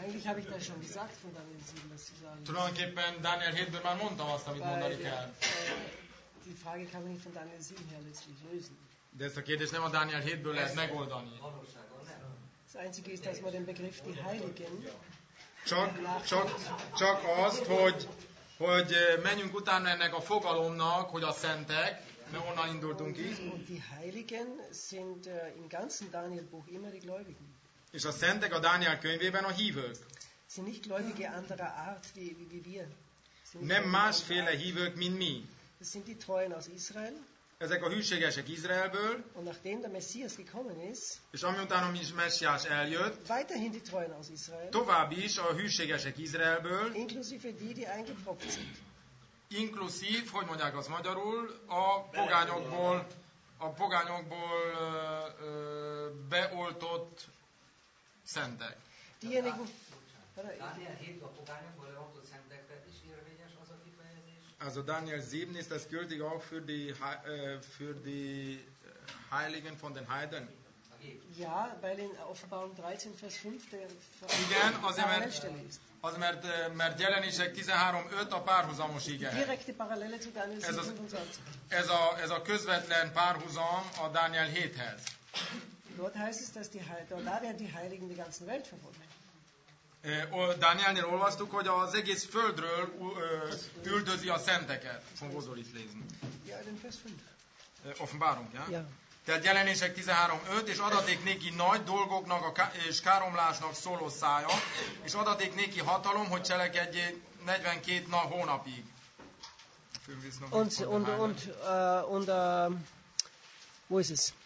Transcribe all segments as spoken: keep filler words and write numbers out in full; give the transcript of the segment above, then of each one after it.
Eigentlich habe ich das schon gesagt von Daniel sieben, was Sie sagen. Tulajdonképpen Dániel hétből már mondtam azt, amit mondani kell. Die Frage kann man nicht von Daniel sieben her letztlich lösen. De ezt a kérdést nem a Dániel hétből lehet megoldani. Das Einzige ist, dass man den Begriff die Heiligen Csak, csak, csak azt, hogy, hogy menjünk utána ennek a fogalomnak, hogy a szentek, mert onnan indultunk ki. Und die Heiligen sind im ganzen Daniel-Buch immer die Gläubigen. És a szentek a Dániel könyvében a hívők. Sind nicht Gläubige anderer Art wie, wie wir. Nem másféle hívők, mint mi. Das sind die Treuen aus Israel. Ezek a hűségesek Izraelből. Und nachdem der Messias gekommen ist, és amiután a Messiás eljött, weiterhin die Treuen aus Israel. Tovább is a hűségesek Izraelből. Inklusive die, die eingebrockt sind. Inkluszív, hogy mondják az magyarul, a pogányokból, a pogányokból ö, ö, beoltott szentek. Diejenigen, Daniel hét a pogányokból beoltott szentekre is érvényes az a kifejezés? Also Daniel sieben ist das gültig auch für die, äh, für die Heiligen von den Heiden? Ja, weil in Offenbarung dreizehn, Vers fünf der Igen, azért Parallelstelle mert, ist. az mert, mert jelenések tizenhárom öt a párhuzamos ige. Direkte Parallele zu Daniel Ez, az, fünfundzwanzig. ez, a, ez a közvetlen párhuzam a Daniel héthez. Dort heißt es, dass die, da werden die Heiligen die ganzen Welt verfolgen. Dánielnél olvastuk, hogy az egész földről üldözi a szenteket. Von wo soll ich lesen? Ja, den Vers fünf. Offenbarung, ja? Ja. Tehát jelenések tizenhárom öt, és adaték néki nagy dolgoknak a ká- és káromlásnak szóló szája, és adaték néki hatalom, hogy cselekedjék negyvenkét na hónapig. Und, und, und, uh, und uh, wo ist es?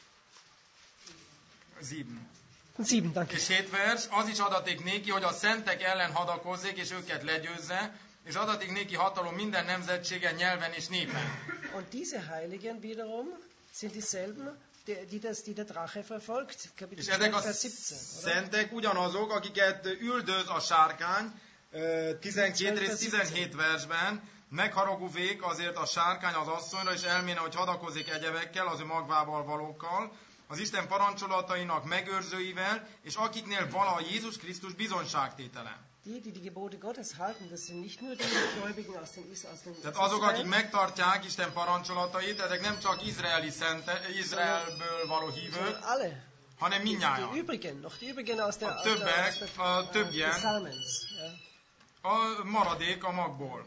Sieben. Sieben, danke. És hét vers, az is adaték néki, hogy a szentek ellen hadakozzék, és őket legyőzze, és adaték néki hatalom minden nemzetségen, nyelven és népen. Und diese Heiligen wiederum sind dieselben, die, die, das, die der Drache verfolgt. Kapitel És ezek a Vers siebzehn, szentek ugyanazok, akiket üldöz a sárkány, tizenkét rész tizenhét versben, megharagúvék azért a sárkány az asszonyra, és elméne, hogy hadakozik egyebekkel, az ő magvával valókkal, az Isten parancsolatainak megőrzőivel, és akiknél vala Jézus Krisztus bizonságtétele. Die, die die Gebote Gottes halten, das sind nicht nur die Gläubigen aus den, aus den Tehát azok, akik megtartják Isten parancsolatait, ezek nem csak izraeli szente, Izraelből való hívők, alle. hanem mindnyájan. Die übrigen, noch die übrigen aus der, A többek, aus der, a többjen, Psalmens, ja. a maradék a magból.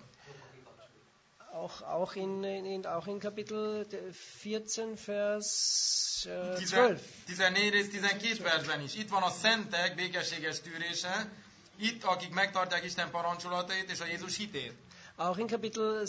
Auch, auch, in, in, auch in Kapitel vierzehn, Vers äh, zwölf. tizennégy rész tizenkét versben is. Itt van a szentek békességes tűrése, itt, akik megtartják Isten parancsolatait és a Jézus hitét. Auch in Kapitel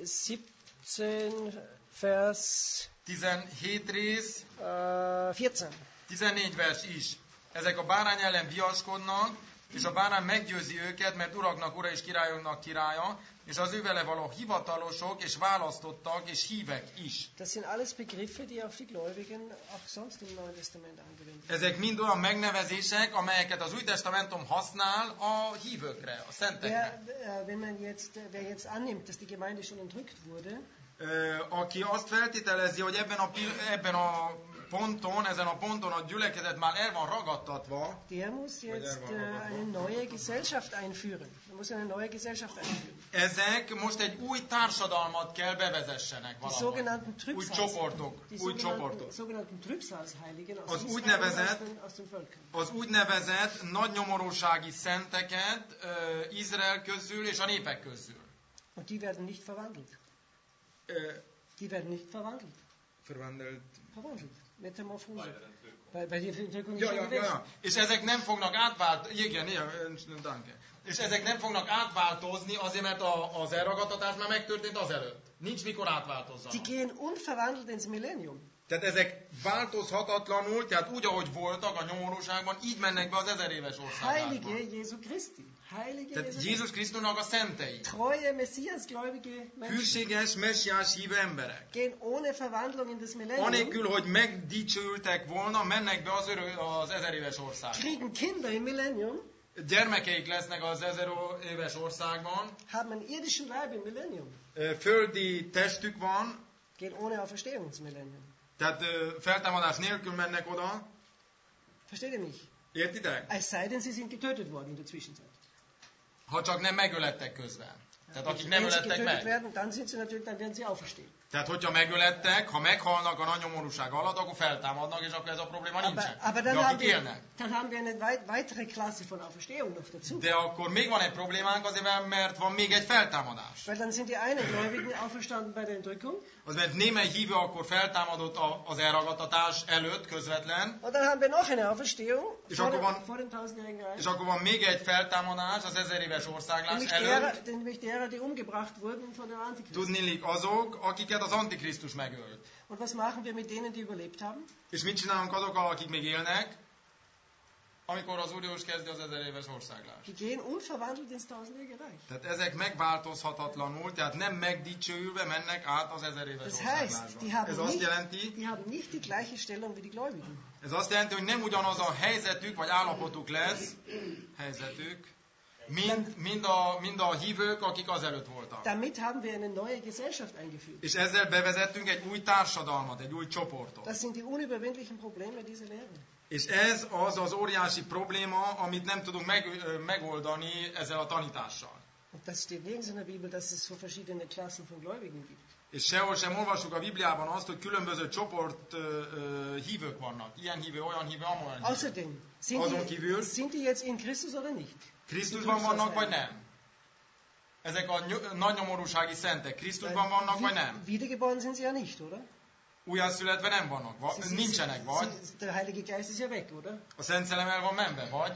siebzehn, Vers tizenhét rész, äh, vierzehn. tizennégy vers is. Ezek a bárány ellen viaskodnak, és a bárány meggyőzi őket, mert uraknak ura és királyoknak királya, és az ő vele való hivatalosok és választottak és hívek is. Das sind alles Begriffe, die auf die Gläubigen auch sonst im Neuen Testament angewendet werden. Ezek mind olyan megnevezések, amelyeket az Új Testamentum használ a hívőkre, a szentekre. Wer, wenn man jetzt, wer jetzt annimmt, dass die Gemeinde schon entrückt wurde, aki azt feltételezi, hogy ebben a, ebben a ponton, ezen a ponton a gyülekezet már el van ragadtatva, der muss jetzt eine neue Gesellschaft einführen. Er muss eine neue Gesellschaft einführen. Ezek most egy új társadalmat kell bevezessenek valahol. Új csoportok, új csoportok. Az úgynevezett, az úgynevezett nagy nyomorúsági szenteket uh, Izrael közül és a népek közül. Und die werden nicht verwandelt. Die werden nicht verwandelt. Verwandelt. Verwandelt. Metamorphose. Bei, bei der Entrückung ja, ja, ja, ja. És ezek nem fognak átváltozni, igen, igen, danke. És ezek nem fognak átváltozni azért, mert a, az elragadtatás már megtörtént azelőtt. Nincs mikor átváltozzanak. Die gehen unverwandelt ins Millennium. Tehát ezek változhatatlanul, tehát úgy, ahogy voltak a nyomorúságban, így mennek be az ezer éves országba. Heilige Jesu Christi. Heilige tehát Jézus Krisztusnak a szentei. Treue Messiasgläubige Menschen. Hűséges, messiás hívő emberek. Gehen ohne Verwandlung in das Millennium. Anélkül, hogy megdicsültek volna, mennek be az, örö, az ezer éves országba. Kriegen Kinder im Millennium. Gyermekeik lesznek az ezer éves országban. Haben einen irdischen Leib im Millennium. Földi testük van. Gehen ohne Auferstehung ins Millennium. Tehát feltámadás nélkül mennek oda. Versteht ihr mich? Értitek? Es sei denn, sie sind getötet worden in der Zwischenzeit. Ha csak nem megölettek közben. Tehát akik nem Wenn sie ölettek getötet meg. werden, dann sind sie natürlich, dann werden sie auferstehen. Tehát, hogyha megölettek, ha meghalnak a nagy nyomorúság alatt, akkor feltámadnak, és akkor ez a probléma nincsen. Aber, aber De dann, haben akik wir, élnek. dann haben wir eine weit, weitere Klasse von Auferstehung noch dazu. De akkor még van egy problémánk azért, mert van még egy feltámadás. Weil dann sind die einen Gläubigen auferstanden bei der Entrückung. Az, mert némely hívő akkor feltámadott a- az elragadtatás előtt közvetlen, Und dann haben wir noch eine Auferstehung És vor, akkor dem, van- vor dem tausendjährigen Reich. és akkor van még egy feltámadás az ezer éves országlás Nämlich előtt. derer, nämlich derer, die umgebracht wurden von der Antichrist. Tudniillik azok, akiket az Antikrisztus megölt. Und was machen wir mit denen, die überlebt haben? És mit csinálunk azokkal, akik még élnek, amikor az Úr Jézus kezdi az ezer éves országlást? Die gehen unverwandelt ins tausendjährige Reich. Tehát ezek megváltozhatatlanul, tehát nem megdicsőülve mennek át az ezer éves Das heißt, országlásba. die haben, Ez azt nicht, jelenti, die haben nicht die gleiche Stellung wie die Gläubigen. ez azt jelenti, hogy nem ugyanaz a helyzetük vagy állapotuk lesz, helyzetük, mind, mind, a, mind a hívők, akik azelőtt voltak. Damit haben wir eine neue Gesellschaft eingeführt. És ezzel bevezettünk egy új társadalmat, egy új csoportot. Das sind die unüberwindlichen Probleme dieser Lehre. És ez az az óriási probléma, amit nem tudunk meg, ö, megoldani ezzel a tanítással. Und das steht nirgends in der Bibel, dass es so verschiedene Klassen von Gläubigen gibt. És sehol sem olvassuk a Bibliában azt, hogy különböző csoport ö, ö, hívők vannak. Ilyen hívő, olyan hívő, amolyan hívő. Außerdem, sind Azon die, kívül, sind die jetzt in Christus oder nicht? Krisztusban vannak, vagy nem? Ezek a ny- nagy nyomorúsági szentek Krisztusban vannak, vagy nem? Wiedergeboren sind sie ja nicht, oder? Újjászületve nem vannak, va- Sie- sie- nincsenek, vagy? sie- Der Heilige Geist ist ja weg, oder? A Szent Szellem el van menve, vagy?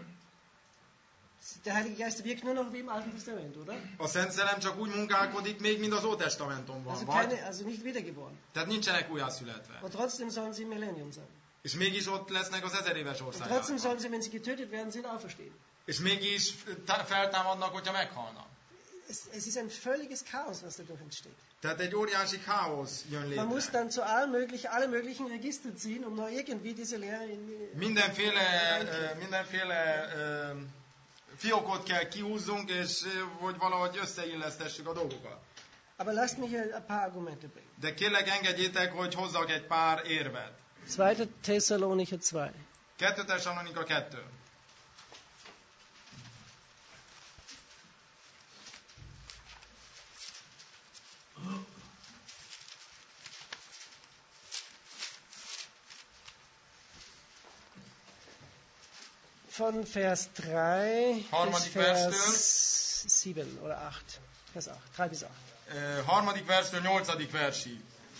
Der Heilige Geist wirkt nur noch wie im Alten Testament, oder? A Szent Szellem csak úgy munkálkodik még, mint az Ótestamentumban, Also, vagy? keine, also nicht wiedergeboren. Tehát nincsenek újjászületve. Und trotzdem sollen sie im Millennium sein. És mégis ott lesznek az ezer éves Und trotzdem országban. sollen sie, wenn sie getötet werden, sind auferstehen. És mégis tá- feltámadnak, hogyha meghalnak. Es, es ist ein völliges Chaos, was dadurch entsteht. Tehát egy óriási káosz jön Man muss létre. dann zu allen möglichen, alle möglichen Register ziehen, um noch irgendwie diese Lehre in, Mindenféle, ö, mindenféle ö, fiókot kell kihúzzunk, és ö, hogy valahogy összeillesztessük a dolgokat. Aber lasst mich ein paar Argumente bringen. De kérlek engedjétek, hogy hozzak egy pár érvet. zweiter Thessalonicher zwei. kettő Tesszalonika kettő. Von Vers drei bis Harmadik Vers sieben oder acht. Vers acht. drei bis acht. Ö, harmadik verstől nyolcadik versig.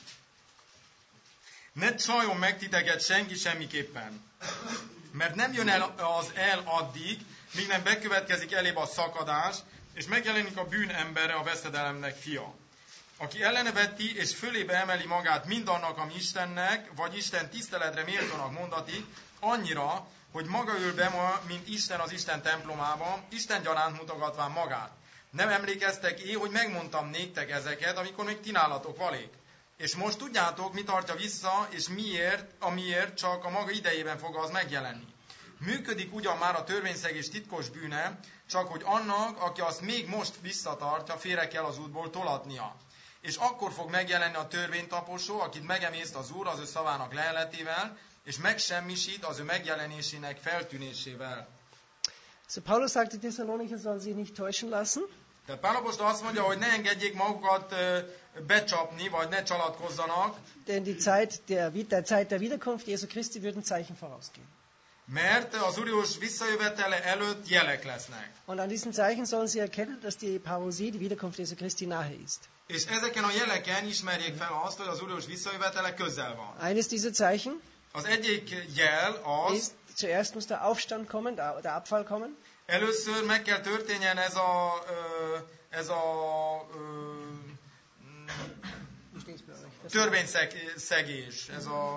Ne csaljon meg titeket senki semmiképpen, mert nem jön el az el addig, míg nem bekövetkezik elébb a szakadás, és megjelenik a bűn embere, a veszedelemnek fia. Aki ellene veti és fölébe emeli magát mindannak, ami Istennek, vagy Isten tiszteletre méltónak mondatik, annyira, hogy maga ül be ma, mint Isten az Isten templomában, Isten gyaránt mutogatván magát. Nem emlékeztek én, hogy megmondtam néktek ezeket, amikor még ti nálatok valék. És most tudjátok, mi tartja vissza, és miért, amiért csak a maga idejében fog az megjelenni. Működik ugyan már a törvényszegés titkos bűne, csak hogy annak, aki azt még most visszatartja, félre kell az útból tolatnia. És akkor fog megjelenni a törvénytaposó, akit megemészt az Úr az ő szavának leheletével, és megsemmisít az ő megjelenésének feltűnésével. So Paulus sagt, die Thessalonicher sollen sich nicht täuschen lassen. Tehát Pál apostol azt mondja, hogy ne engedjék magukat ö, becsapni, vagy ne csalatkozzanak, Denn die Zeit der, der Zeit der Wiederkunft Jesu Christi würden Zeichen vorausgehen. mert az Úr Jézus visszajövetele előtt jelek lesznek. Und an diesen Zeichen sollen sie erkennen, dass die Parousie, die Wiederkunft Jesu Christi, nahe ist. És ezeken a jeleken ismerjék fel azt, hogy az Úr Jézus visszajövetele közel van. Eines dieser Zeichen Az egyik jel az, ist, zuerst muss der Aufstand kommen, der der Abfall kommen. először meg kell történjen ez a, ö, ez a ö, Wie steht's bei euch? Das- törvényszegés, ez a...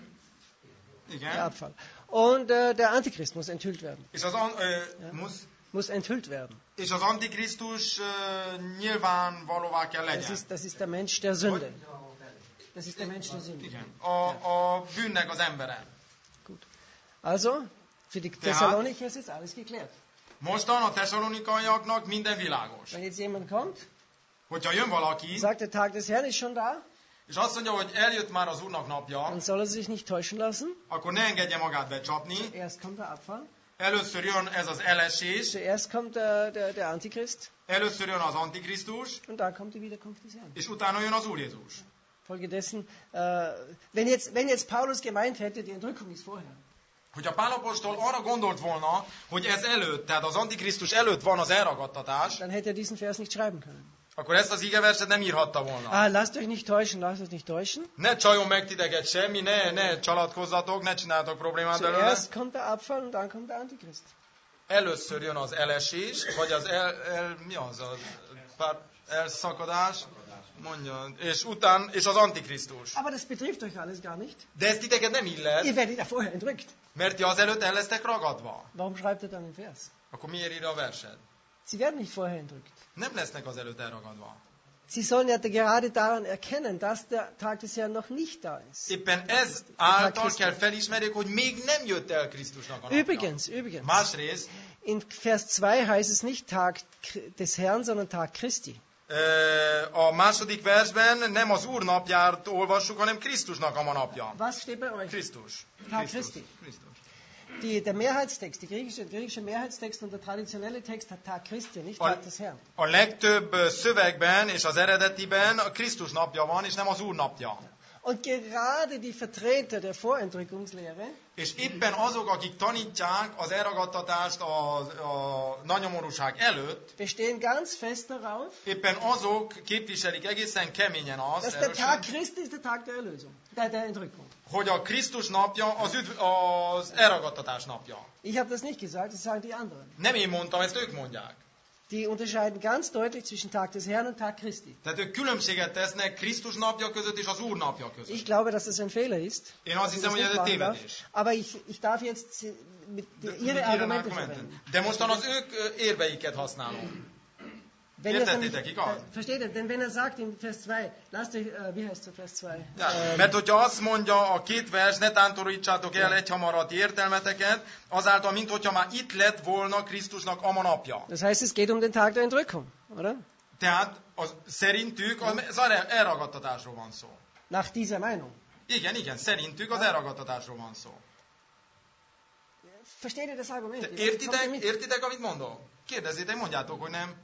Der Igen. Abfall. Und äh, der Antichrist muss enthüllt werden. És az, an, ö, musz, Muss enthüllt werden. és az Antikrisztus ö, nyilvánvalóvá kell Das legyen. ist, das ist der Mensch der Sünde. Das ist der Mensch der Sünde. Igen. A, a bűnnek az embere. Gut. Also, für die Thessalonicher ist jetzt alles geklärt. Mostan a tesszalonikaiaknak minden világos. Wenn jetzt jemand kommt, Hogyha jön valaki, sagt, der Tag des Herrn ist schon da, és azt mondja, hogy eljött már az Úrnak napja, dann soll er sich nicht täuschen lassen. akkor ne engedje magát becsapni. Zuerst kommt der Abfall. Először jön ez az elesés, Zuerst kommt der, der, der Antichrist. először jön az Antikrisztus, Und dann kommt die Wiederkunft des Herrn. és utána jön az Úr Jézus. Folgedessen, äh, wenn, jetzt, wenn jetzt Paulus gemeint hätte, die Entrückung ist vorher, Hogyha Pál apostol arra gondolt volna, hogy ez előtt, tehát az Antikrisztus előtt van az elragadtatás, dann hätte er diesen Vers nicht schreiben können. akkor ezt az igeverset nem írhatta volna. Ah, lasst euch nicht täuschen, lasst euch nicht täuschen. Ne csaljon meg titeket semmi, ne, ne csalatkozzatok, ne csináltok problémát belőle. Zuerst kommt der Abfall und dann kommt der Antichrist. Először jön az elesés, vagy az el, el mi az, az pár elszakadás, mondja, és után, és az Antikrisztus. Aber das betrifft euch alles gar nicht. De ez titeket nem illet, Ihr werdet ja vorher entrückt. mert ti azelőtt el lesztek ragadva. Warum schreibt er dann den Vers? Akkor miért írja a verset? Sie werden nicht vorher entrückt. Nem lesznek azelőtt elragadva. Sie sollen ja gerade daran erkennen, dass der Tag des Herrn noch nicht da ist. Éppen ez által kell felismerjük, hogy még nem jött el Krisztusnak a napja. Übrigens, übrigens, Másrészt, in Vers zwei heißt es nicht Tag des Herrn, sondern Tag Christi. a második versben nem az Úr napját olvassuk, hanem Krisztusnak a ma napja. Was steht bei euch? Krisztus. Tag Christi. Krisztus. Die, der Mehrheitstext, die griechische, griechische Mehrheitstext und der traditionelle Text hat Tag Christi, nicht A, Tag des Herrn. a legtöbb szövegben és az eredetiben a Krisztus napja van, és nem az Úr napja. Und gerade die Vertreter der Vorentrückungslehre, És éppen azok, akik tanítják az elragadtatást a, a nagynyomorúság előtt, bestehen ganz fest darauf, éppen azok képviselik egészen keményen azt, dass der erősen, Tag Christi ist der Tag der Erlösung, der, der Entrückung. hogy a Krisztus napja az, üdv, az elragadtatás napja. Ich habe das nicht gesagt, das sagen die anderen. Nem én mondtam, ezt ők mondják. Die unterscheiden ganz deutlich zwischen Tag des Herrn und Tag Christi. Tehát ők különbséget tesznek Krisztus napja között és az Úr napja között. Ich glaube, dass das ein Fehler ist. Én azt hiszem, hogy ez egy tévedés. Aber ich, ich darf jetzt mit ihre Argumente verwenden. De mostan az ők ö, érveiket használom. Wenn er dann, Értettétek, igaz? versteht ihr? Denn wenn er sagt in Vers zwei, lasst euch, äh, wie heißt es Vers zwei? Ja, mert hogyha azt mondja a két vers, ne tántorítsátok el egyhamarat értelmeteket, azáltal, mint hogyha már itt lett volna Krisztusnak a ma napja. Das heißt, es geht um den Tag der Entrückung, oder? Tehát az, szerintük az elragadtatásról van szó. Nach dieser Meinung. Igen, igen, szerintük az elragadtatásról van szó. Versteht ihr das Argument? Értitek, értitek, amit mondok? Kérdezzétek, mondjátok, hogy nem.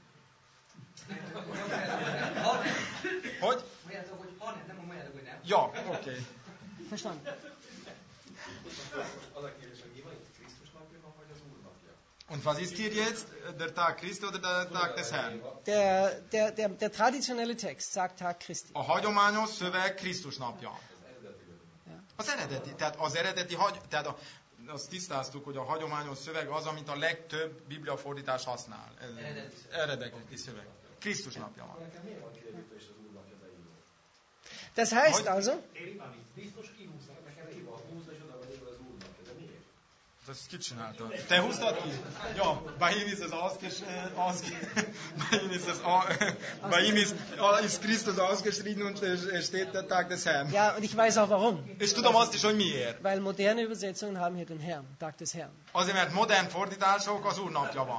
Hogy? Mondjátok, hogy ha nem, nem mondjátok, hogy nem. Ja, oké. Okay. Verstanden. Und was ist hier jetzt? Der Tag Christi oder der Tag des Herrn? Der, der, der, der traditionelle Text sagt Tag Christi. A hagyományos szöveg Krisztus napja. Az eredeti, tehát az eredeti, hagy, tehát a, azt tisztáztuk, hogy a hagyományos szöveg az, amit a legtöbb bibliafordítás használ. Ez, eredeti szöveg. Krisztus napja van. Das heißt also, Das kit csinálta? Te húztad ki? Ja, bei ihm ist es ausgeschrieben, ausge, bei ihm ist es, bei ihm ist, ist Christus ausgeschrieben und steht der Tag des Herrn. ja, und ich weiß auch warum. És tudom azt is, hogy miért. Weil moderne Übersetzungen haben hier den Herrn, Tag des Herrn. Azért, mert modern fordítások az Úr napja van.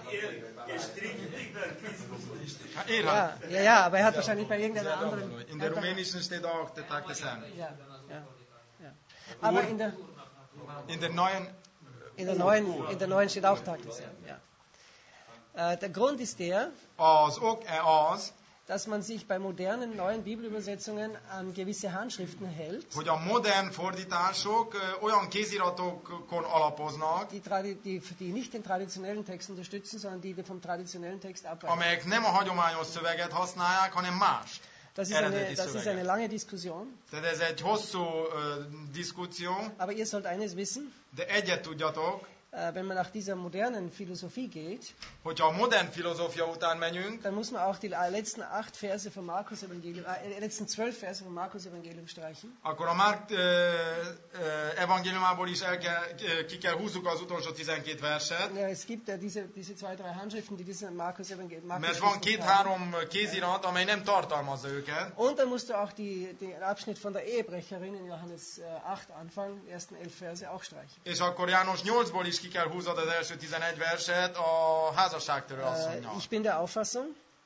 Ja, ja, ja, aber er hat wahrscheinlich bei irgendeiner anderen... In der rumänischen steht auch der Tag des Herrn. Ja, ja, ja. Aber in der, In der neuen... in der neuen, in der neuen steht auch Tag des Herrn. Ja. Äh, der Grund ist der, Az ok az, dass man sich bei modernen neuen Bibelübersetzungen an gewisse Handschriften hält, hogy a modern fordítások ö, olyan kéziratokon alapoznak, die, tradi- die, die nicht den traditionellen Text unterstützen, sondern die vom traditionellen Text abweichen. amelyek nem a hagyományos szöveget használják, hanem mást. Das ist eine, das ist eine lange Diskussion, Tehát ez egy hosszú ö, diszkuszió, aber ihr sollt eines wissen, de egyet tudjatok, äh, wenn man nach dieser modernen Philosophie geht, hogyha a modern filozófia után megyünk, dann muss man auch die letzten acht Verse vom Markus Evangelium, äh, die letzten zwölf Verse vom Markus Evangelium streichen. akkor a Márk ö, ö, evangéliumából is el kell, ki kell húzzuk az utolsó tizenkét verset, Ja, es gibt ja diese, diese zwei, drei Handschriften, die diesen Markus Evangelium, Markus mert van Christus haben. két-három kézirat, amely nem tartalmazza őket. Und dann musst du auch die, den Abschnitt von der Ehebrecherin in Johannes äh, acht Anfang, die ersten elf Verse auch streichen. És akkor János nyolcból is ki kell húznod az első tizenegy verset a házasságtörő Äh, asszonnyal. ich bin der Auffassung,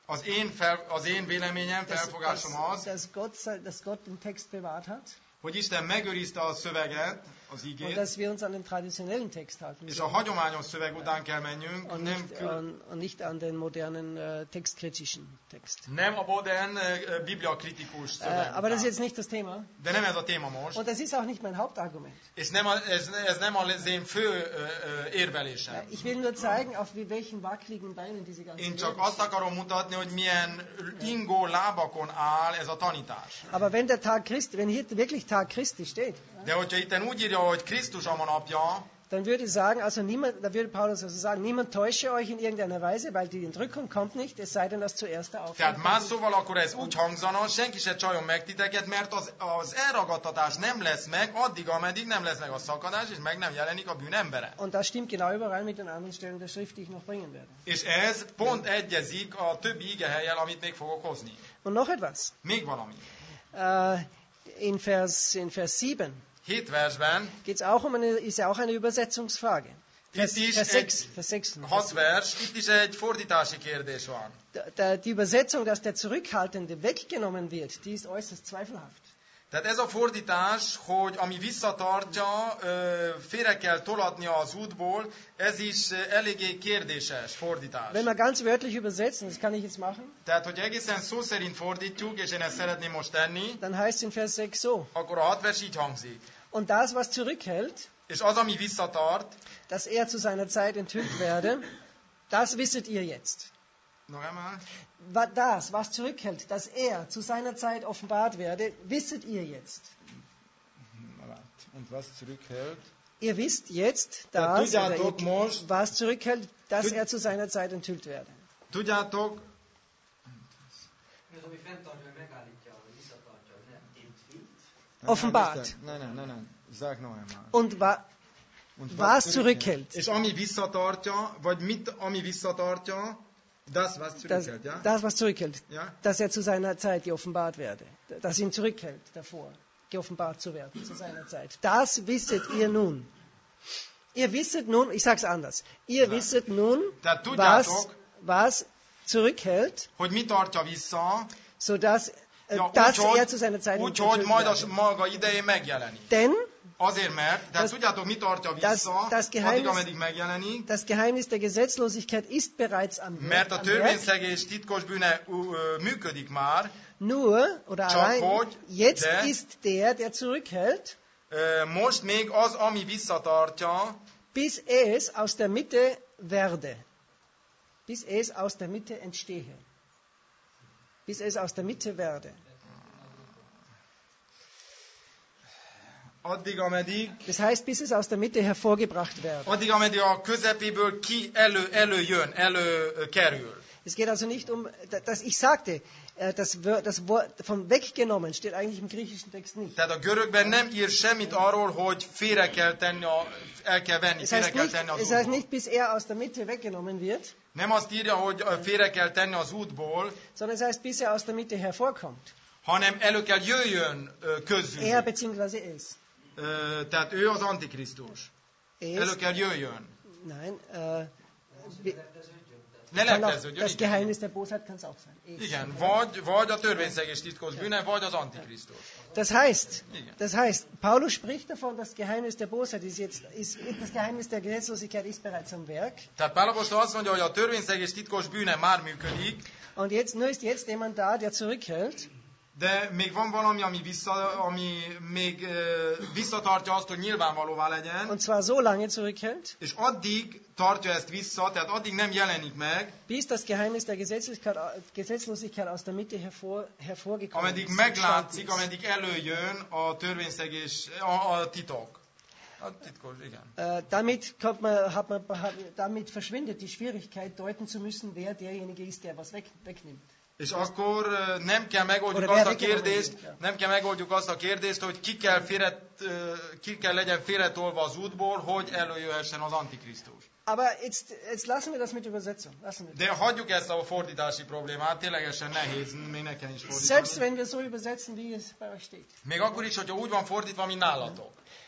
Az én, fel, az én véleményem, felfogásom az, dass Gott, dass Gott den Text bewahrt hat. Hogy Isten megőrizte a szöveget, az igét, und dass wir uns an den traditionellen Text halten és a hagyományos szöveg után kell menjünk, und nem, nicht, an, und nicht an den modernen uh, textkritischen Text. nem a modern uh, bibliakritikus szöveg uh, aber das ist jetzt nicht das Thema. De nem ez a téma most. Und das ist auch nicht mein Hauptargument. És nem a, ez, ez nem az én fő uh, érvelésem. Uh, ich will nur zeigen, auf welchen wackeligen Beinen diese ganze Én csak azt akarom mutatni, hogy milyen ingó lábakon áll ez a tanítás. Aber wenn der Tag Christi, wenn hier wirklich Tag Christi steht, de hogyha itten úgy írja, hogy Krisztus a napja, dann würde ich sagen, also niemand, da würde Paulus also sagen, niemand täusche euch in irgendeiner Weise, weil die Entrückung kommt nicht, es sei denn, dass zuerst der Auftrag Tehát más szóval akkor ez úgy hangzana, senki se csaljon meg titeket, mert az, az elragadtatás nem lesz meg, addig, ameddig nem lesz meg a szakadás, és meg nem jelenik a bűn embere. Und das stimmt genau überein mit den anderen Stellen der Schrift, die ich noch bringen werde. És ez pont egyezik a többi igehelyel, amit még fogok hozni. Und noch etwas. Még valami. Uh, in Vers, in Vers sieben. hét versben geht's auch um eine, ist ja auch eine Übersetzungsfrage. Vers, Vers sechs, Vers sechs. hat vers, itt is egy fordítási kérdés van. Die Übersetzung, dass der Zurückhaltende weggenommen wird, die ist äußerst zweifelhaft. Tehát ez a fordítás, hogy ami visszatartja, félre kell tolatnia az útból, ez is eléggé kérdéses fordítás. Wenn wir ganz wörtlich übersetzen, das kann ich jetzt machen. Tehát, hogy egészen szó szerint fordítjuk, és én ezt szeretném most tenni, dann heißt in Vers sechs so. Akkor a hat vers így hangzik. Und das, was zurückhält, és az, ami visszatart, dass er zu seiner Zeit enthüllt werde, das wisset ihr jetzt. Noch einmal. Das, was zurückhält, dass er zu seiner Zeit offenbart werde, wisset ihr jetzt. Und was zurückhält? Ihr wisst jetzt, dass, ja, ihr, most, was zurückhält, dass er zu seiner Zeit enthüllt werde. Tudjátok, offenbart. Nein, nein, nein, nein. Sag noch einmal. Und, wa, Und was zurückhält. És ami visszatartja, vagy mit, ami visszatartja, das, was zurückhält, das, ja? Das, was zurückhält. Ja? Dass er zu seiner Zeit geoffenbart werde. Dass ihn zurückhält davor, geoffenbart zu werden zu seiner Zeit. Das wisset ihr nun. Ihr wisset nun, ich sag's anders, ihr ja. wisset nun, was, was zurückhält, hogy mi tartja vissza, sodass ja, dass úgy, er zu seiner Zeit úgy, hogy majd a maga idején megjelenik. Denn Azért, mert, de tudjátok, mi tartja vissza, das, das addig, ameddig megjelenik, das Geheimnis der Gesetzlosigkeit ist bereits am Werk. Mert a törvényszegés titkos bűne uh, működik már, nur, oder csak allein, hogy, jetzt de, ist der, der zurückhält, uh, most még az, ami visszatartja, bis es aus der Mitte werde. Bis es aus der Mitte entstehe. Bis es aus der Mitte werde. Addig, ameddig, das heißt, bis es aus der Mitte hervorgebracht werde. Addig, ameddig a közepéből ki elő, előjön, előkerül. Es geht also nicht um, dass ich sagte, das, das Wort von weggenommen steht eigentlich im griechischen Text nicht. Tehát a görögben nem ír semmit arról, hogy félre kell tenni, a, el kell venni, es félre heißt kell nicht, tenni az es heißt nicht, bis er aus der Mitte weggenommen wird. Nem azt írja, hogy félre kell tenni az útból, sondern es heißt, bis er aus der Mitte hervorkommt. Hanem elő kell jöjjön közülük. Er bzw. es. Uh, tehát ő az Antikrisztus. Es, elő kell jöjjön. Nein, uh, Lelepleződjön. Das Geheimnis der Bosheit kann es auch sein. Es. Igen, vagy, vagy a törvényszegés titkos bűne, vagy az Antikrisztus. Das heißt, das heißt, Paulus spricht davon, das Geheimnis der Bosheit ist jetzt, ist, das Geheimnis der Gesetzlosigkeit ist bereits am Werk. Tehát Pál apostol azt mondja, hogy a törvényszegés titkos bűne már működik. Und jetzt, nur ist jetzt jemand da, der zurückhält. De még van valami, ami, vissza, ami még uh, visszatartja azt, hogy nyilvánvalóvá legyen. Und zwar so lange zurückhält. És addig tartja ezt vissza, tehát addig nem jelenik meg. Bis das Geheimnis der Gesetzlosigkeit, Gesetzlosigkeit aus der Mitte hervor, hervorgekommen ameddig ist. Meglátszik, ameddig előjön a törvényszegés, a, a titok. A titkos, igen. Uh, damit, kommt man, hat man, hat, damit verschwindet die Schwierigkeit, deuten zu müssen, wer derjenige ist, der was weg, wegnimmt. És akkor nem kell megoldjuk azt a kérdést, nem kell megoldjuk azt a kérdést, hogy ki kell, félre, ki kell legyen félretolva az útból, hogy előjöhessen az Antikrisztus. Aber jetzt, jetzt lassen wir das mit Übersetzung. Lassen wir De hagyjuk ezt a fordítási problémát, ténylegesen nehéz, még nekem is fordítani. Selbst wenn wir so übersetzen, wie es bei euch steht. Még akkor is, hogyha úgy van fordítva, mint nálatok.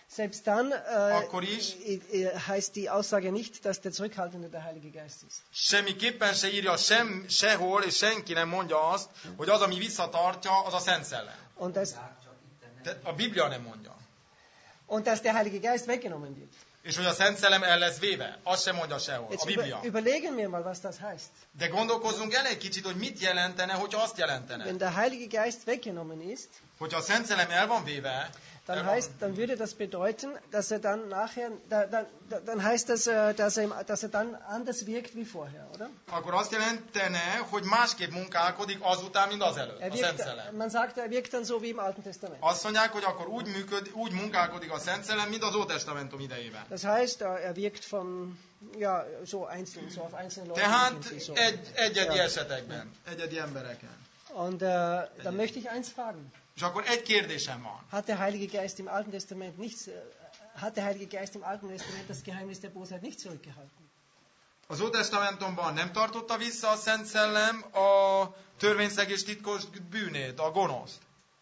Selbst dann Akkor is. äh, heißt die Aussage nicht, dass der Zurückhaltende der Heilige Geist ist. Semmiképpen se írja sem, sehol, és senki nem mondja azt, hogy az, ami visszatartja, az a Szent Szellem. Und dass, De a Biblia nem mondja. und dass der Heilige Geist weggenommen wird. És hogy a Szent Szellem el lesz véve, azt sem mondja sehol. A Jetzt Biblia. über, überlegen wir mal, was das heißt. De gondolkozzunk el egy kicsit, hogy mit jelentene, hogyha azt jelentene. Wenn der Heilige Geist weggenommen ist, Hogyha a Szent Szellem el van véve, dann, el van- heißt, dann würde das bedeuten, dass er dann nachher, da, da, da, dann heißt das, äh, dass er, im- dass er dann anders wirkt wie vorher, oder? akkor azt jelentene, hogy másképp munkálkodik azután, mint azelőtt. Er A Szent wirkt, Szellem. man sagt, er wirkt dann so wie im Alten Testament. Azt mondják, hogy akkor úgy, működ, úgy munkálkodik a Szent Szellem, mint az Ótestamentum idejében. Das heißt, äh, er wirkt von, ja, so einzeln, so auf einzelne Leute. Tehát irgendwie so. egy, egyedi Ja. esetekben, egyedi embereken. Und äh, da möchte ich eins fragen. És akkor egy kérdésem van. Hat der Heilige Geist im Alten Testament nichts, äh, hat der Heilige Geist im Alten Testament das Geheimnis der Bosheit nicht zurückgehalten? Az Ótestamentumban nem tartotta vissza a Szent Szellem a törvényszegés titkos bűnét, a gonoszt.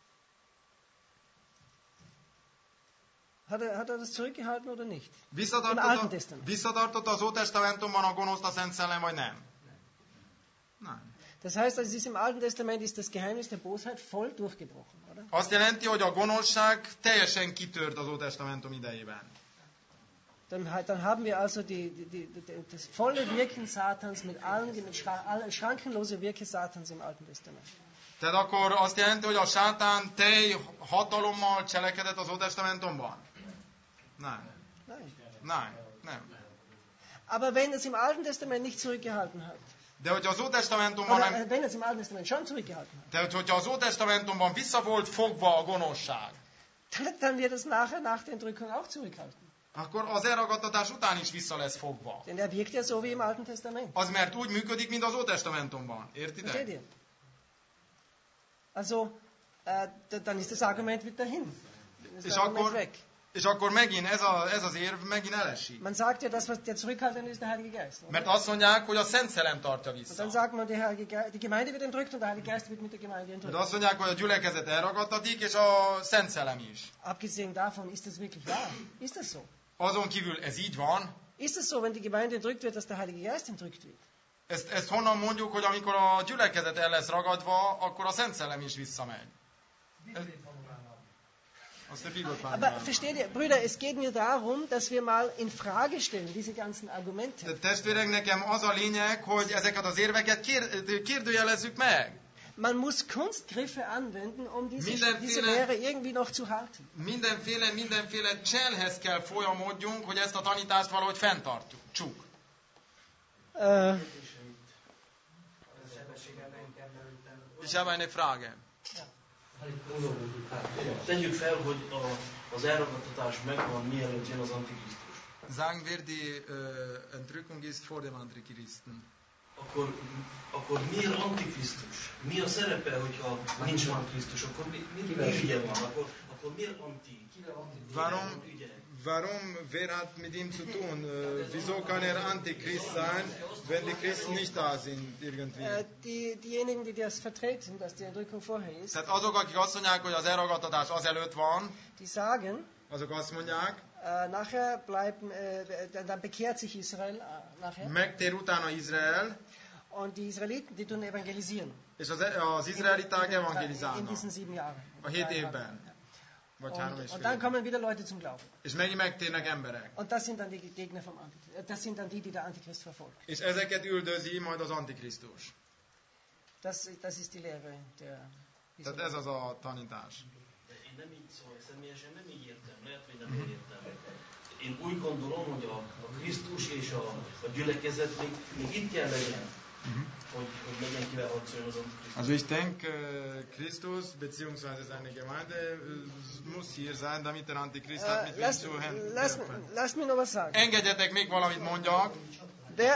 Hat er, hat er das zurückgehalten oder nicht? Im Alten Visszatartotta, Testament. visszatartotta az Ótestamentumban a gonoszt a Szent Szellem, vagy nem? Nem. Das heißt, also, es ist im Alten Testament ist das Geheimnis der Bosheit voll durchgebrochen, oder? Azt jelenti, hogy a gonoszság teljesen kitört az Ótestamentum idejében. Dann, halt- dann haben wir also die, die, die, die, das volle Wirken Satans mit allen, mit schra- alle schrankenlose Wirke Satans im Alten Testament. Tehát akkor azt jelenti, hogy a sátán telj hatalommal cselekedett az Ótestamentumban? Nem. Nein. Nem. Nem. Aber wenn es im Alten Testament nicht zurückgehalten hat, De hogyha az Ótestamentumban oder nem... äh, wenn es im Alten Testament schon zurückgehalten hat, Tehát, hogyha az Ótestamentumban vissza volt fogva a gonoszság, dann, dann wird es nachher nach der Entrückung auch zurückhalten. akkor az elragadtatás után is vissza lesz fogva. Denn er wirkt ja so wie im Alten Testament. Az mert úgy működik, mint az Ótestamentumban. Versteht Értitek? ihr? Also, äh, d- dann ist das Argument wieder dahin. Das És Argument akkor, weg. és akkor megint ez, a, ez az érv megint elesik. Man sagt ja, das, was der Zurückhaltende ist, der Heilige Geist. Oder? Mert azt mondják, hogy a Szent Szellem tartja Und vissza. dann sagt man, die, Heilige Ge- die Gemeinde wird entrückt und der Heilige Geist wird mit der Gemeinde Mert entrückt. azt mondják, hogy a gyülekezet elragadtatik, és a Szent Szellem is. Abgesehen davon, ist das wirklich wahr? Ist das so? Azon kívül ez így van. Ist es so, wenn die Gemeinde entrückt wird, dass der Heilige Geist entrückt wird? Ezt, ezt honnan mondjuk, hogy amikor a gyülekezet el lesz ragadva, akkor a Szent Szellem is visszamegy. Ez, azt a Bibelpár Aber versteht ihr, Brüder, es geht mir darum, dass wir mal in Frage stellen, diese ganzen Argumente. De testvérek, nekem az a lényeg, hogy ezeket az érveket kér, kérdőjelezzük meg. Man muss Kunstgriffe anwenden, um diese, Mindenféle- diese Lehre irgendwie noch zu halten. Mindenféle, mindenféle cselhez kell folyamodjunk, hogy ezt a tanítást valahogy fenntartjuk. Csuk. Äh, Ich habe eine Frage. Tegyük fel, hogy a, az elragadtatás megvan, mielőtt jön az Antikrisztus. Sagen wir, die äh, Entrückung ist vor dem Antichristen. Akkor, akkor miért Antikrisztus? Mi a szerepe, hogyha nincs Antikrisztus? Akkor mi, mi, mi ügye van? Akkor, akkor miért anti? Warum, Ügye? warum, wer hat mit ihm zu tun? Äh, wieso kann er Antichrist sein, wenn die Christen nicht da sind irgendwie? äh, die, diejenigen, die das vertreten, dass die Entrückung vorher ist, Tehát azok, akik azt mondják, hogy az elragadtatás azelőtt van, die sagen, azok azt mondják, äh, nachher bleiben, äh, dann dann bekehrt sich Israel äh, nachher. megtér utána Izrael, Und die Israeliten, die tun evangelisieren. és az, az izraeliták in, in evangelizálnak diesen sieben Jahren. a hét Drei Jahre. évben, vagy három és Und, und fél dann évben. kommen wieder Leute zum Glauben. És megint megtérnek emberek. Und das sind dann die Gegner vom Antichrist. Das sind dann die, die der Antichrist verfolgt. És ezeket üldözi majd az Antikrisztus. Das, das ist die Lehre der Tehát ez az a tanítás. De én nem így szól, személyesen nem így értem, lehet, hogy nem így értem. Én úgy gondolom, hogy a, a Krisztus és a, a gyülekezet még, még itt kell legyen, hogy, hogy legyen kivel harcoljon az Antikrisztus. Also ich denke, Christus bzw. seine Gemeinde äh, muss hier sein, damit der Antichrist hat mit Äh, lass, ihm zu lass, helfen. lass mir noch was sagen. Engedjetek még valamit mondjak. Der,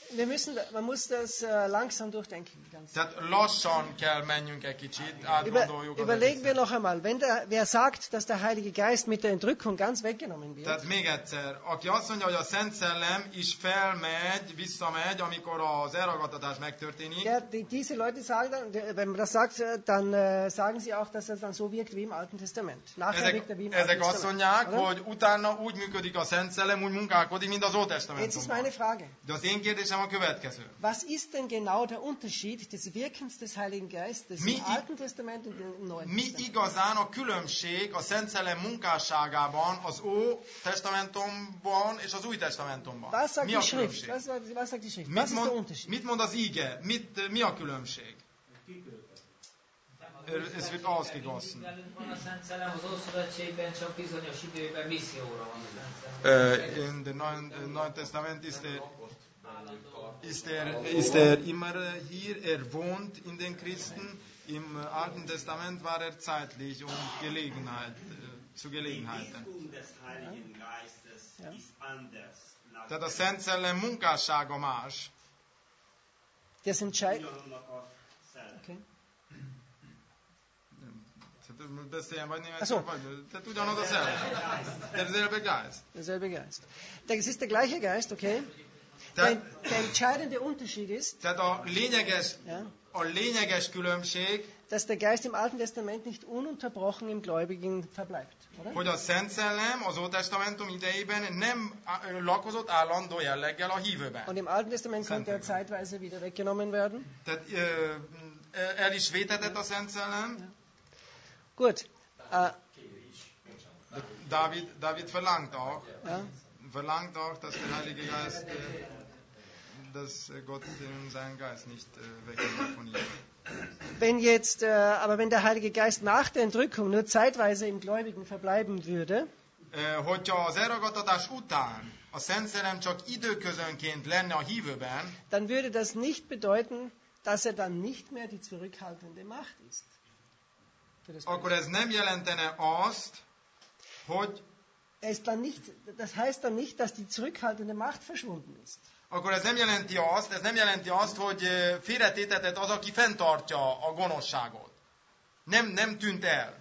Wir müssen, man muss das äh, langsam durchdenken. Ganz. Tehát lassan kell menjünk egy kicsit, Über, átgondoljuk az überlegen wir egészet. noch einmal, wenn der, wer sagt, dass der Heilige Geist mit der Entrückung ganz weggenommen wird, Tehát még egyszer, aki azt mondja, hogy a Szent Szellem is felmegy, visszamegy, amikor az elragadtatás megtörténik, der, die, diese Leute sagen dann, der, wenn man das sagt, äh, dann äh, sagen sie auch, dass es dann so wirkt wie im Alten Testament. Nachher wirkt er wie im ezek, Alten ezek azt mondják, Testament. hogy utána úgy működik a Szent Szellem, úgy munkálkodik, mint az Jetzt ist meine Ótestamentumban. Frage. De az én kérdésem a következő. Was ist denn genau der Unterschied des Wirkens des Heiligen Geistes Mi- im Alten Testament und im Neuen Mi Testament? igazán a különbség a Szent Szellem munkásságában az Ó Testamentumban és az Új Testamentumban? Was sagt Mi die a Schrift? különbség? Was, was, was sagt die Schrift? Mit Was ist der mond, Unterschied? mit mond az íge? Mit, mi a különbség? Ez wird ausgegossen. Velünk van a Szent Szellem, az Ószövetségben csak bizonyos időben misszióra van a Szent Szellem. Äh, in dem Neuen, äh, Neuen Testament ist er, ist, er, ist er immer äh, hier, er wohnt in den Christen. Im äh, Alten Testament war er zeitlich und Gelegenheit, äh, zu Die Gelegenheiten. Wirkung des Heiligen Geistes Ja. ist anders. Laut Tehát a Szent Szellem munkássága más. Das entscheidet. ugyanannak a szellem. Okay. Tehát beszéljen vagy Ach so. németül, vagy... Tehát ugyanaz a szellem. Derselbe Geist. Derselbe Geist. Das ist der gleiche Geist, okay? Der, Tehát, der entscheidende Unterschied ist, tehát a, lényeges, ja, a lényeges különbség, dass der Geist im Alten Testament nicht ununterbrochen im Gläubigen verbleibt, oder? hogy a Szent Szellem az Ótestamentum idejében nem á- lakozott állandó jelleggel a hívőben. Und im Alten Testament konnte er zeitweise wieder weggenommen werden. Tehát ö, el is vétetett a Szent Szellem. Gut. Äh, David, David verlangt auch, ja. verlangt auch, dass der Heilige Geist, äh, dass Gott äh, seinen Geist nicht äh, wegnimmt von ihm. Wenn jetzt, äh, aber wenn der Heilige Geist nach der Entrückung nur zeitweise im Gläubigen verbleiben würde, Ö, Hogyha az elragadtatás után a Szent Szellem csak időközönként lenne a hívőben, dann würde das nicht bedeuten, dass er dann nicht mehr die zurückhaltende Macht ist. Für das akkor ez nem jelentene azt, hogy Er ist dann nicht, das heißt dann nicht, dass die zurückhaltende Macht verschwunden ist. akkor ez nem jelenti azt, ez nem jelenti azt, hogy ö, félretétetett az, aki fenntartja a gonoszságot. Nem, nem tűnt el.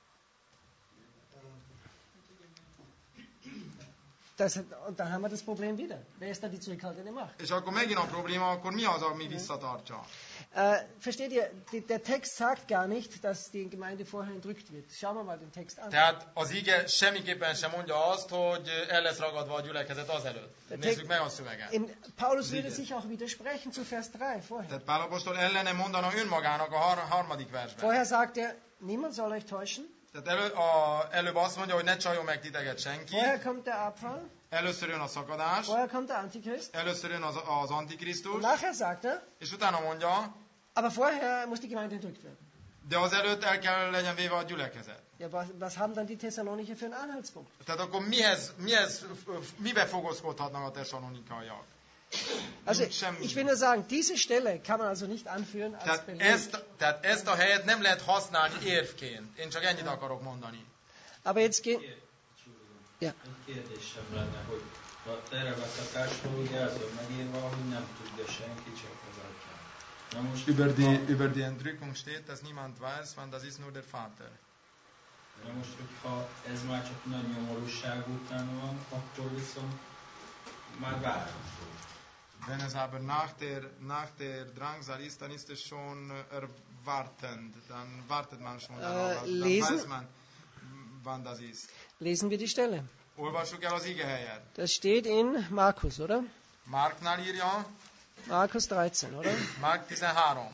Das, und dann haben wir das Problem wieder. Wer ist da die zurückhaltende Macht? És akkor megint a probléma, akkor mi az, ami visszatartja? Äh, versteht ihr, die, der Text sagt gar nicht, dass die Gemeinde vorher entrückt wird. Schauen wir mal den Text an. Tehát az ige semmiképpen sem mondja azt, hogy el lesz ragadva a gyülekezet azelőtt. Nézzük meg a szöveget. In, Paulus würde sich auch widersprechen zu Vers drei vorher. Tehát Pál apostol ellene mondana önmagának a har- harmadik versben. Vorher sagt er, niemand soll euch täuschen. Tehát elő, a, előbb azt mondja, hogy ne csaljon meg titeket senki. Vorher kommt der Abfall. Először jön a szakadás, Vorher kommt der Antichrist. először jön az, az Und antikrisztus, nachher sagt er, és utána mondja, aber vorher muss die Gemeinde entrückt werden. de azelőtt el kell legyen véve a gyülekezet. Ja, was, was haben dann die Thessalonicher für einen Anhaltspunkt? Tehát akkor mihez, mihez, mibe fogozkodhatnak a tesszalonikaiak? Also, Sem- ich will nur sagen, diese Stelle kann man also nicht anführen als Tehát Beleg. ezt, tehát ezt a helyet nem lehet használni érvként. Én csak ennyit akarok mondani. Aber jetzt gehen... Ja. Egy kérdésem lenne, hogy a tervezetásról ugye ez van megírva, hogy nem tudja senki, csak az Atya. Na most, Über die, ha, über die Entrückung steht, dass niemand weiß, wann das ist nur der Vater. na most, hogyha ez már csak nagy nyomorúság után van, akkor viszont már várható. Wenn es aber nach der, nach der Drangsal ist, dann ist es schon äh, erwartend. Dann wartet man schon darauf. Äh, Dann lesen- weiß man, wann das ist. Lesen wir die Stelle. Olvassuk el az ige helyet. Das steht in Markus, oder? Márknál írja, Markus dreizehn, oder? Márk tizenhárom.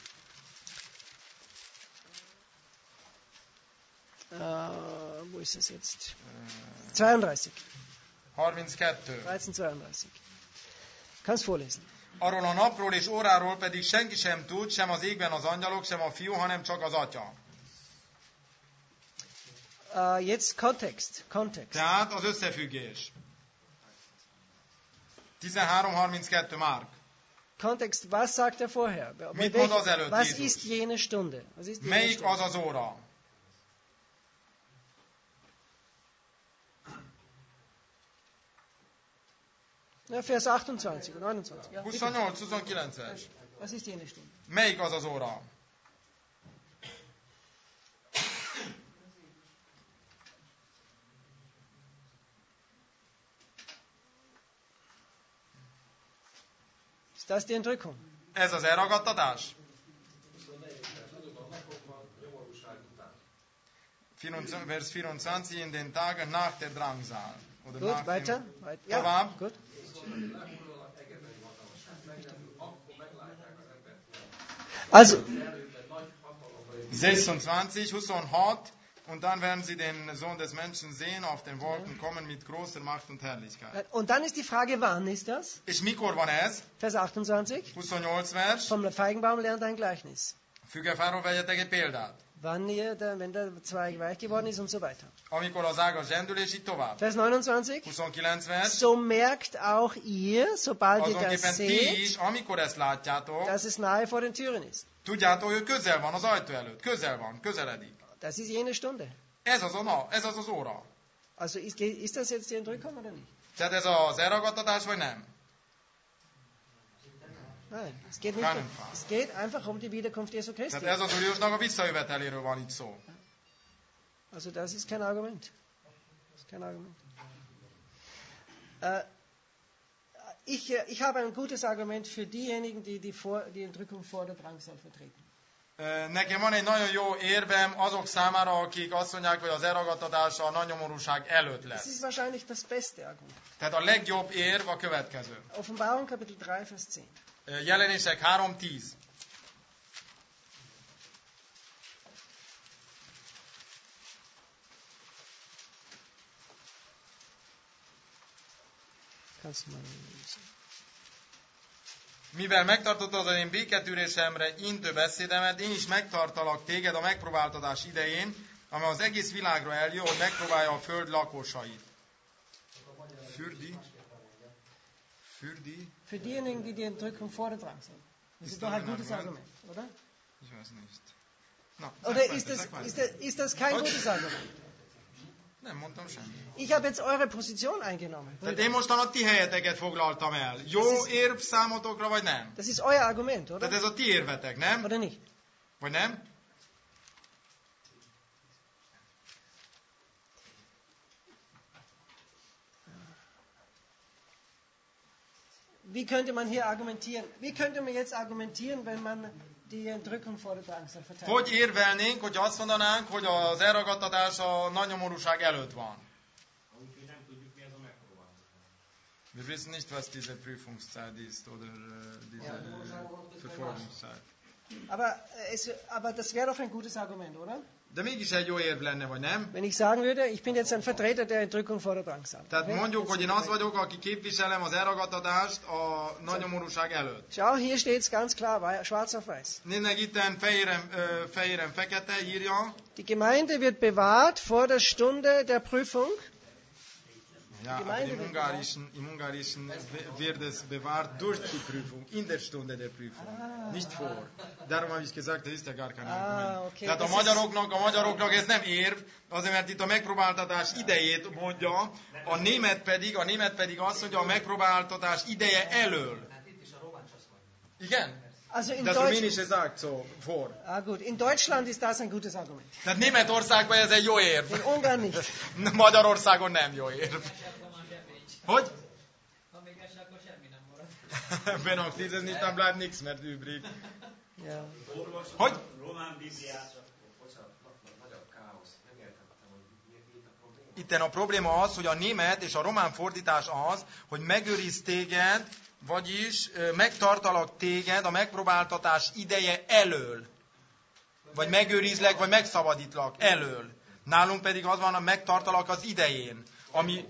Äh, wo ist es jetzt? zweiunddreißig. harminckettő. dreizehn, zweiunddreißig. Kannst vorlesen. Arról a napról és óráról pedig senki sem tud, sem az égben az angyalok, sem a fiú, hanem csak az atya. Äh, jetzt Kontext. Kontext. Tehát az összefüggés. tizenhárom harminckettő Márk. Kontext, was sagt er vorher? Mit Welche- mond az előtt was Jézus? ist jene Stunde? Was ist jene Melyik Stunde? az az óra? Ja, Vers achtundzwanzig und neunundzwanzig. Ja, bitte. huszonnyolc huszonkilenc vers. Was ist jene Stunde? Melyik az az óra? Ist das die Entrückung? Ez az elragadtatás? Vers vierundzwanzig, in den Tagen nach der Drangsal. Oder Gut, nach weiter. dem... weiter. Ja, Tovább. gut. Also, sechsundzwanzig, huszonhat, und dann werden sie den Sohn des Menschen sehen, auf den Wolken kommen mit großer Macht und Herrlichkeit. und dann ist die Frage, wann ist das? És mikor van ez? Vers achtundzwanzig. huszonnyolc vers. Vom Feigenbaum lernt ein Gleichnis. Fügefáról vegyetek egy példát. Wann ihr, der, wenn der Zweig weich geworden ist und so weiter. Amikor az ágas zsendül, és így tovább. Vers neunundzwanzig. huszonkilenc vers. So merkt auch ihr, sobald ihr das Azonképpen ti seht, is, amikor ezt látjátok, dass es nahe vor den Türen ist. tudjátok, hogy közel van az ajtó előtt. Közel van, közeledik. Das ist jene Stunde. Ez az a na, ez az az óra. Also ist, ist das jetzt die Entrückung oder nicht? Tehát ez az elragadtatás, vagy nem? Nein, es geht nicht. Keinen Um, Fall. es geht einfach um die Wiederkunft Jesu Christi. Tehát ez az Úr Jézusnak a visszajöveteléről van itt szó. Also das ist kein Argument. Das ist kein Argument. Äh, ich, äh, ich habe ein gutes Argument für diejenigen, die die, vor, die Entrückung vor der Drangsal vertreten. Ö, Nekem van egy nagyon jó érvem azok számára, akik azt mondják, hogy az elragadtatása a nagy nyomorúság előtt Das lesz. ist wahrscheinlich das beste Argument. Tehát a legjobb érv a következő. Offenbarung Kapitel drei, Vers zehn. Ö, Jelenések három tíz. Kannst du mal lesen. Mivel megtartottad az én béketűrésemre intő beszédemet, én is megtartalak téged a megpróbáltatás idején, amely az egész világra eljön, hogy megpróbálja a föld lakosait. Fürdi? Fürdi? Für diejenigen, die die Entrückung vor der Drangsal. Das ist doch ein gutes Argument, oder? Ich weiß nicht. Na, Oder sag ist weiter, das, sag weiter. ist, das, ist das kein Hogy? gutes Argument? Nem mondtam semmit. Ich habe jetzt eure Position eingenommen. Tehát én mostan a ti helyeteket foglaltam el. Jó érv számotokra, vagy nem? Das ist euer Argument, oder? Tehát ez a ti érvetek, nem? Oder nicht? Vagy nem? Wie könnte man hier argumentieren? Wie könnte man jetzt argumentieren, wenn man die Entrückung vor der Drangsal verteidigt? Hogy érvelnénk, hogy azt mondanánk, hogy az elragadtatás a nagy nyomorúság előtt van? Úgyhogy nem tudjuk, mi az a megpróbáltatás. Wir wissen nicht, was diese Prüfungszeit ist oder äh, diese äh, Verfolgungszeit. Aber, es, aber das wäre doch ein gutes Argument, oder? De mégis egy jó érv lenne, vagy nem? Wenn ich sagen würde, ich bin jetzt ein Vertreter der Entrückung vor der Drangsal. Tehát mondjuk, hogy én az vagyok, aki képviselem az elragadtatást a nagy nyomorúság előtt. Schau, hier steht es ganz klar, wei- schwarz auf weiß. Nézd itten fehéren, ö, fehéren fekete írja. Die Gemeinde wird bewahrt vor der Stunde der Prüfung. Ja, aber im Ungarischen, im Ungarischen wird es bewahrt durch die Prüfung, in der Stunde der Prüfung, Ah. nicht vor. Darum habe ich gesagt, das ist ja gar kein Ah, Argument. okay. Tehát a Das magyaroknak, a magyaroknak ez nem érv, azért mert itt a megpróbáltatás idejét mondja, a német pedig, a német pedig azt mondja, a megpróbáltatás ideje elől. Igen? Also in Das Deutsch, Rumänische sagt so, vor. ah, gut. In Deutschland ist das ein gutes Argument. Tehát Németországban ez egy jó érv. In Ungarn nicht. Magyarországon nem jó érv. Hogy? Ha még ez, akkor semmi nem marad. Wenn auch dieses nicht, dann bleibt nichts mehr übrig. Ja. Hogy? Román Bibliát. Itten a probléma az, hogy a német és a román fordítás az, hogy megőriz téged, vagyis ö, megtartalak téged a megpróbáltatás ideje elől. Vagy megőrizlek, vagy megszabadítlak elől. Nálunk pedig az van, hogy megtartalak az idején. Ami...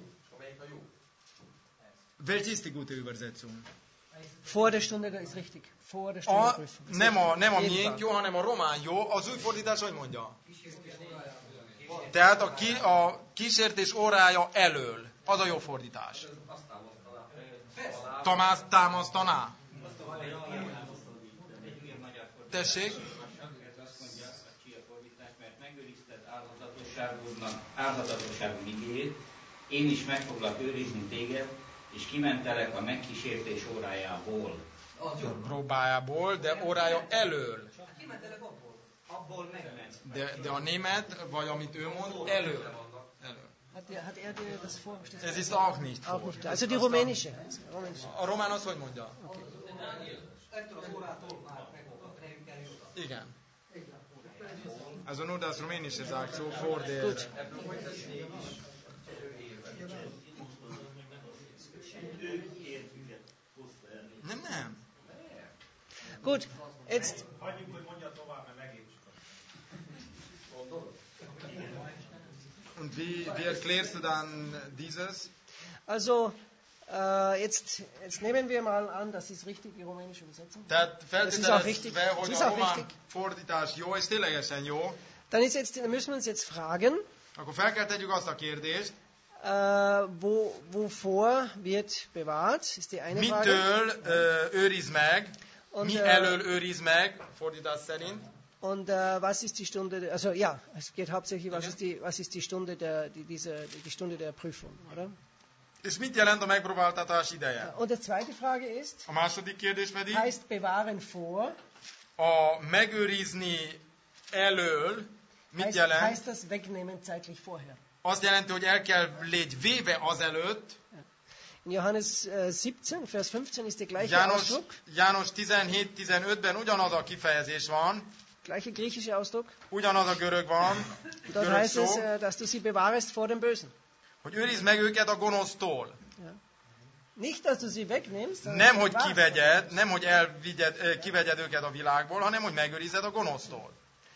Welche ist die gute Übersetzung? Vor der Stunde, das ist richtig. Vor der Stunde der A, Prüfung. nem a, nem a Jeden miénk Fall. jó, hanem a román jó. Az új fordítás hogy mondja? Tehát a, ki, a kísértés órája elől. Az a jó fordítás. Tamás támasztaná. Tessék? Ez azt mondja a csia fordítás, mert megőrizted áldozatosságodnak, áldozatosságod igéjét, én is meg foglak őrizni téged, és kimentelek a megkísértés órájából. Próbájából, de órája elől. Kimentelek abból. Abból megment. De, de a német, vagy amit ő mond, elől. elől. Hat er, hat er dir das vor? Ez ist auch nicht Auch vor. nicht klar. Also die rumänische. rumänische. A román az hogy mondja? Okay. Ettől az órától már eljut. Igen. Also nur das Rumänische sagt so vor der... Gut. Nem, nem. Gut, jetzt... Hagyjuk, hogy mondja tovább, mert megértsük. Und wie, wie erklärst du dann dieses? Also, äh, jetzt, jetzt nehmen wir mal an, das ist richtig, die rumänische Übersetzung. Tehát Das ist auch richtig. feltételezve, hogy Das ist a auch román richtig. fordítás jó, és ténylegesen jó, Dann, ist jetzt, dann müssen wir uns jetzt fragen, akkor fel kell tegyük azt a kérdést, äh, wo, wovor wird bewahrt, ist die eine Frage. mitől ö, őriz meg, Und, mi äh, elől őriz meg, fordítás szerint, Und äh, was ist die Stunde, also ja, es geht hauptsächlich, was ist die, was ist die Stunde der, die, diese, die Stunde der Prüfung, oder? és mit jelent a megpróbáltatás ideje? Und die zweite Frage ist, A második kérdés pedig, heißt bewahren vor, a megőrizni elől mit heißt, jelent? heißt das wegnehmen zeitlich vorher. Azt jelenti, hogy el kell légy véve azelőtt. In Johannes äh, siebzehn, Vers fünfzehn ist der gleiche János, Ausdruck, János tizenhét tizenötben ugyanaz a kifejezés van, gleiche griechische Ausdruck. ugyanaz a görög van, Dort görög heißt es, szó, äh, dass du sie bewahrst vor dem Bösen. hogy őrizd meg őket a gonosztól. Nicht, dass du sie wegnimmst, sondern Nem, sie hogy bewahrst. kivegyed, nem, hogy elvigyed, eh, kivegyed őket a világból, hanem, hogy megőrized a gonosztól.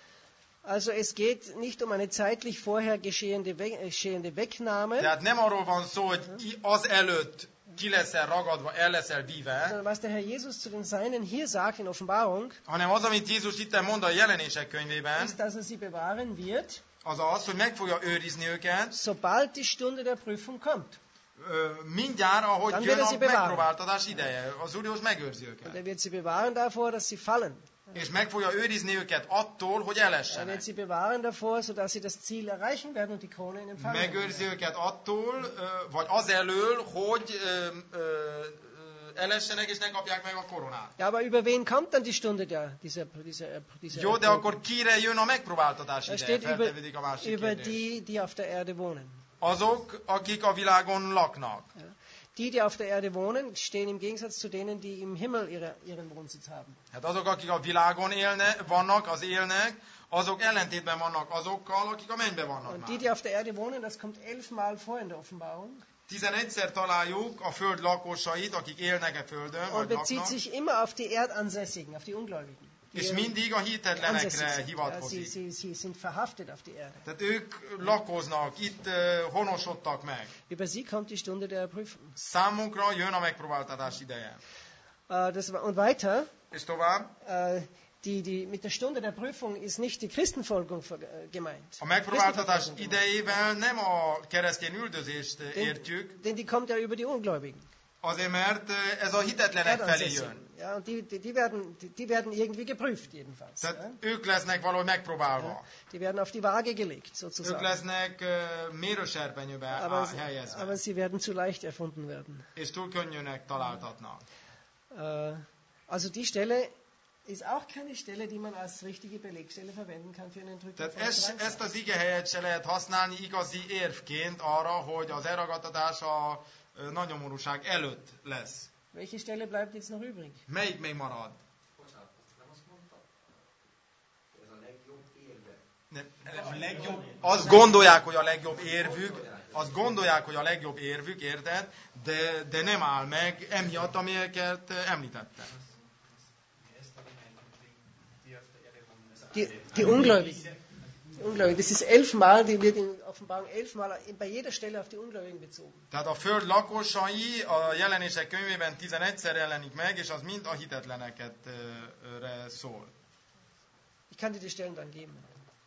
Also es geht nicht um eine zeitlich vorher geschehende, We geschehende Wegnahme, Tehát nem arról van szó, hogy i- az előtt ki leszel ragadva, el leszel víve, sondern was der Herr Jesus zu den Seinen hier sagt in Offenbarung, hanem az, amit Jézus itt mond a jelenések könyvében, ist, dass er sie bewahren wird, az az, hogy meg fogja őrizni őket, sobald die Stunde der Prüfung kommt. ö, mindjárt, ahogy Dan jön werden a sie bewahren. megpróbáltatás ideje. Az Úr Jézus megőrzi Und őket. er wird sie bewahren davor, dass sie fallen. És meg fogja őrizni őket attól, hogy Er elessenek. wird sie bewahren davor, sodass sie das Ziel erreichen werden und die Krone in Empfang nehmen Megőrzi werden. őket attól, ö, vagy azelől, hogy ö, ö, ö, elessenek és ne kapják meg a koronát. Ja, aber über wen kommt dann die Stunde der, dieser, dieser, dieser Jó, de akkor kire jön a megpróbáltatás Da ideje? steht über, Feltevődik a másik über kérdés. die, die auf der Erde wohnen. Azok, akik a világon laknak. Die, die auf der Erde wohnen, stehen im Gegensatz zu denen, die im Himmel ihre, ihren Wohnsitz haben. Hát azok, akik a világon élne, vannak, az élnek, azok ellentétben vannak azokkal, akik a mennyben vannak Und die, már. die auf der Erde wohnen, das kommt elfmal vor in der Offenbarung. Tizenegyszer találjuk a föld lakosait, akik élnek a földön, Und vagy bezieht laknak, sich immer auf die Erdansässigen, auf die Ungläubigen. Die és ihren mindig a ansässig hitetlenekre sind. Ja, sie, hivatkozik. sie, sie sind verhaftet auf die Erde. Tehát ők lakoznak, itt uh, honosodtak meg. Über sie kommt die Stunde der Prüfung. Számunkra jön a megpróbáltatás ideje. Äh, das war, und weiter, És tovább, äh, die, die, mit der Stunde der Prüfung ist nicht die Christenfolgung ver- äh, gemeint. a megpróbáltatás Christenverfolgung gemeint. idejével nem a keresztény üldözést uh, értjük, Denn, denn die kommt ja über die Ungläubigen. azért mert uh, ez a hitetlenek felé Erdansässigen. jön. Ja, und die, die, die, werden, die, die werden irgendwie geprüft, jedenfalls. Tehát Ja? ők lesznek valahogy megpróbálva. Die werden auf die Waage gelegt, Ők sozusagen. lesznek uh, mérőserpenyőbe Aber, á- helyezve, aber sie werden zu leicht erfunden werden. és túl könnyűnek találtatnak. Äh, also die Stelle ist auch keine Stelle, die man als richtige Belegstelle verwenden kann für einen Drücker Tehát von ez, Drangsal. ezt az igehelyet se lehet használni igazi érvként arra, hogy az elragadtatás a ö, nagynyomorúság előtt lesz. Welche Stelle bleibt jetzt noch übrig? Melyik még marad? Nem, a legjobb, azt gondolják, hogy a legjobb érvük, azt gondolják, hogy a legjobb érvük, érted? De, de nem áll meg emiatt, amelyeket említettem. Die, die Ungläubigen. Die Ungläubigen. Das ist elfmal, die wird in Offenbarung elfmal bei jeder Stelle auf die Ungläubigen bezogen. Tehát a föld lakosai a jelenések könyvében tizenegyszer jelenik meg, és az mind a hitetleneket ö, ö, szól. Ich kann dir die Stellen dann geben.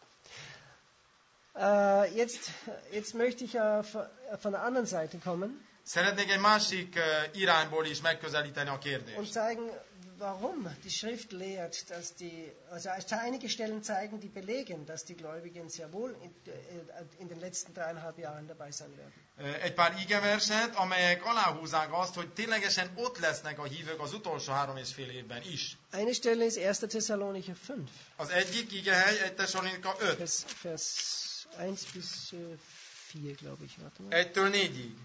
Äh, jetzt, jetzt möchte ich äh, von der anderen Seite kommen Szeretnék egy másik ö, irányból is megközelíteni a und kérdést. zeigen, warum die Schrift lehrt, dass die, also einige Stellen zeigen, die belegen, dass die Gläubigen sehr wohl in, in den letzten dreieinhalb Jahren dabei sein werden. Egy pár igeverset, amelyek aláhúzzák azt, hogy ténylegesen ott lesznek a hívők az utolsó három és fél évben is. Eine Stelle ist erster Thessalonicher fünf. Az egyik igehely egy Tesszalonika öt. Vers, Vers eins bis vier, glaube ich. Warte mal. egytől négyig.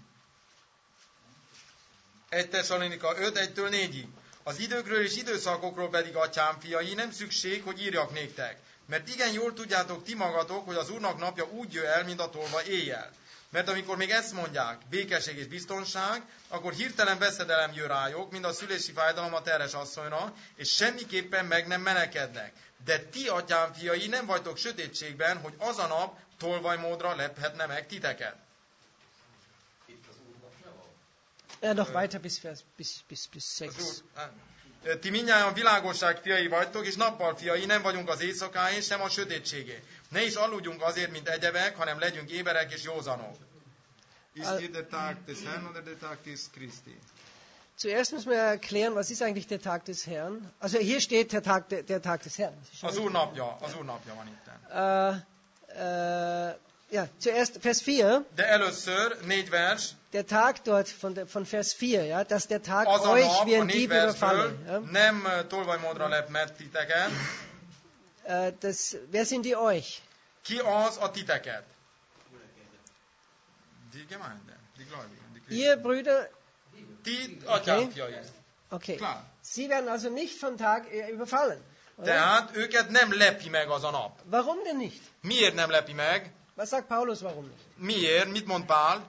egy Tesszalonika öt, egytől négyig. Az időkről és időszakokról pedig, atyám fiai, nem szükség, hogy írjak néktek. Mert igen jól tudjátok ti magatok, hogy az Úrnak napja úgy jön el, mint a tolvaj éjjel. Mert amikor még ezt mondják, békesség és biztonság, akkor hirtelen veszedelem jön rájuk, mint a szülési fájdalom a terhes asszonyra, és semmiképpen meg nem menekednek. De ti, atyám fiai, nem vagytok sötétségben, hogy az a nap tolvajmódra lephetne meg titeket. Ja, noch weiter bis, Vers, bis, bis, bis sechs. Ti mindnyájan világosság fiai vagytok, és nappal fiai, nem vagyunk az éjszakáé, sem a sötétségé. Ne is aludjunk azért, mint egyebek, hanem legyünk éberek és józanok. Ist hier der Tag des Herrn oder der Tag des Christi? Zuerst müssen wir erklären, was ist eigentlich der Tag des Herrn? Also hier steht der Tag, der, der Tag des Herrn. Az Úr napja, az Úr napja van itt. Uh, uh, ja, zuerst Vers vier. De először négy vers. Der Tag dort von, der, von Vers vier, ja, dass der Tag az a euch nap, wie a ein négy Dieb versből überfallen. Ja? nem tolvajmódra lep meg titeket. Uh, das, wer sind die euch? Ki az a titeket? Die Gemeinde, die Gläubigen, die Christen. Ihr Brüder, Ti atyám fiai. okay. Klar. Sie werden also nicht vom Tag überfallen. Oder? Tehát őket nem lepi meg az a nap. Warum denn nicht? Miért nem lepi meg? Was sagt Paulus, warum nicht? Miért? Mit mond Pál?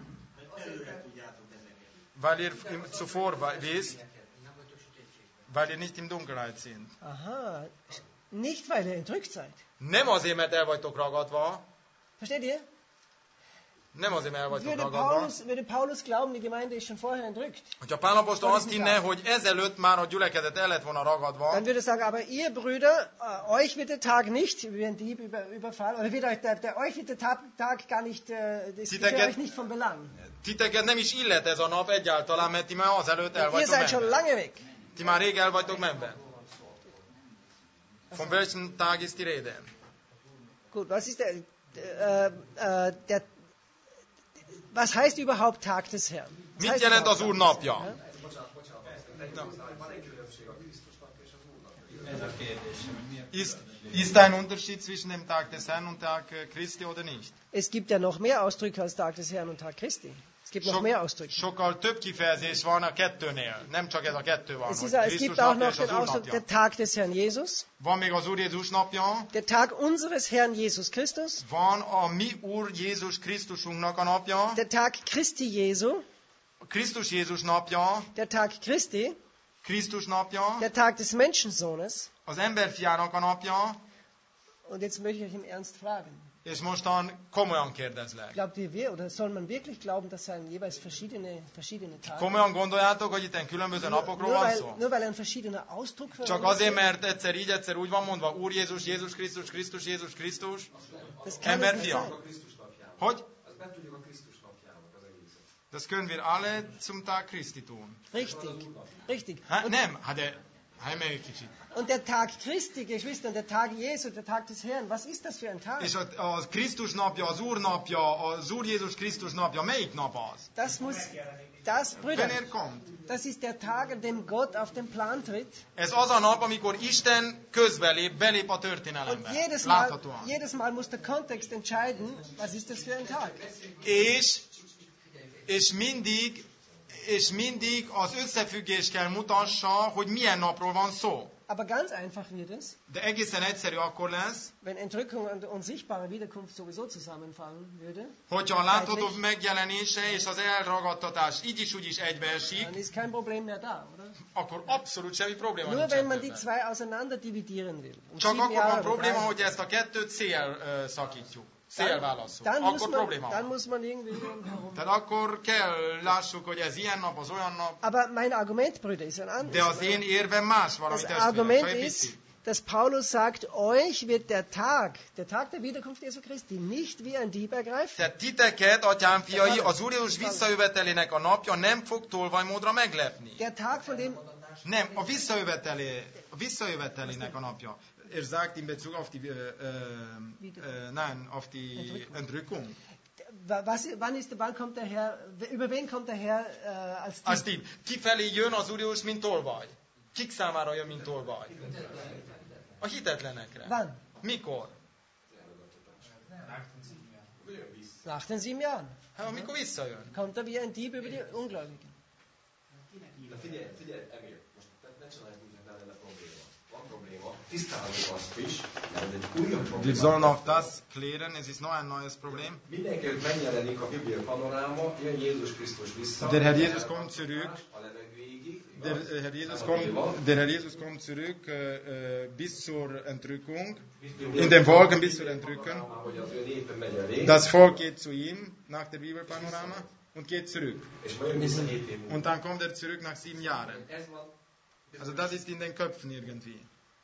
Weil ihr zuvor wisst, weil ihr nicht im Dunkelheit sind. Aha, nicht weil ihr entrückt seid. Nem azért, mert el vagytok ragadva. Versteht ihr? Nem azért, mert el vagytok Würde ragadva. Paulus, würde Paulus glauben, die Gemeinde ist schon vorher entrückt, Hogyha Pál apostol azt hinne, hogy ezelőtt már a gyülekezet el lett volna ragadva, dann würde er sagen, aber ihr Brüder, äh, euch wird der Tag nicht über den Dieb über, überfallen, oder wird euch der, der, euch wird der Tag, Tag gar nicht, äh, das ist für euch nicht von Belang. titeket nem is illet ez a nap egyáltalán, mert ti már azelőtt el Ihr vagytok seid schon menve. lange weg. Ti már rég el vagytok menve. Von welchem Tag ist die Rede? Gut, was ist der, äh, äh, der was heißt überhaupt Tag des Herrn? Was Mit heißt jelent überhaupt az Úr Tag? napja? Ez a kérdésem, hogy miért Ist, ist ein Unterschied zwischen dem Tag des Herrn und Tag Christi oder nicht? Es gibt ja noch mehr Ausdrücke als Tag des Herrn und Tag Christi. Es gibt noch Sok, mehr Ausdrücke. sokkal több kifejezés van a kettőnél. Nem csak ez a kettő van. Es, hogy ist, es Krisztus gibt auch napja noch és az den Úr Ausdruck napja. der Tag des Herrn Jesus, Van még az Úr Jézus napja, der Tag unseres Herrn Jesus Christus, van a mi Úr Jézus Krisztusunknak a napja, der Tag Christi Jesu, Krisztus Jézus napja, der Tag Christi, Krisztus napja, der Tag des Menschensohnes. az emberfiának a napja, Und jetzt möchte ich euch im Ernst fragen. és mostan komolyan kérdezlek. Glaubt ihr, wir, oder soll man wirklich glauben, dass seien jeweils verschiedene, verschiedene Tage? Komolyan gondoljátok, hogy itten különböző Nur, napokról nur, van weil, szó? nur weil ein verschiedener Ausdruck Csak verwendet azért, wird? mert egyszer így, egyszer úgy van mondva, Úr Jézus, Jézus Krisztus, Krisztus, Jézus Krisztus, Das kann es nicht emberfia. sein. Hogy? Das können wir alle zum Tag Christi tun. Richtig, richtig. Hát nem, hát de, hát meg egy kicsit. Und der Tag Christi, Geschwister, der Tag Jesu, der Tag des Herrn, was ist das für ein Tag? És a, a Krisztus napja, az Úr napja, az Úr Jézus Krisztus napja, melyik nap az? Das muss, das, Brüder, Wenn er kommt. das ist der Tag, an dem Gott auf den Plan tritt. Ez az a nap, amikor Isten közbelép, belép a Und történelembe. jedes Mal, Láthatóan. jedes Mal muss der Kontext entscheiden, was ist das für ein Tag. És, és mindig, és mindig az összefüggés kell mutassa, hogy milyen napról van szó. Aber ganz einfach wird es, De egészen egyszerű akkor lesz, wenn Entrückung und unsichtbare Wiederkunft sowieso zusammenfallen würde, hogyha a látható megjelenése és az elragadtatás így is úgy is egybeesik, dann ist kein Problem mehr da, oder? akkor abszolút semmi probléma Nur nincsen wenn man die többen. zwei auseinander dividieren will. Um Csak sieben akkor Jahre van oder probléma, drei, hogy ezt a kettőt szél uh, szakítjuk. Szél dann, válaszol. dann, muss Akkor man, probléma dann van. muss man irgendwie herum. Tehát akkor kell lássuk, hogy ez ilyen nap, az olyan nap, Aber mein Argument, Brüder, ist ein de anderes. az én érvem más valami Das testvérek. Argument Csak egy ist, picit. dass Paulus sagt, euch wird der Tag, der Tag der Wiederkunft Jesu Christi, nicht wie ein Dieb ergreifen. Tehát titeket, atyám fiai, az Úr Jézus visszajövetelének a napja nem fog tolvajmódra meglepni. Der Tag, von dem Nem, a visszajöveteli, a visszajövetelinek a napja. Er sagt in Bezug auf die, äh, äh, nein, auf die Entrückung. Was, wann, ist, wann kommt der Herr, über wen kommt der Herr äh, als Dieb? Als Dieb. Kifelé jön az Úr Jézus, mint tolvaj. Kik számára jön, mint tolvaj? A hitetlenekre. Wann? Mikor? Nach den sieben Jahren. Hát amikor visszajön. Kommt er wie ein Dieb über die Ungläubigen. De figyelj, figyelj, Emil, most ne csinálj úgy, hogy ne lenne probléma. Van probléma, tisztáljuk azt is, mert ez egy újabb probléma. Wir sollen auch das klären, es ist noch ein neues Problem. Mindenkinek megjelenik a Biblia panoráma, jön Jézus Krisztus vissza. Der Herr Jesus kommt zurück. A levegőig. Der Herr Jesus kommt, der Herr Jesus kommt zurück äh, bis zur Entrückung, in den Wolken bis zur Entrückung. Das Volk geht zu ihm nach der Bibelpanorama und geht zurück. Und dann kommt er zurück nach sieben Jahren. Also das ist in den Köpfen irgendwie.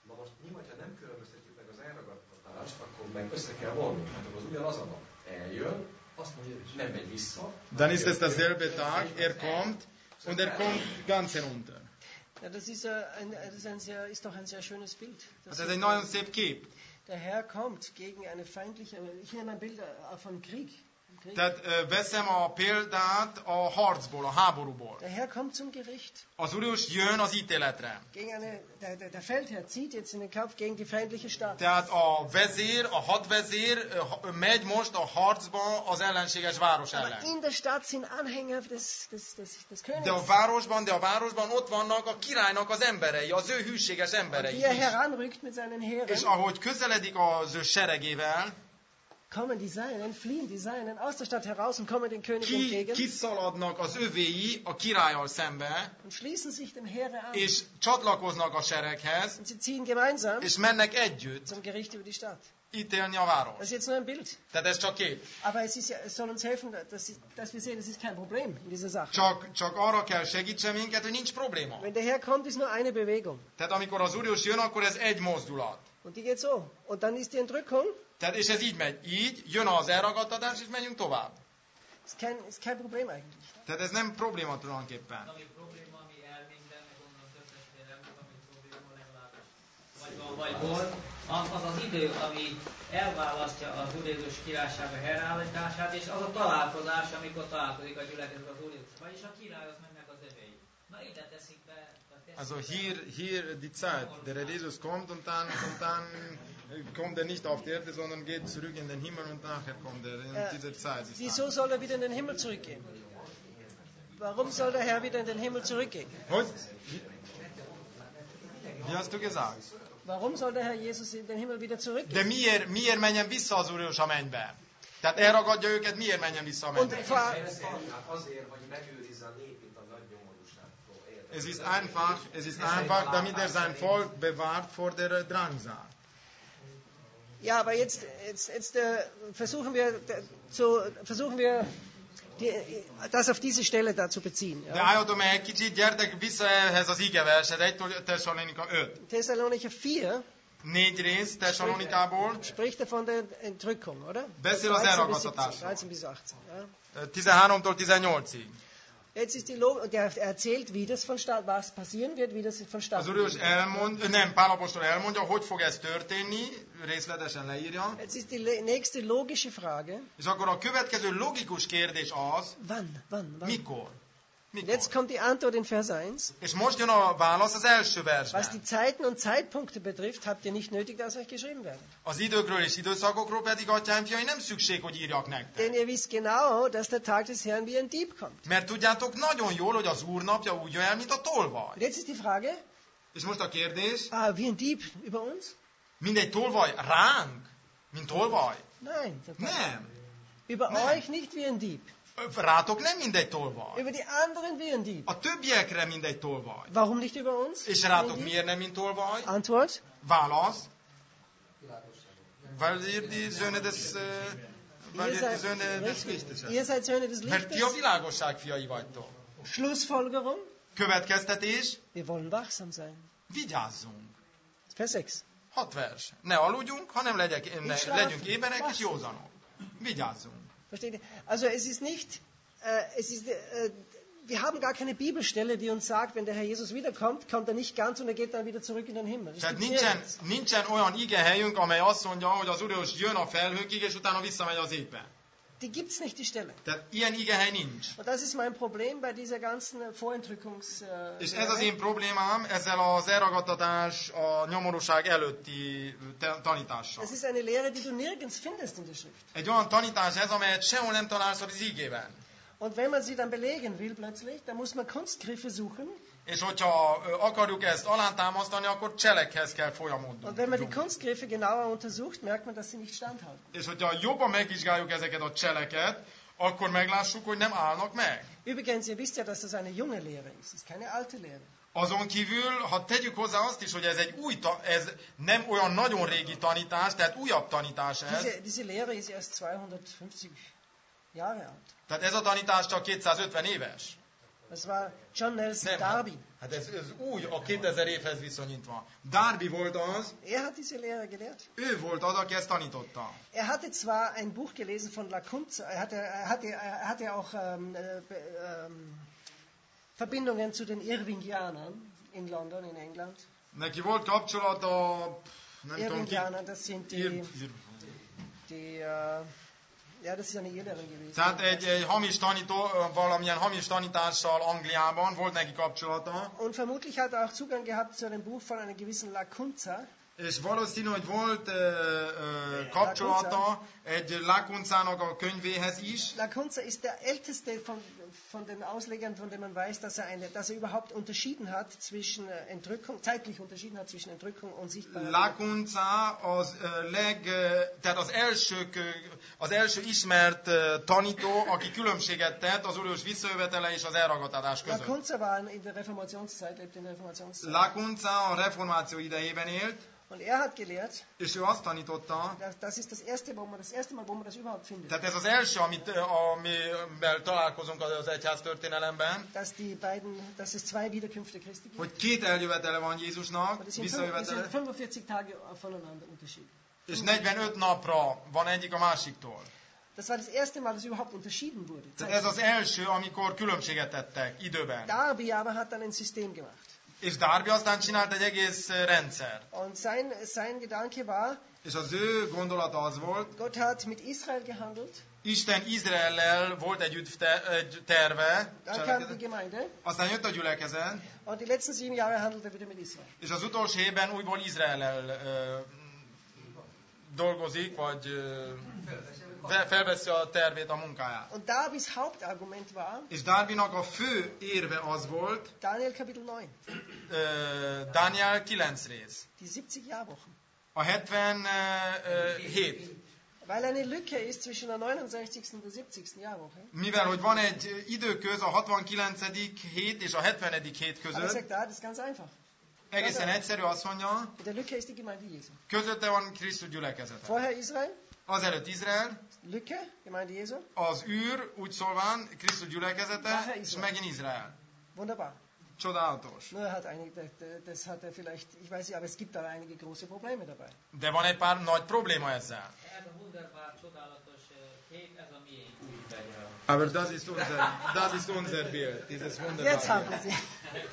Dann ist es derselbe Tag, er kommt und er kommt ganz herunter. Ja, das ist, ein, das ist, ein sehr, ist doch ein sehr schönes Bild. Das ist ein neues Bild. Der Herr kommt gegen eine feindliche, ich nehme ein Bild von Krieg. Krieg. Tehát uh, veszem a példát a harcból, a háborúból. Der Herr kommt zum Gericht. Az Úr Jézus jön az ítéletre. Gegen eine, der, der, der Feldherr zieht jetzt in den Kampf gegen die feindliche Stadt. Tehát a vezér, a hadvezér uh, megy most a harcba az ellenséges város ellen. Aber in der Stadt sind Anhänger des, des, des, des Königs. De a városban, de a városban ott vannak a királynak az emberei, az ő hűséges emberei. Und wie er heranrückt mit seinen Heeren. És ahogy közeledik az ő seregével, kommen die Seinen, fliehen die Seinen aus der Stadt heraus und kommen den König ki, entgegen. Kiszaladnak az övéi a királlyal szembe, und schließen sich dem Heere an. És csatlakoznak a sereghez, und sie ziehen gemeinsam és mennek együtt zum Gericht über die Stadt. ítélni a város. Das ist jetzt nur ein Bild. Tehát ez csak kép. Aber es, ist ja, es soll uns helfen, dass, dass wir sehen, es ist kein Problem in dieser Sache. Csak, csak arra kell segítsen minket, hogy nincs probléma. Wenn der Herr kommt, ist nur eine Bewegung. Tehát amikor az Úr Jézus jön, akkor ez egy mozdulat. Und die geht so. Und dann ist die Entrückung. Tehát és ez így megy. Így jön az elragadtatás, és megyünk tovább. Es ist kein, ist kein Problem eigentlich. Tehát ez nem probléma tulajdonképpen. Ami probléma, ami elménkben, meg onnan összesítén nem tudom, ami probléma legalábbis. Vagy van, vagy volt, az az idő, ami elválasztja az Úr Jézus királysága helyreállítását, és az a találkozás, amikor találkozik a gyülekezet az Úr Jézus. Vagyis a királyhoz mennek az övei. Na ide teszik be. Also hier, hier die Zeit, der Herr Jesus kommt und dann, und dann kommt er nicht auf die Erde, sondern geht zurück in den Himmel und nachher kommt er in äh, dieser Zeit. Wieso soll er wieder in den Himmel zurückgehen? Warum soll der Herr wieder in den Himmel zurückgehen? Wie, wie hast du gesagt? Warum soll der Herr Jesus in den Himmel wieder zurückgehen? De miért, miért menjen vissza az Úr Jézus a mennybe? Tehát elragadja őket, miért menjen vissza a mennybe? Azért, hogy megőrizze a népét a nagy nyomorúságtól. Es ist einfach, es ist einfach, damit er sein Volk bewahrt vor der Drangsal. Ja, aber jetzt, jetzt, jetzt äh, versuchen wir, äh, zu, versuchen wir die, das auf diese Stelle da zu beziehen. Ja? De álljatok meg egy kicsit, gyertek vissza ehhez az igevershez, egy Tesszalonika öt. Thessalonicher vier. Négy rész Tesszalonikából. Spricht er von der Entrückung, oder? Beszél az elragadtatásról. dreizehn bis achtzehn. Ja? tizenháromtól tizennyolcig. Jetzt ist die Log- der erzählt, wie das vonstatten, was passieren wird, wie das vonstatten Az Úr Jézus elmond, nem, Pál apostol elmondja, hogy fog ez történni, részletesen leírja. Jetzt ist die nächste logische Frage. És akkor a következő logikus kérdés az, wann, wann, wann? mikor? Mikor? Jetzt kommt die Antwort in Vers eins. És most jön a válasz az első versben. Was die Zeiten und Zeitpunkte betrifft, habt ihr nicht nötig, dass euch geschrieben werden. Az időkről és időszakokról pedig, atyáim, fiai, nem szükség, hogy írjak nektek. Denn ihr wisst genau, dass der Tag des Herrn wie ein Dieb kommt. Mert tudjátok nagyon jól, hogy az Úr napja úgy jön el, mint a tolvaj. Und jetzt ist die Frage. És most a kérdés. Ah, wie ein Dieb über uns? Mint egy tolvaj ránk? Mint tolvaj? Nein. Nem. Über nem. euch nicht wie ein Dieb. Rátok nem mindegy tolvaj. Über die anderen wie ein Dieb. A többiekre mindegy tolvaj. Warum nicht über uns? És rátok miért nem mint tolvaj? Antwort? Válasz. Weil ihr die Söhne des, uh, weil ihr die Söhne des Lichtes seid. Ihr seid Söhne des Mert ti Lichtes. a világosság fiai vagytok. Schlussfolgerung? Következtetés. Wir wollen wachsam sein. Vigyázzunk. Vers sechs. Hat vers. Ne aludjunk, hanem legyek, ne, legyünk éberek és józanok. Vigyázzunk. Versteht ihr? Also es ist nicht, äh, es ist, äh, wir haben gar keine Bibelstelle, die uns sagt, wenn der Herr Jesus wiederkommt, kommt er nicht ganz und er geht dann wieder zurück in den Himmel. Das Tehát gibt's nincsen, nirgends. nincsen olyan igehelyünk, amely azt mondja, hogy az Úr Jézus jön a felhőkig, és utána visszamegy az égbe. Die gibt es nicht, die Stelle. Tehát ilyen igehely nincs. Und das ist mein Problem bei dieser ganzen Vorentrückungs... Äh, És ez az én problémám ezzel az elragadtatás, a nyomorúság előtti te- tanítással. Das ist eine Lehre, die du nirgends findest in der Schrift. Egy olyan tanítás ez, amelyet sehol nem találsz az ígében. Und wenn man sie dann belegen will plötzlich, dann muss man Kunstgriffe suchen. És hogyha ö, akarjuk ezt alátámasztani, akkor cselekhez kell folyamodnunk. Und wenn man die Kunstgriffe genauer untersucht, merkt man, dass sie nicht standhalten. És hogyha jobban megvizsgáljuk ezeket a cseleket, akkor meglássuk, hogy nem állnak meg. Übrigens, ihr wisst ja, dass das eine junge Lehre ist. Das ist keine alte Lehre. Azon kívül, ha tegyük hozzá azt is, hogy ez egy új, ta- ez nem olyan nagyon régi tanítás, tehát újabb tanítás ez. Diese, diese Lehre ist erst zweihundertfünfzig Jahre alt. Tehát ez a tanítás csak kétszázötven éves. Das war John Nelson Nem, Darby. hát ez, ez úgy a kétezer évhez viszonyítva. Darby volt az, Er hat diese Lehre gelehrt. ő volt az, aki ezt tanította. Er hatte zwar ein Buch gelesen von Lacunza, er hatte, er hatte, er hatte auch ähm, äh, ähm, Verbindungen zu den Irvingianern in London, in England. Neki volt kapcsolata, nem tudom ki. Irvingianer, das sind die, ír- ír- die äh, ja, das ist eine Irrlehrerin gewesen. Tehát egy, egy hamis tanító, valamilyen hamis tanítással Angliában volt neki kapcsolata, Und vermutlich hat er auch Zugang gehabt zu einem Buch von einem gewissen Lacunza. és valószínű, hogy volt ö, ö, kapcsolata egy Lakuncának a könyvéhez is. Lacunza ist der älteste von, von den Auslegern, von dem man weiß, dass er, eine, dass er überhaupt unterschieden hat zwischen äh, Entrückung, zeitlich unterschieden hat zwischen Entrückung und Sichtbarkeit. Lakunca az ö, leg, ö, tehát az első, kö- az első ismert ö, tanító, aki különbséget tett az Úr visszajövetele és az elragadtatás között. Lacunza war in der Reformationszeit, lebte in der Reformationszeit. Lakunca a reformáció idejében élt, Und er hat gelehrt, és ő azt tanította, das, das ist das erste, wo man, das erste Mal, wo man das überhaupt findet, tehát ez az első, amit, ö, amivel találkozunk az egyház történelemben, dass die beiden, dass es zwei Wiederkünfte Christi gibt. hogy két eljövetele van Jézusnak, Und es sind, fünf, es sind visszajövetele, fünfundvierzig Tage voneinander Unterschied. és negyvenöt napra van egyik a másiktól. Das war das erste Mal, dass überhaupt unterschieden wurde. Tehát ez az első, amikor különbséget tettek időben. Darby aber hat dann ein System gemacht. És Darby aztán csinált egy egész rendszer. Und sein, sein Gedanke war, És az ő gondolata az volt, Gott hat mit Israel gehandelt, Isten Izraellel volt egy, te, egy terve, dann kam die cselekedet. Gemeinde Aztán jött a gyülekezet, und die letzten sieben Jahre handelt er wieder mit Israel. és az utolsó évben újból Izraellel ö, dolgozik, vagy ö, fe- felveszi a tervét, a munkáját. Und Darbys Hauptargument war, És Darbynak a fő érve az volt, Daniel Kapitel neun, ö, Dániel kilenc rész. die siebzig Jahrwochen. A hetvenhét. Weil eine Lücke ist zwischen der neunundsechzigsten und der siebzigsten Jahrwoche. Mivel, hogy van egy időköz a hatvankilencedik hét és a hetvenedik hét Aber er között, sagt, ah, das ist ganz einfach. egészen egyszerű, azt mondja, Mit der Lücke ist die Gemeinde Jesu. közötte van Krisztus gyülekezete. Vorher Israel, Azelőtt Izrael, Lücke, Gemeinde Jesu. az űr, úgy szólván, Krisztus gyülekezete, és megint Izrael. Wunderbar. Csodálatos. Nur er hat einige, das hat er vielleicht, ich weiß nicht, aber es gibt da einige große Probleme dabei. De van egy pár nagy probléma ezzel. Ez a wunderbar, csodálatos ö, kép, ez a miénk. Aber das ist unser, das ist unser Bild, dieses Jetzt wunderbare haben Bild. wir sie.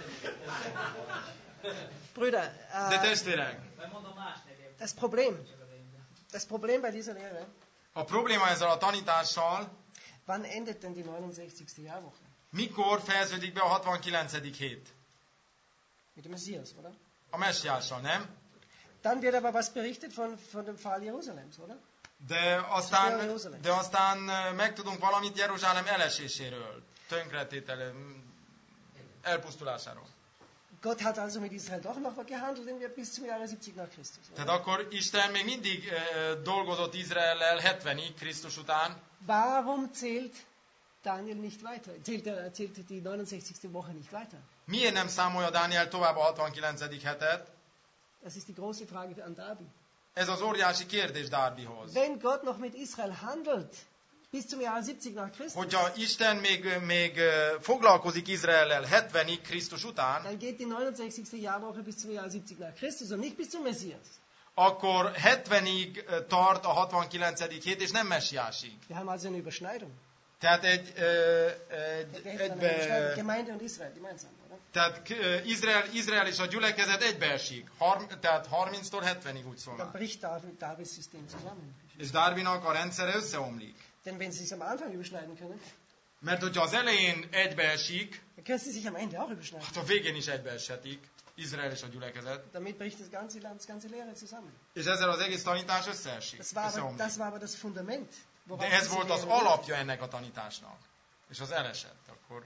Brüder, De äh, testvérek, Vagy mondom más nevén. das Problem, Csak az én. das Problem bei dieser Lehre, a probléma ezzel a tanítással, wann endet denn die neunundsechzigste Jahrwoche? mikor fejeződik be a hatvankilencedik hét? Mit dem Messias, oder? A messiással, nem? Dann wird aber was berichtet von, von dem Fall Jerusalems, oder? De aztán, de aztán megtudunk valamit Jeruzsálem eleséséről, tönkretétele, elpusztulásáról. Gott hat also mit Israel doch noch gehandelt in der- bis zum Jahre siebzig nach Christus. Oder? Tehát akkor Isten még mindig e, dolgozott Izraellel hetvenig Krisztus után. Warum zählt Daniel nicht weiter? Zählt, er, zählt die neunundsechzigste Woche nicht weiter? Miért nem számolja Dániel tovább a hatvankilencedik hetet? Das ist die große Frage an Darby. Ez az óriási kérdés Darbyhoz. Wenn Gott noch mit Israel handelt, bis zum Jahre siebzig nach Christus, Hogyha Isten még, még e, foglalkozik Izraellel hetvenig Krisztus után, dann geht die neunundsechzigste Jahrwoche bis zum Jahre siebzig nach Christus und nicht bis zum Messias. akkor hetvenig tart a hatvankilencedik hét, és nem messiásig. Wir haben also eine Überschneidung. Tehát egy, ö, egy egybe... Gemeinde und Israel, gemeinsam, oder? Tehát ö, Izrael, Izrael és a gyülekezet egybeesik. Har, tehát harminctól hetvenig úgy Dann szól. bricht David, Davids System zusammen. És Darwinnak a rendszere összeomlik. Denn wenn sie sich am Anfang überschneiden können, Mert hogyha az elején egybeesik, dann können sie sich am Ende auch überschneiden. hát a végén is egybeeshetik. Izrael és a gyülekezet. Damit bricht das ganze Land, das ganze Lehre zusammen. És ezzel az egész tanítás összeesik. Das war aber, Összeomlik. das, war aber das Fundament. worauf De ez diese volt az Lehre beruht. alapja ennek a tanításnak. És az elesett akkor.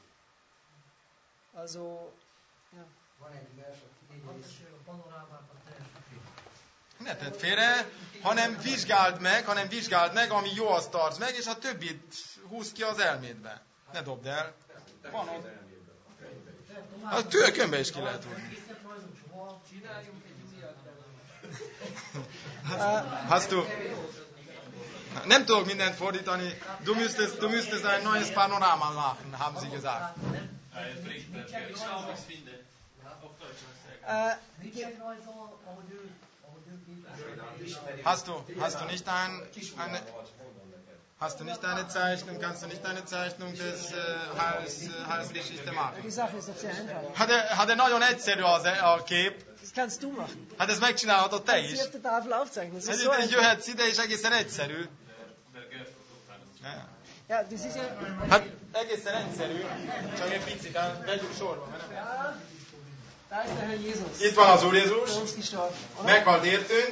Also, ja. Ne tedd félre, hanem vizsgáld meg, hanem vizsgáld meg, ami jó, azt tartsd meg, és a többit húzd ki az elmédbe. Ne dobd el. Van ott. A tőkönyvbe is ki lehet húzni. Hast du... Nem tudok mindent fordítani. Du müsstest, du müsstest ein neues Panorama machen, haben sie gesagt. Äh, Hast du, hast du nicht ein, eine, hast du nicht eine Zeichnung, kannst du nicht eine Zeichnung des äh, Heils, äh, Heilsgeschichte machen? die Sache ist doch sehr einfach. Hát, de- hát de nagyon egyszerű az, a kép. Das kannst du machen. Hát ezt megcsinálhatod te Kannst is. du auf der Tafel aufzeichnen. Das Hát ist so itt einfach. jöhetsz ide, és egészen egyszerű. Ja, das ist ja... Hát egészen egyszerű, csak egy picit, hát vegyük sorba. mert nem- Ja, da ist der Herr Jesus. Itt van az Úr Jézus, Für uns gestorben. oder? meghalt értünk,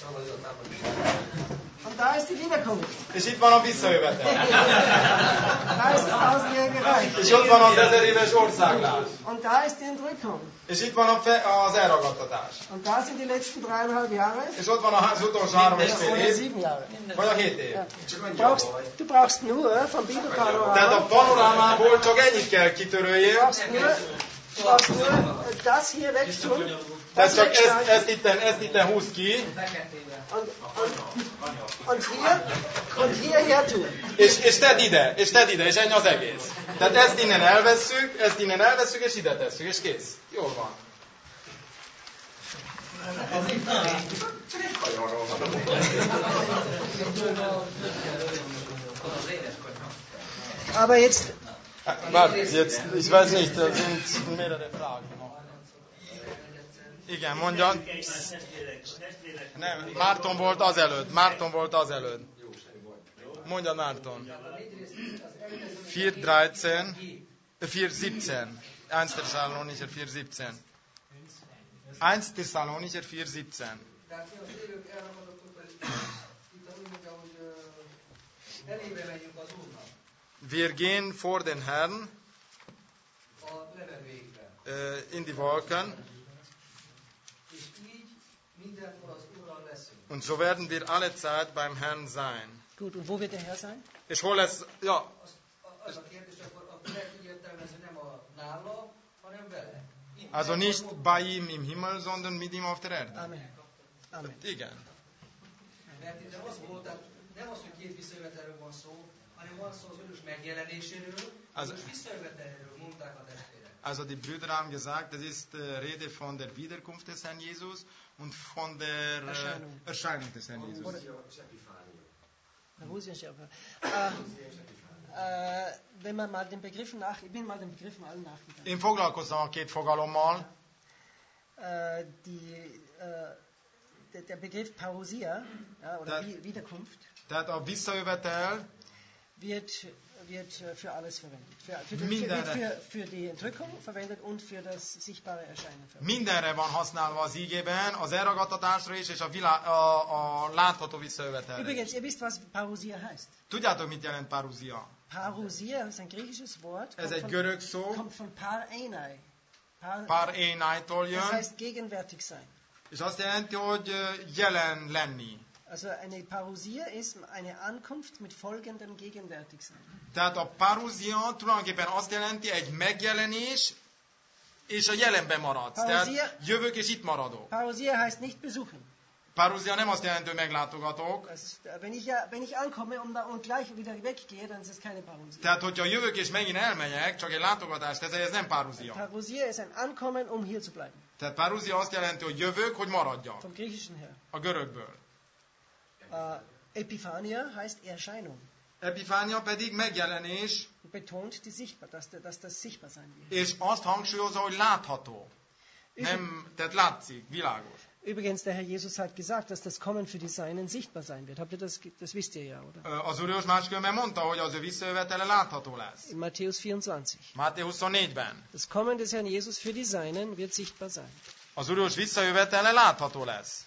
Und da ist die Wiederkunft. és itt van a visszajövetel. Da ist das tausendjährige Reich. És ott van az ezer éves országlás. Und da ist die Entrückung. És itt van a fe, az elragadtatás. Und da sind die letzten dreieinhalb Jahre. És ott van az utolsó három és fél Oder év, sieben Jahre. vagy a hét év. Ja. Du, brauchst, du brauchst nur vom Tehát Bibelpanorama, a panorámából csak ennyit kell kitöröljél, brauchst nur, du brauchst nur das hier wegtun, tehát das csak ezt, wegschneiden ezt, itten, ezt itten húz ki, und, und, und hier und hierher tun. és, és tedd ide, és tedd ide, és ennyi az egész. Tehát ezt innen elvesszük, ezt innen elvesszük, és ide tesszük, és kész. Jól van. Aber jetzt, Warte, jetzt, ich weiß nicht, da sind mehrere Fragen noch. Igen, mondja. Nem, Márton volt az előtt, Márton volt az előtt. Mondja Márton. vier dreizehn, vier siebzehn. eins Thessalonicher vier siebzehn. eins Thessalonicher vier siebzehn. Tehát mi az élők elragadottuk, hogy itt úgy mondja, hogy ö, elébe megyünk az Úrnak, Wir gehen vor den Herrn a levegőikre. äh, in die Wolken És így mindenkor az Úrral leszünk. und so werden wir alle Zeit beim Herrn sein. gut, und wo wird der Herr sein? És hol lesz, ja, Az, az a kérdés, akkor, akkor lehet így értelmezni, nem a nála, hanem vele. Itt also mindenkor nicht ott- bei ihm im Himmel, sondern mit ihm auf der Erde. Amen. Amen. Igen. Mert itt az volt, tehát nem az, hogy két visszajövetelről van szó, hanem van szó az örös megjelenéséről, Az- az visszajövetelről mondták a testvérek. Also die Brüder haben gesagt, das ist äh, Rede von der Wiederkunft des Herrn Jesus und von der äh, Erscheinung. Erscheinung des Herrn Jesus. Da muss ich aber. Äh, äh, wenn man mal den Begriffen nach, ich bin mal den Begriffen allen nachgegangen. Én foglalkoztam a két fogalommal. Äh, die, äh, der, der Begriff Parousia, ja, oder Da- Wie- Wiederkunft, Tehát a visszajövetel wird, wird äh, für alles verwendet. Für, für, den, für, Mindenre. wird für, für die Entrückung verwendet und für das sichtbare Erscheinen verwendet. mindenre van használva az ígében, az elragadtatásra is, és a, vilá- a, a látható visszajövetelre. Übrigens, ihr wisst, was Parousia heißt. Tudjátok, mit jelent paruzia? Parousia ist ein griechisches Wort, Ez kommt egy von, görög szó, kommt von par einai. Par, pár énájtól das jön, heißt gegenwärtig sein. és azt jelenti, hogy ö, jelen lenni. Also eine Parousia ist eine Ankunft mit folgendem gegenwärtig sein. Tehát a paruzia tulajdonképpen azt jelenti, egy megjelenés, és a jelenben maradsz. Parousia- Tehát jövök, és itt maradok. Parousia heißt nicht besuchen. Paruzia nem azt jelenti, hogy meglátogatok. Das ist, wenn, ich ja, wenn ich ankomme und, da- und gleich wieder weggehe, dann ist es keine Parousia. Tehát, hogyha jövök, és megint elmegyek, csak egy látogatást teszek, ez nem paruzia. Parousia ist ein Ankommen, um hier zu bleiben. Tehát paruzia azt jelenti, hogy jövök, hogy maradjak. Vom Griechischen her. A görögből. Äh, Epiphania heißt Erscheinung. Epifánia pedig megjelenés, betont die sichtbar, dass, dass das sichtbar sein wird. és azt hangsúlyozza, hogy látható. Nem, tehát látszik, világos. Übrigens, der Herr Jesus hat gesagt, dass das Kommen für die Seinen sichtbar sein wird. Habt ihr das, das wisst ihr ja, oder? Az Úr Jézus máskülönben mondta, hogy az ő visszajövetele látható lesz. In Matthäus vierundzwanzig. Máté huszonnégyben. Das Kommen des Herrn Jesus für die Seinen wird sichtbar sein. Az Úr Jézus visszajövetele látható lesz.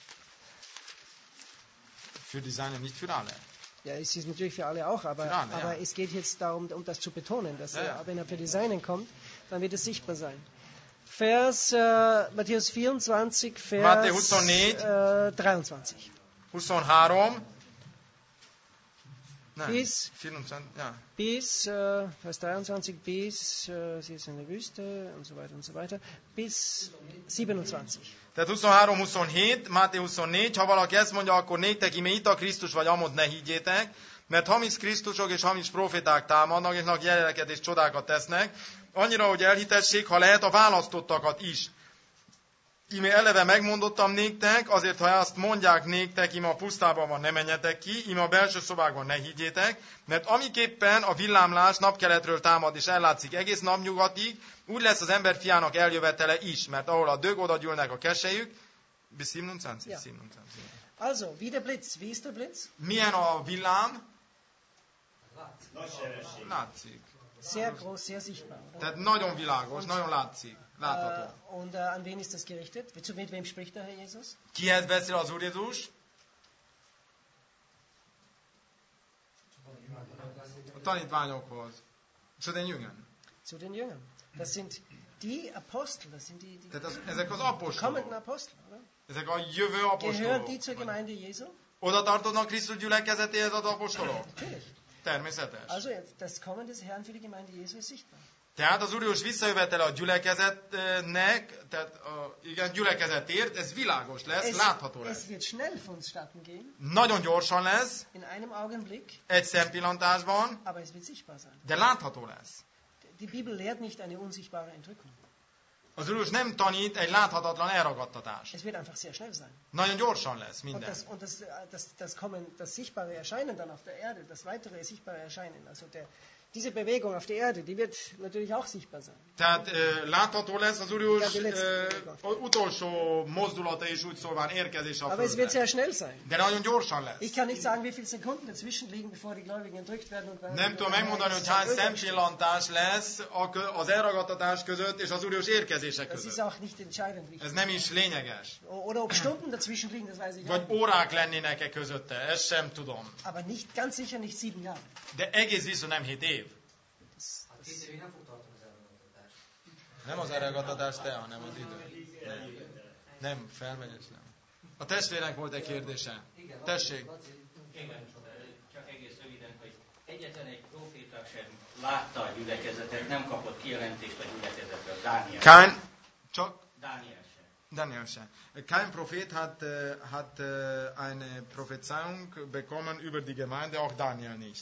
Für die Seinen, nicht für alle. Ja, es ist natürlich für alle auch, aber, Für alle, aber ja. es geht jetzt darum, um das zu betonen, dass Ja, er, ja. wenn er für die Seinen kommt, dann wird es sichtbar sein. Vers äh, Matthäus vierundzwanzig, Vers Máté huszonnégy. äh, dreiundzwanzig. huszonhárom. Nem, Bis- vierundzwanzig, ja. Bis, äh, Vers dreiundzwanzig, bis, äh, sie ist in der Wüste und so weiter und so weiter, bis siebenundzwanzig. Tehát huszonhárom huszonhét, Máté huszonnégy, ha valaki ezt mondja, akkor néktek ime itt a Krisztus vagy amott ne higgyétek, mert hamis Krisztusok és hamis proféták támadnak, és nak jeleket és csodákat tesznek, annyira, hogy elhitessék, ha lehet, a választottakat is. Ime eleve megmondottam néktek, azért ha azt mondják néktek, ime a pusztában van, ne menjetek ki, ime a belső szobákban ne higgyétek, mert amiképpen a villámlás napkeletről támad és ellátszik egész napnyugatig, úgy lesz az ember fiának eljövetele is, mert ahol a dög, oda gyűlnek a keselyük. Bis siebenundzwanzig? Ja. siebenundzwanzig. Also, wie der Blitz. Wie ist der Blitz? Milyen a villám? Nagy sebesség. Látszik. Sehr groß, sehr sichtbar. Oder? Tehát nagyon világos, nagyon látszik. Látható. Äh, und äh, an wen ist das gerichtet? Zu mit wem spricht der Herr Jesus? Kihez beszél az Úr Jézus? A tanítványokhoz. Zu den Jüngern. Zu den Jüngern. Das sind die Apostel, das sind die, die Tehát az, ezek az kommenden apostolok. Apostel. Oder? Ezek a jövő Gehören apostolok. die zur Gemeinde Jesu? Oda tartoznak Krisztus gyülekezetéhez az apostolok? Natürlich. Természetes. Also das Kommen des Herrn für die Gemeinde Jesu ist sichtbar. Tehát az Úr Jézus visszajövetele a gyülekezetnek, tehát a, igen, gyülekezetért, ez világos lesz, Es, látható lesz. es wird schnell vonstatten gehen, Nagyon gyorsan lesz, in einem Augenblick, egy szempillantásban, aber es wird sichtbar sein. de látható lesz. Die Bibel lehrt nicht eine unsichtbare Entrückung. Az Úr Jézus nem tanít egy láthatatlan elragadtatást. Es wird einfach sehr schnell sein. Nagyon gyorsan lesz Und, minden. das, und das, das, das, Kommen, das sichtbare Erscheinen dann auf der Erde, das weitere sichtbare Erscheinen, also der, diese Bewegung auf der Erde, die wird natürlich auch sichtbar sein. Tehát ö, látható lesz az Úr Jézus ö, utolsó mozdulata is úgy szólván érkezés a Aber es wird földre. sehr schnell sein. De nagyon gyorsan lesz. Ich kann nicht sagen, wie viele Sekunden dazwischen liegen, bevor die Gläubigen entrückt werden. Und Nem tudom megmondani, hogy hány szempillantás lesz a kö- az elragadtatás között és az Úr Jézus érkezése Das ist között. auch nicht entscheidend Ez wichtig. nem is lényeges. Oder ob Stunden dazwischen liegen, das weiß ich Vagy auch nicht. órák lennének-e közötte, ezt sem tudom. Aber nicht, ganz sicher nicht sieben Jahre. De egész biztos nem hét év. Das, Hát két évig nem fog tartani az elragadtatás. Nem az elragadtatás te, hanem az idő. Nem, nem felmegy és nem. A testvérnek volt egy kérdése. Igen, Tessék. Laci, Igen, csak egész röviden, hogy egyetlen egy proféta sem látta a gyülekezetet, nem kapott kijelentést a gyülekezetről. Dániel. Kein, csak Dániel sem. Daniel sem. Kein Prophet hat, äh, hat äh, eine Prophezeiung bekommen über die Gemeinde, auch Daniel nicht.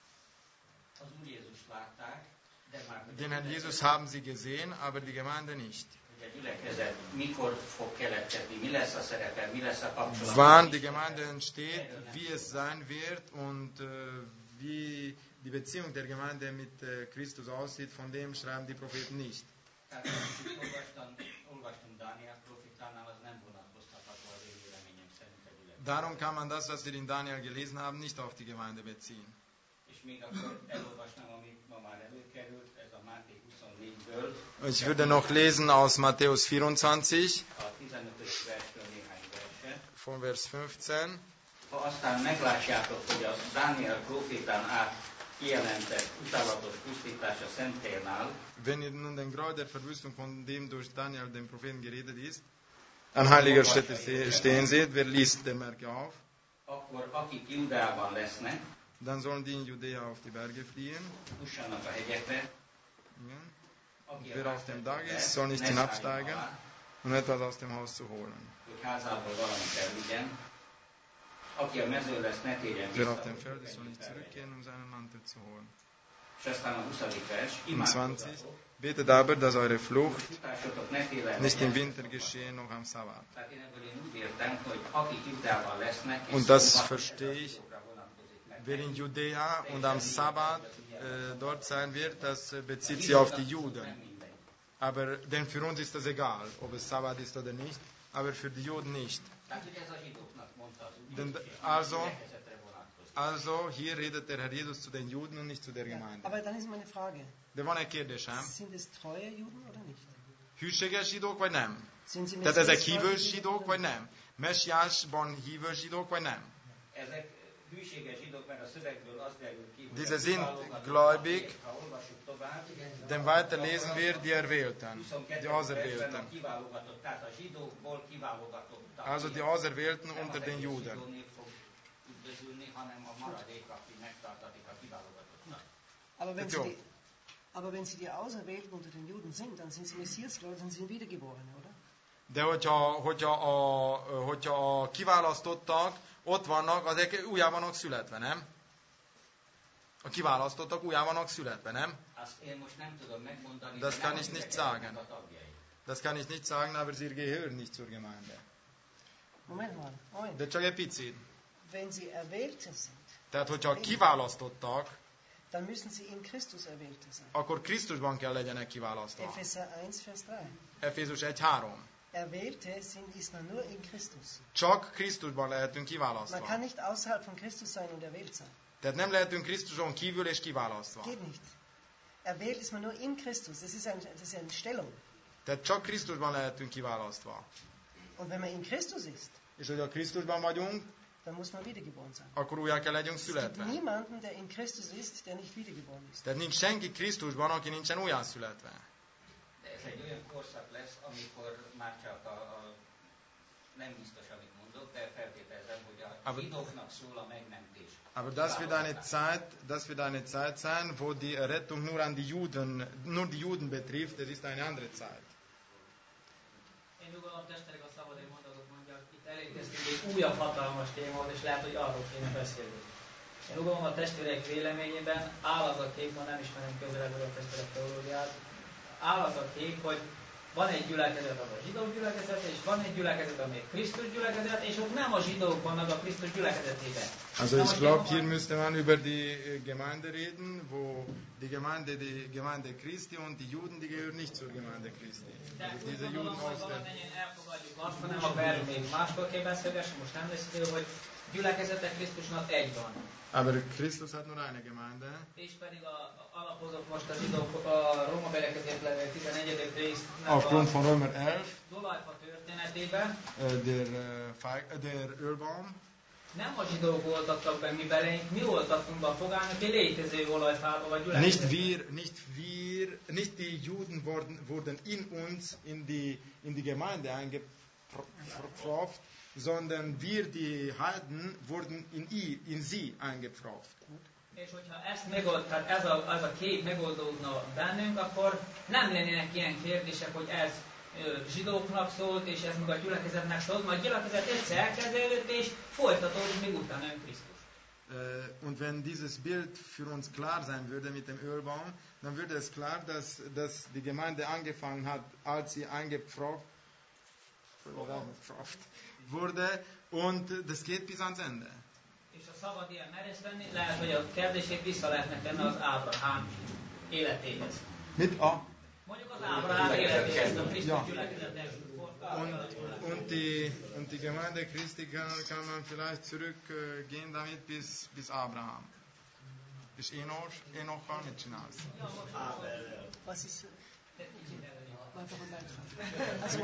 Az Úr Jézus látták, de már hogy Den Herrn Jesus haben sie gesehen, aber die Gemeinde nicht. hogy a gyülekezet mikor fog keletkezni, mi lesz a szerepe, mi lesz a kapcsolat. Wann die Gemeinde entsteht, wie es sein wird und äh, wie die Beziehung der Gemeinde mit äh, Christus aussieht, von dem schreiben die Propheten nicht. Tehát, amit olvastam, olvastam Dániel profitánál, az nem vonatkoztatható az ő véleményem szerint a gyülekezet. Darum kann man das, was wir in Daniel gelesen haben, nicht auf die Gemeinde beziehen. És még akkor elolvasnám, amit ma már előkerült, ez a Máté huszonnégyből, Ich würde noch lesen aus Matthäus vierundzwanzig, a tizenötös versről néhány verse. von Vers fünfzehn. Ha aztán meglátjátok, hogy a Dániel profétán át kijelentett utálatos pusztítás a Szenttérnál, Wenn ihr nun den Grau der Verwüstung, von dem durch Daniel, den Propheten, geredet ist, an heiliger Stätte ste- stehen seht, wer liest, der merke auf. akkor akik Judában lesznek, Dann sollen die in Judäa auf die Berge fliehen. fussanak a hegyekre, Ja. aki Wer a auf dem háztetőbe Dach ist, soll nicht ne hinabsteigen, szálljon alá, um etwas aus dem Haus zu holen. hogy házából valamit elvigyen, aki a mező lesz, ne térjen Wer vissza, auf dem hogy Feld ist, soll nicht felvegye. zurückgehen, um seinen Mantel zu holen. És aztán a huszadik vers, zwanzig. imádkozzatok, Betet aber, dass eure Flucht futásotok ne télen nicht im legyen. Winter geschehe, noch am Sabbat. Tehát én ebből én úgy értem, hogy akik Judában lesznek, és Und das szombat, verstehe ich. azokra vonatkozik meg wer in Judäa und am Sabbat äh, dort sein wird, das bezieht sich auf die Juden. Aber denn für uns ist das egal, ob es Sabbat ist oder nicht, aber für die Juden nicht. Denn, also, also hier redet der Herr Jesus zu den Juden und nicht zu der Gemeinde. Aber dann ist meine Frage. De van egy kérdésem. Sind es treue Juden oder nicht? Hűséges zsidók, vagy nem? Sind sie Tehát ezek Messias hívő treue zsidók, vagy nem? Messiásban hívő zsidók, vagy nem? Ezek hűséges zsidók, mert a szövegből az derül ki, hogy Diese sind kiválogatott, gläubig, ha olvassuk tovább, denn weiter lesen wir die Erwählten, die Auserwählten. a kiválogatott, tehát a zsidókból kiválogatottak. Also die Auserwählten unter den Juden. Nem az egész zsidó nép fog üdvözülni, hanem a maradék, aki megtartatik a kiválogatottak. Aber wenn, Das sie ist die, aber wenn sie die Auserwählten unter den Juden sind, dann sind sie Messiasgläubige, dann sind sie Wiedergeborene, oder? De hogyha, hogyha, a, hogyha a kiválasztottak ott vannak, azok újjá vannak születve, nem? A kiválasztottak újjá vannak születve, nem? Azt én most nem tudom megmondani, Das de kann nem ich a nicht gyülekezetnek sagen. a tagjai. Das kann ich nicht sagen, aber sie gehören nicht zur Gemeinde. Moment mal, Moment. De csak egy picit. Wenn sie Erwählte sind, Tehát, hogyha kiválasztottak, dann müssen sie in Christus Erwählte sein. akkor Krisztusban kell legyenek kiválasztva. Epheser eins, Vers drei. Efézus egy három. Erwählte sind, ist man nur in Christus. Csak Krisztusban lehetünk Man kiválasztva. kann nicht außerhalb von Christus sein und erwählt sein. Tehát nem lehetünk Krisztuson kívül és kiválasztva. Geht nicht. Erwählt ist man nur in Christus. Das ist, ein, das ist eine Stellung. Tehát csak Krisztusban lehetünk kiválasztva. Und wenn man in Christus ist, És hogyha Krisztusban vagyunk, dann muss man wiedergeboren sein. akkor újjá kell legyünk Es gibt születve. niemanden, der in Christus ist, der nicht wiedergeboren ist. Tehát nincs senki Krisztusban, aki nincsen újjá születve. De ez egy olyan korszak lesz, amikor már csak a, a nem biztos, amit mondok, de feltételezem, hogy a Aber- zsidóknak szól a megmentés. Aber das wird eine Zeit, das wird eine Zeit sein, wo die Errettung nur an die Juden, nur die Juden betrifft. Es ist eine andere Zeit. Én nyugalom testvérek, a szabad egy mondatot mondjak, itt elérkeztünk egy újabb hatalmas témához, és lehet, hogy arról kéne beszélni. Én nyugalom a testvérek véleményében áll az a kép, ma nem ismerem közelebbről a testvérek teológiát, áll az a kép, hogy van egy gyülekezet, az a zsidók gyülekezete, és van egy gyülekezet, ami Krisztus gyülekezet, és ott nem a zsidók vannak a Krisztus gyülekezetében. Also Na ich most glaube, én hier ma- müsste man über die äh, Gemeinde reden, wo die Gemeinde die Gemeinde Christi und die Juden, die gehören nicht zur Gemeinde Christi. De Also úgy diese gondolom, Juden hogy aus der... valamennyien elfogadjuk azt, hanem a erről még máskor kell beszélgessem, most nem lesz idő, hogy gyülekezete Krisztusnak egy van. Aber Christus hat nur eine Gemeinde. És pedig a, a, alapozok most a zsidók, a Róma belekezett levél tizenegyedik résznek Aufgrund a von Römer elf, dolajfa történetében. äh, der, äh, Feig, äh, der Ölbaum. Nem a zsidók voltak be mi beleink, mi voltunk be a fogányok egy létező olajfába vagy Nicht gyülekezetbe. wir, nicht wir, nicht die Juden wurden, wurden in uns, in die, in die Gemeinde eingepfropft, sondern wir, die Heiden, wurden in, i, in sie eingepfropft. És hogyha ezt megold, tehát ez a, ez a kép megoldódna bennünk, akkor nem lennének ilyen kérdések, hogy ez ö, zsidóknak szólt, és ez meg a gyülekezetnek szólt, majd a gyülekezet egyszer elkezdődött, és folytatódik még utána ön Krisztus. Äh, Und wenn dieses Bild für uns klar sein würde mit dem Ölbaum, dann würde es klar, dass, dass die Gemeinde angefangen hat, als sie eingepfropft eingepfropft wurde, und das geht bis ans Ende. És ha szabad ilyen merész lenni, lehet, hogy a kérdését vissza lehetne tenni az Ábrahám életéhez. Mit a Mondjuk az Ábrahám életéhez, a Krisztus Ja. gyülekezetes Und, und, die, und die Gemeinde Christi kann, kann man vielleicht zurückgehen damit bis, bis Abraham. És Énos, Énochal mit csinálsz? Was ist... Warte mal, Beitrag. Also,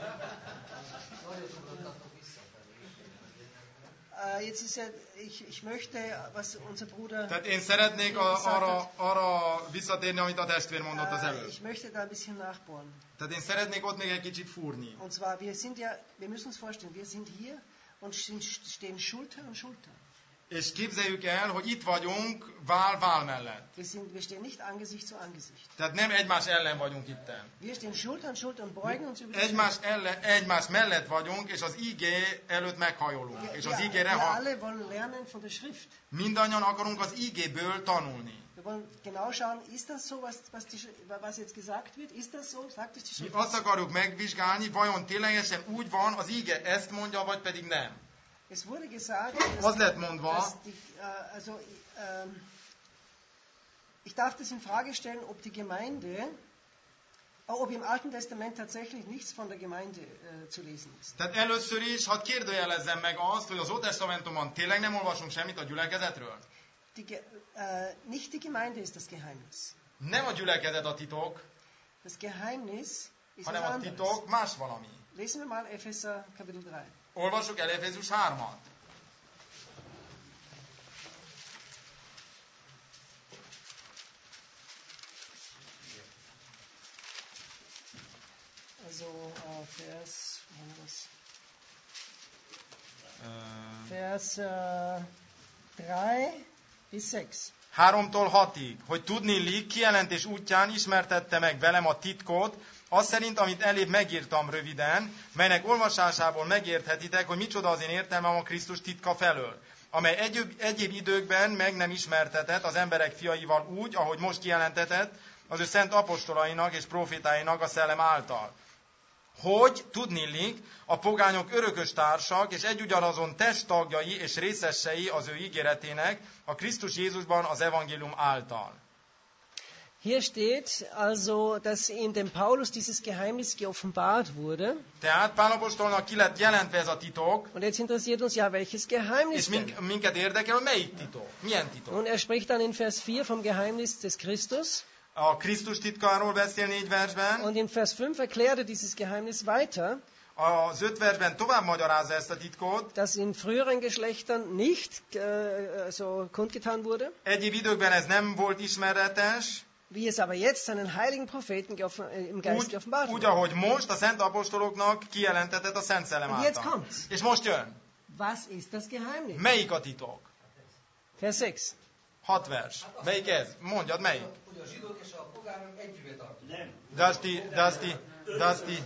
äh, jetzt ist ja, ich, ich möchte, was unser Bruder... Tehát én szeretnék a, arra, arra visszatérni, amit a testvér mondott az Äh, előtt. ich möchte da ein bisschen nachbohren. Tehát én szeretnék ott még egy kicsit fúrni. Und zwar, wir sind ja, wir müssen uns vorstellen, wir sind hier und sind, stehen Schulter an Schulter. És képzeljük el, hogy itt vagyunk vál vál mellett. Wir, sind, wir stehen nicht Angesicht zu Angesicht. Tehát nem egymás ellen vagyunk itten. Wir stehen Schulter an Schulter und beugen uns über die Egymás, ellen, egymás mellett vagyunk, és az igé előtt meghajolunk. És az igére, wir ha alle wollen lernen von der Schrift. mindannyian akarunk az igéből tanulni. Wir wollen genau schauen, ist das so, was, was, die, was jetzt gesagt wird? Ist das so? Sagt es die Mi Schrift? azt akarjuk megvizsgálni, vajon ténylegesen úgy van, az ige ezt mondja, vagy pedig nem. Es wurde gesagt, Az dass, lett mondva, dass die, äh, also, ähm, ich darf das in Frage stellen, ob die Gemeinde, ob im Alten Testament tatsächlich nichts von der Gemeinde äh, zu lesen ist. tehát először is, hadd kérdőjelezzem meg azt, hogy az Ótestamentumban tényleg nem olvasunk semmit a gyülekezetről. Die, Ge- äh, nicht die Gemeinde ist das Geheimnis. Nem a gyülekezet a titok, Das Geheimnis ist was hanem a anderes. titok más valami. Lesen wir mal Epheser Kapitel drei. Olvassuk el Efézus hármat. Also äh, Vers, wo war das? Ö, Vers äh, drei bis sechs. Háromtól hatig, hogy tudnillik, kijelentés útján ismertette meg velem a titkot, az szerint, amit elébb megírtam röviden, melynek olvasásából megérthetitek, hogy micsoda az én értelmem a Krisztus titka felől, amely egyéb, egyéb időkben meg nem ismertetett az emberek fiaival úgy, ahogy most kijelentetett az ő szent apostolainak és profétáinak a szellem által. Hogy, tudnillik, a pogányok örökös társak, és együgyanazon testtagjai és részesei az ő ígéretének, a Krisztus Jézusban az evangélium által. Hier steht also, dass in dem Paulus dieses Geheimnis geoffenbart wurde. Tehát Pál apostolnak ki lett jelentve ez a titok, Und jetzt interessiert uns ja, welches Geheimnis és denn? mink, minket érdekel, hogy melyik titok, milyen titok. Und er spricht dann in Vers vier vom Geheimnis des Christus. A Krisztus titkáról beszél négy versben, Und in Vers fünf erklärt er dieses Geheimnis weiter, az öt versben tovább magyarázza ezt a titkot. das in früheren Geschlechtern nicht äh, so kundgetan wurde, Egyéb időkben ez nem volt ismeretes, wie es aber jetzt seinen heiligen Propheten geoffen, äh, im Geist úgy, geoffenbart úgy, wurde. ahogy most a szent apostoloknak kijelentetett a Szent Szellem Und jetzt által. kommt's. És most jön. Was ist das Geheimnis? Melyik a titok? Vers sechs. Hat vers. Melyik ez? Mondjad, melyik? Hogy a zsidók és a pogányok együvé tartoznak. Dass die, dass die, dass die,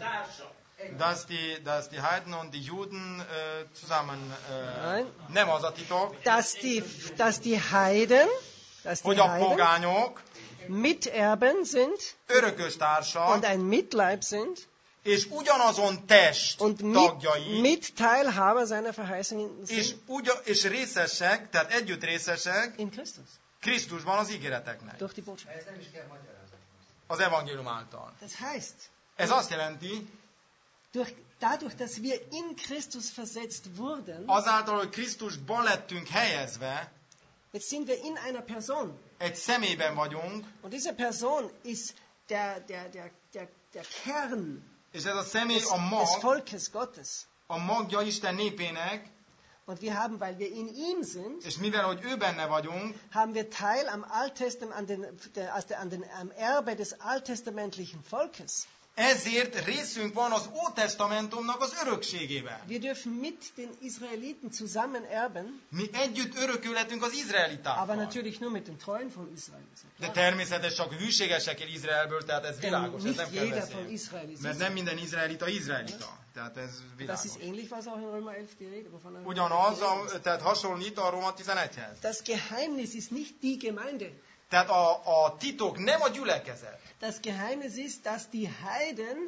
dass die, dass die Heiden und die Juden äh, zusammen... Äh, Nein. nem az a titok, Dass die, dass die Heiden, dass die hogy a Heiden pogányok Miterben sind örökös társak, und ein Mitleib sind és ugyanazon test und mit, tagjai, Mitteilhaber seiner Verheißungen és, sind ugya, és részesek, tehát együtt részesek in Christus, Krisztusban az ígéreteknek, durch die Botschaft. Ez nem is kell magyarázni. az evangélium által. Das heißt, Ez azt jelenti, durch, dadurch, dass wir in Christus versetzt wurden, azáltal, hogy Krisztusban lettünk helyezve, jetzt sind wir in einer Person. egy személyben vagyunk, Und diese Person ist der, der, der, der, der Kern és ez a személy des, a des mag, Volkes Gottes. a magja Isten népének, Und wir haben, weil wir in ihm sind, és mivel, hogy ő benne vagyunk, haben wir Teil am, Alttestament, an den, der, an den, am Erbe des alttestamentlichen Volkes. ezért részünk van az Ótestamentumnak az örökségében. Wir dürfen mit den Israeliten zusammen erben, Mi együtt örökülhetünk az aber izraelitákkal. natürlich nur mit den Treuen von Israel. De természetes csak hűségesekkel Izraelből, tehát ez Denn világos, ez nicht nem kell jeder von beszélni. Israel ist Mert nem minden izraelita izraelita. Tehát ez Das világos. ist ähnlich, was auch in Römer elf die Rede, wovon er Ugyanaz, die Rede a, ist. tehát hasonlít a Róma tizenegyhez. Das Geheimnis ist nicht die Gemeinde. Tehát a, a titok nem a gyülekezet. Das Geheimnis ist, dass die Heiden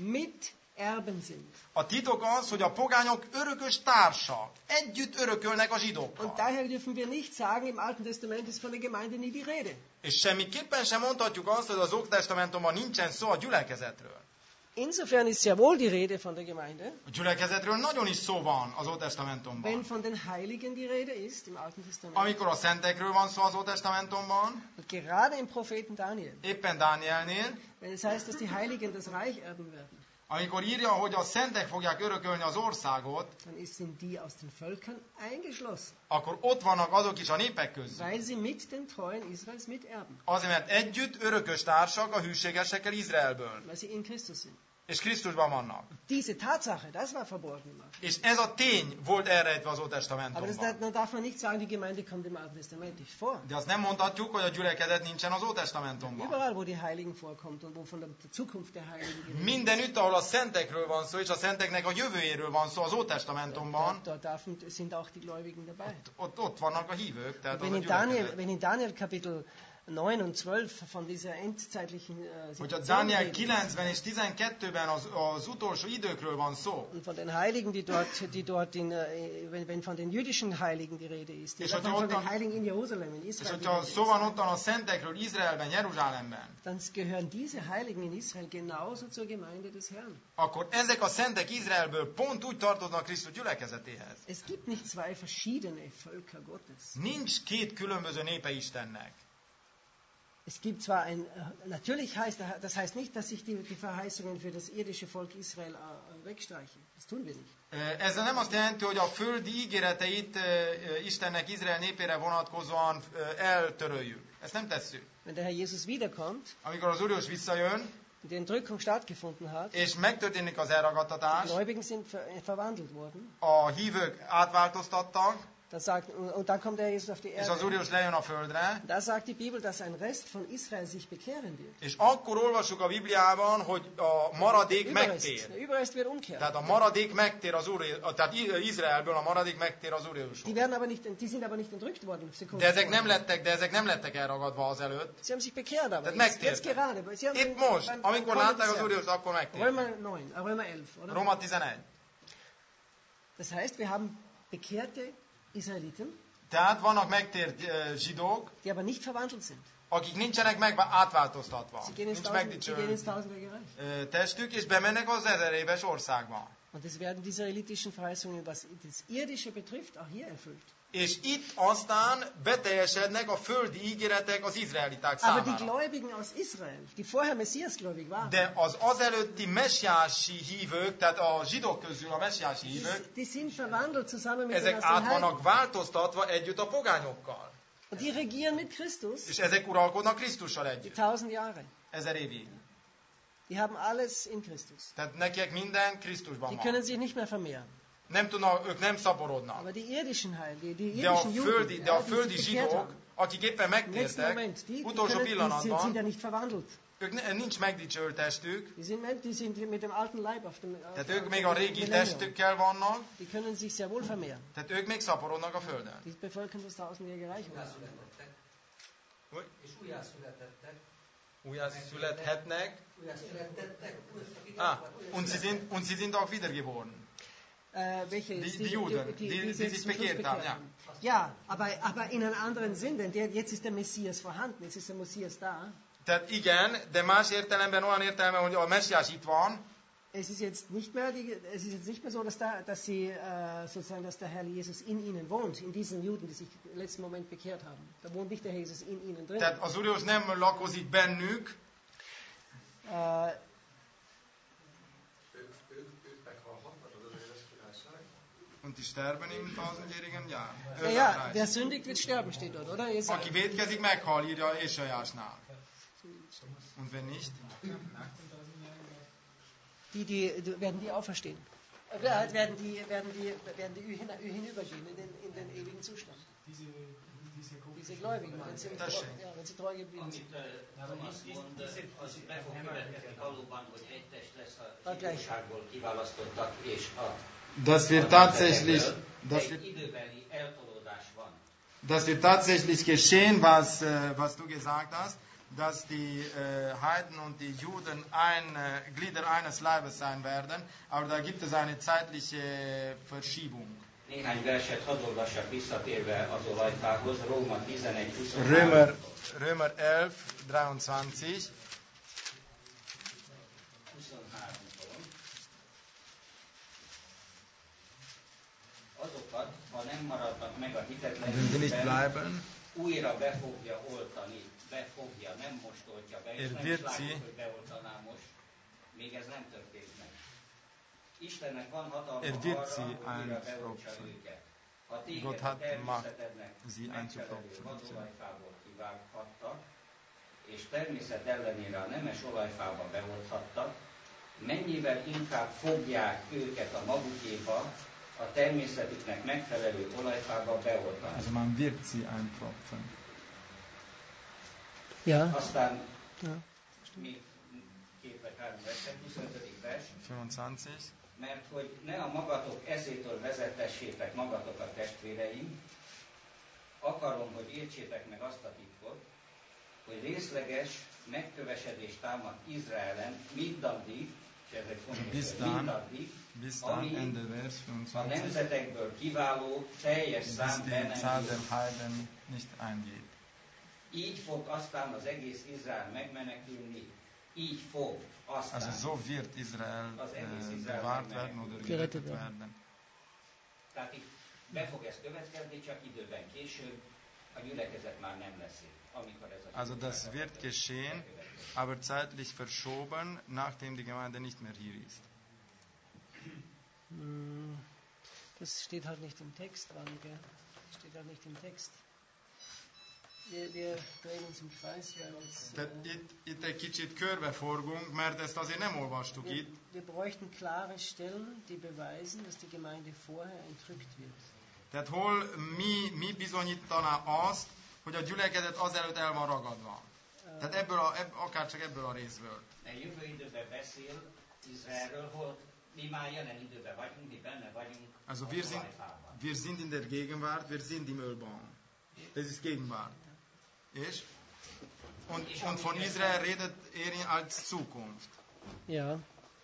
Miterben sind. A titok az, hogy a pogányok örökös társak. Együtt örökölnek a Und zsidókkal. daher dürfen wir nicht sagen, im Alten Testament ist von der Gemeinde nie die Rede. És semmiképpen sem mondhatjuk azt, hogy az Ótestamentumban nincsen szó a gyülekezetről. Insofern ist sehr wohl die Rede von der Gemeinde, A gyülekezetről nagyon is szó van az Ótestamentumban. wenn von den Heiligen die Rede ist, im Alten Testament. Amikor a szentekről van szó az Ótestamentumban, Und gerade im Propheten Daniel, éppen Dánielnél, wenn es heißt, dass die Heiligen das Reich erben werden, amikor írja, hogy a szentek fogják örökölni az országot, dann sind die aus den Völkern eingeschlossen, akkor ott vannak azok is a népek közül. weil sie mit den Treuen Israels miterben, Azért, mert együtt örökös társak a hűségesekkel Izraelből. weil sie in Christus sind. És Krisztusban vannak. Diese Tatsache, das war verborgen gemacht. És ez a tény volt elrejtve az Aber das, Ótestamentumban. da darf man nicht sagen, die Gemeinde kommt im Alten Testament nicht vor. De azt nem mondhatjuk, hogy a gyülekezet nincsen az Ótestamentumban. Überall, wo die Heiligen vorkommt und wo von der Zukunft der Heiligen geredet Mindenütt, ahol a szentekről van szó, és a szenteknek a jövőjéről van szó az Ótestamentumban, dort, dort darf, sind auch die Gläubigen dabei. ott, ott vannak a hívők. Tehát az Wenn a in Daniel, gyülekezet. wenn in Daniel Kapitel neun und zwölf von dieser endzeitlichen äh, Hogyha Situation Dániel redet, kilencben és tizenkettőben az, az utolsó időkről van szó, und von den Heiligen, die dort, die dort in, äh, wenn, wenn von den jüdischen Heiligen die Rede ist, die, És von, hogyha von den ottan- Heiligen in Jerusalem, in és Israel, die hogyha Rede szó ist, van ottan a szentekről Izraelben, Jeruzsálemben, dann gehören diese Heiligen in Israel genauso zur Gemeinde des Herrn. akkor ezek a szentek Izraelből pont úgy tartoznak Krisztus gyülekezetéhez. Es gibt nicht zwei verschiedene Völker Gottes. Nincs két különböző népe Istennek. Es gibt zwar ein, natürlich heißt, das heißt nicht, dass ich die, die Verheißungen für das irdische Volk Israel äh, wegstreiche. Das tun wir nicht. Ez nem azt jelenti, hogy a földi ígéreteit eh, Istennek Izrael népére vonatkozóan eh, eltöröljük. Ezt nem tesszük. Wenn der Herr Jesus wiederkommt, Amikor az Úr Jézus visszajön, die Entrückung stattgefunden hat, és megtörténik az die elragadtatás, Gläubigen sind ver verwandelt worden, a hívők átváltoztattak, dann sagt, und dann kommt der Jesus auf die és az Úr Erde. Jézus lejön a földre, Da sagt die Bibel, dass ein Rest von Israel sich bekehren wird. és akkor olvassuk a Bibliában, hogy a maradék Überrest, megtér. der Überrest wird umkehren. Tehát a maradék megtér az Úr, tehát Izraelből a maradék megtér az Úr Die, Jézushoz. werden aber nicht, die sind aber nicht entrückt worden. De ezek nem lettek, de ezek nem lettek elragadva azelőtt. Sie haben sich bekehrt, aber Tehát jetzt, jetzt megtértek. gerade. Sie haben Itt most, beim- amikor beim látták az Kommen Úr des Jézust, akkor Herrn. megtértek. Römer neun, äh, Römer elf, oder? Róma tizenegy. Das heißt, wir haben bekehrte Israeliten, Tehát vannak megtért eh, zsidók, die aber nicht verwandelt sind. akik nincsenek meg átváltoztatva. Sie gehen ins, Nincs Tausend, sie gehen ins megdicsőült tausendjährige Reich. eh, testük, és bemennek az ezer éves országba. Und es werden die israelitischen Verheißungen, was das Irdische betrifft, auch hier erfüllt. És itt aztán beteljesednek a földi ígéretek az izraeliták Aber die számára. Gläubigen aus Israel, die vorher Messiasgläubig waren, De az azelőtti messiási hívők, tehát a zsidók közül a messiási die, hívők, die sind verwandelt zusammen mit den ezek aus át den Heiden. vannak változtatva együtt a pogányokkal. Und die regieren mit Christus És ezek uralkodnak Krisztussal die együtt. tausend Jahre. Ezer évig. Die haben alles in Christus. Tehát nekik minden Krisztusban Die van. können sich nicht mehr vermehren. Nem tudnak, ők nem szaporodnak. Aber die irdischen Heil, die, die De a irdischen Juden, földi, de ja, a die földi sich bekehrt zsidók, haben, akik éppen im nächsten megtértek, Moment, die, die, utolsó können, die sind, sind ja pillanatban, nicht verwandelt. ők ne, nincs megdicsőült testük, Die sind, die sind mit dem alten Leib auf dem, auf tehát dem ők még a régi Millennium. testükkel vannak, Die können sich sehr wohl vermehren. tehát ők még szaporodnak a földön. Die bevölkern das tausendjährige Reich. Újjászületettek. Hogy? És újjászületettek. Újjá születhetnek. Újjászületettek. Ah, und sie sind, und sie sind auch wiedergeboren. Äh, welche Die- ist die Juden, die- die sich sich zum Schluss bekehrt haben, bekehrt Ja, aber, aber in einem anderen Sinn, denn der, jetzt ist der Messias vorhanden, jetzt ist der Messias da. Tehát igen, de más értelemben olyan értelme, hogy a messiás itt van, Es ist jetzt nicht mehr, die, es ist jetzt nicht mehr so, dass, da, dass sie äh, sozusagen, dass der Herr Jesus in ihnen wohnt, in diesen Juden, die sich im letzten Moment bekehrt haben. Da wohnt nicht der Herr Jesus in ihnen drin. tehát az Úr Jézus nem lakozik bennük, Äh, Ők, ők, ők meghalhatnak az az éves királyság? und die sterben im tausendjährigen Jahr. ja, ja, wer sündigt, wird sterben, steht dort, oder? Ihr sagt, Aki vétkezik, meghal, írja Ésajásnál. Und wenn nicht? die, die, die, werden die auferstehen. Äh, werden die, werden die, werden die hin- hinübergehen in den, in den ewigen Zustand. Diese Gläubigen, wenn sie, treu, ja, wenn sie treu geblieben sind. Amit Thomas mond, az be fog következni valóban, hogy egy test lesz a Okay. zsidóságból kiválasztottak, és a Das wird a tatsächlich, nemzetekből das egy wird, időbeli eltolódás van. das wird tatsächlich geschehen, was, äh, was du gesagt hast, dass die äh, Heiden und die Juden ein, äh, Glieder eines Leibes sein werden, aber da gibt es eine zeitliche Verschiebung. Néhány verset hadd olvassak visszatérve az olajfához, Róma tizenegy huszonhárom. Römer, Römer elf, dreiundzwanzig. huszonháromtól. Azokat, ha nem maradnak meg a Wenn sie nicht hitetlenségben, bleiben, újra be fogja oltani, be fogja, nem most oltja be, és Er nem wird is látjuk, sie- hogy beoltaná most. Még ez nem történt meg. Istennek van hatalma Er wird arra, sie hogy újra beoltsa einpfropfen. őket. Ha téged Gott a hat természetednek sie megfelelő einzupfropfen. vadolajfából kivághattak, és természet ellenére a nemes olajfába beolthattak, mennyivel inkább fogják őket a magukéba, a természetüknek megfelelő olajfába beoltani. also man wird sie einpfropfen. Ja, Aztán ja. még két vagy három verset, huszonötödik vers, fünfundzwanzig. mert hogy ne a magatok eszétől vezetessétek magatok a testvéreim, akarom, hogy értsétek meg azt a titkot, hogy részleges megkövesedés támad Izraelen mindaddig, és ez egy fontos, mindaddig, ami a nemzetekből kiváló teljes szám be nem jut. Így fog aztán az egész Izrael megmenekülni, így fog aztán Also so wird Israel az egész äh, Izrael bewahrt werden oder gerettet Gerettet werden. Tehát itt be fog ez következni, csak időben később, a gyülekezet már nem lesz itt, amikor ez a Also das wird geschehen, aber zeitlich verschoben, nachdem die Gemeinde nicht mehr hier ist. Das steht halt nicht im Text, Mann, gell? Das steht halt nicht im Text. Wir, wir drehen uns im Kreis, weil uns, Tehát itt, itt egy kicsit körbeforgunk, mert ezt azért nem olvastuk wir, itt. wir bräuchten klare Stellen, die beweisen, dass die Gemeinde vorher entrückt wird. Tehát hol mi, mi bizonyítaná azt, hogy a gyülekezet azelőtt el van ragadva. Tehát ebből a, ebb, akár csak ebből a részből. Mert jövő időben beszél Izraelről, hol mi már jelen időben vagyunk, mi benne vagyunk. Also wir sind, wir sind in der Gegenwart, wir sind im Ölbaum. Das ist Gegenwart. És? Und, und von Israel redet er als Zukunft. Ja.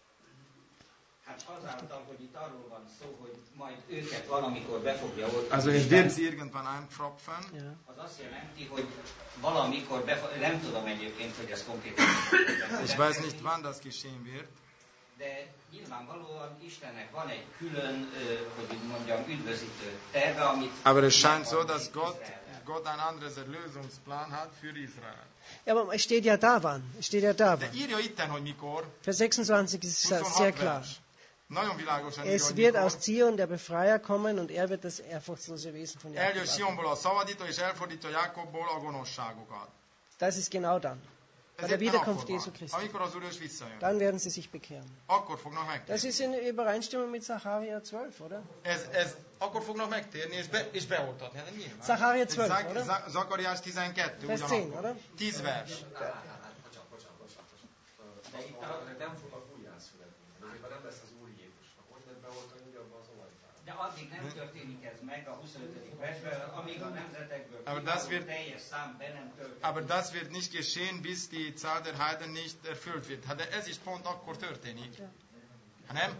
Hát azáltal, hogy itt arról van szó, hogy majd őket valamikor be fogja oltani. Also er wird sie irgendwann eintropfen. Ja. Az azt jelenti, hogy valamikor, befog... nem tudom egyébként, hogy ez konkrétan. Ich weiß nicht, wann das geschehen wird. De nyilvánvalóan Istennek van egy külön, hogy úgy mondjam, üdvözítő terve, amit... Aber es scheint so, dass Gott, Gott ein anderes Erlösungsplan hat für Israel. Ja, aber es steht ja da wann. Es steht ja da De wann. írja itten, hogy mikor. Vers sechsundzwanzig ist sehr klar. Nagyon világosan írja, Es hogy wird mikor. aus Zion der Befreier kommen und er wird das ehrfurchtslose Wesen von Eljön Jakob. Sionból a szabadító, és elfordítja Jákobból a gonoszságokat. Das ist genau dann. Bei Ez der éppen Wiederkunft akkor Jesu van, Christi. amikor az Úr is visszajön. Dann werden sie sich bekehren. Akkor fognak megtérni. Das ist in Übereinstimmung mit Sacharja zwölf, oder? Ez, ez, akkor fognak megtérni, és, be, és beoltatni. Hát nyilván. Zachária zwölf, Zak- oder? Za- Zakariás tizenkettő, Vers ugyanakkor. zehn, oder? tíz vers. Bocsánat, bocsánat, bocsánat. De itt nem fognak újjászületni. Amikor nem lesz az Úr Jézus, akkor nem beoltani ugyanabban az olajtában. De addig nem történik ez meg a huszonötödik versben, amíg a nemzetekből Aber das wird- teljes szám be nem történik. Aber das wird nicht geschehen, bis die Zahl der Heiden nicht erfüllt wird. Hát de ez is pont akkor történik. Hát nem?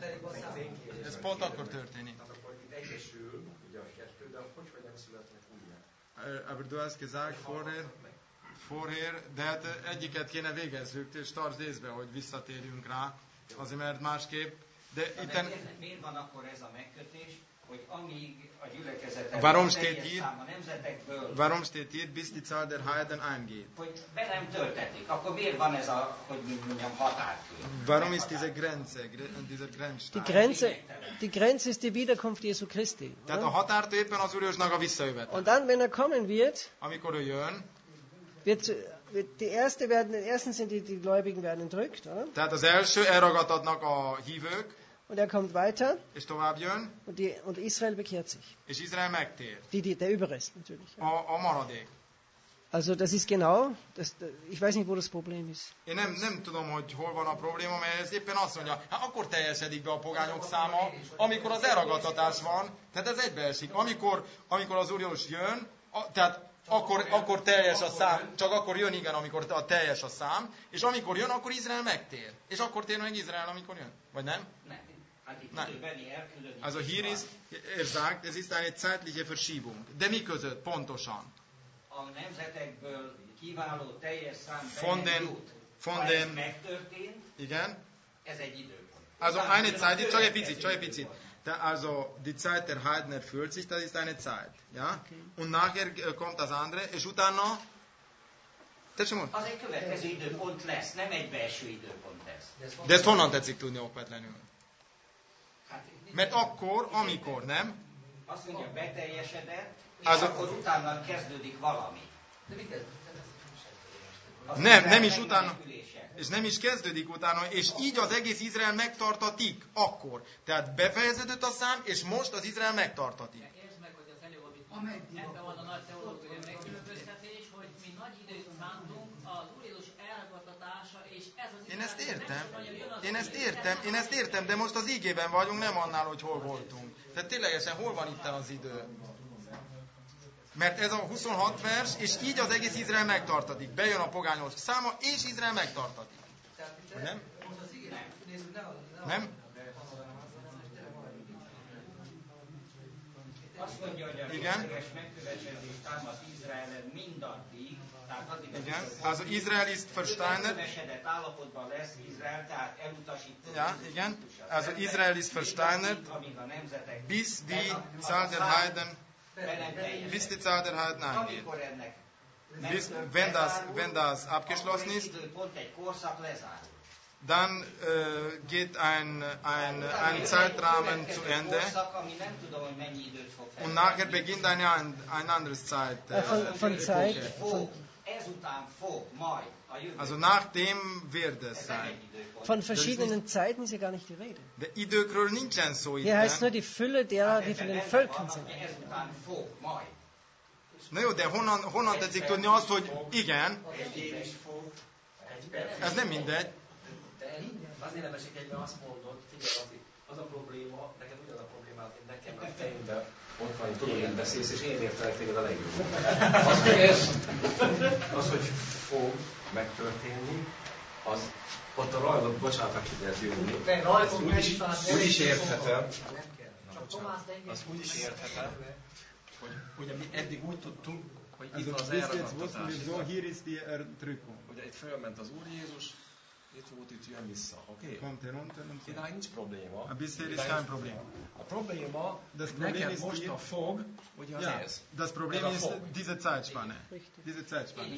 Ez pont akkor történik. Tehát akkor itt egyesül, ugye a kettő, de hogy vagy nem születnek újjá? Äh, Aber du hast gesagt vorher, vorher, de hát egyiket kéne végezzük, és tartsd észbe, hogy visszatérjünk rá, azért mert másképp. De De itten, miért, miért van akkor ez a megkötés, hogy amíg a gyülekezetek Warum a steht teljes hier- szám a nemzetekből, warum steht hier, bis die Zahl der Heiden eingeht? hogy be nem töltetik, akkor miért van ez a, hogy mondjam, határkő? Warum ist diese Grenze, gre- dieser Die Grenzstein? Grenze, die Grenze ist die Wiederkunft Jesu Christi. Tehát a Oder? határtő éppen az Úrjósnak a visszajövetel. Und dann, wenn er kommen wird, Amikor ő jön, wird, wird die erste werden, erstens sind die, die Gläubigen werden entrückt, oder? tehát az első elragadtatnak a hívők, Und er kommt weiter és tovább jön, und, die, und Israel bekehrt sich. és Izrael megtér. Die, die, der Überrest natürlich. Ja. A, a maradék. Also das ist genau, das, ich weiß nicht, wo das Problem ist. Én nem, nem tudom, hogy hol van a probléma, mert ez éppen azt mondja, hát akkor teljesedik be a pogányok száma, amikor az elragadtatás van, tehát ez egybeesik. Amikor, amikor az Úr Jézus jön, a, tehát akkor, akkor teljes a szám, csak akkor jön, igen, amikor a teljes a szám, és amikor jön, akkor Izrael megtér. És akkor tér meg Izrael, amikor jön. Vagy nem? Nem. Hát itt Nem. időbeni elkülönítés Also hier van. ist, er sagt, es ist eine zeitliche Verschiebung. De mi között? Pontosan. A nemzetekből kiváló teljes szám Von be nem den- jut. von Ha den- ez megtörtént, Igen? ez egy időpont. Also Utána eine jön a Zeit, csak egy következő picit, csak egy picit. Da, also die Zeit der Heiden erfüllt sich, das ist eine Zeit. Ja? Und nachher äh, kommt das andere, és utána... Tessék mond? Az egy következő időpont lesz, nem egy belső időpont lesz. De ezt honnan tetszik tudni okvetlenül? Hát, Mert akkor, amikor, nem? azt mondja, beteljesedett, és Az a- akkor utána kezdődik valami. Az Nem, Izrael nem is utána. megmenekülése. És nem is kezdődik utána, és így az egész Izrael megtartatik akkor. Tehát befejeződött a szám, és most az Izrael megtartatik. Értsd meg, hogy az előbb, amit ebben van a nagy teológiai megkülönböztetés, hogy mi nagy időt szántunk az Úr Jézus elragadtatása, és ez az Én ezt Izrael értem, nem nagyon jön az én Úr ezt Jézus, értem, én ezt értem, de most az ígében vagyunk, nem annál, hogy hol voltunk. Tehát ténylegesen hol van itt az idő? Mert ez a huszonhat vers, és így az egész Izrael megtartatik. Bejön a pogányok száma, és Izrael megtartatik. Nem? Nem? Azt mondja, hogy a végleges megkövesedés támad Izraelen mindaddig, tehát addig igen, also Israel ist versteinert. Megkövesedett állapotban lesz Izrael, tehát elutasítva. Ja, igen, also Israel ist versteinert, bis die Zahl der Heiden, bis die Zahl der Heiden eingeht. Bis, wenn das, wenn das abgeschlossen ist, dann äh, geht ein, ein, ein Zeitrahmen zu Ende und nachher beginnt eine, ein anderes Zeit. Äh, von, von Zeit von, also nachdem wird es sein. Von verschiedenen Zeiten ist ja gar nicht die Rede. De időkről nincsen szó itt. Hier heißt nur die Fülle derer, die von den Völkern sind. Na jó, de honnan, honnan tetszik tudni azt, hogy igen, ez nem mindegy. Az élemesik egyben azt mondod, figyelj, az, az a probléma, neked ugyanaz a problémát, mint nekem, mert fejemben ott van, tudod, én beszélsz, és én értelek téged a legjobb. Az, hogy ez, az, hogy fog megtörténni, az ott a rajzot, bocsánat, aki ide jönni, azt úgy is, úgy is érthetem, azt úgy is érthetem, hogy ugye mi eddig úgy tudtunk, hogy itt van az elragadtatás. Ugye itt fölment az Úr Jézus, itt volt, itt jön vissza, oké? Okay? Idáig nincs probléma. A bisher ist kein Problem. A probléma, neked most a fog, ugye az ja, ez. Das Problem ist diese Zeitspanne. Diese Zeitspanne.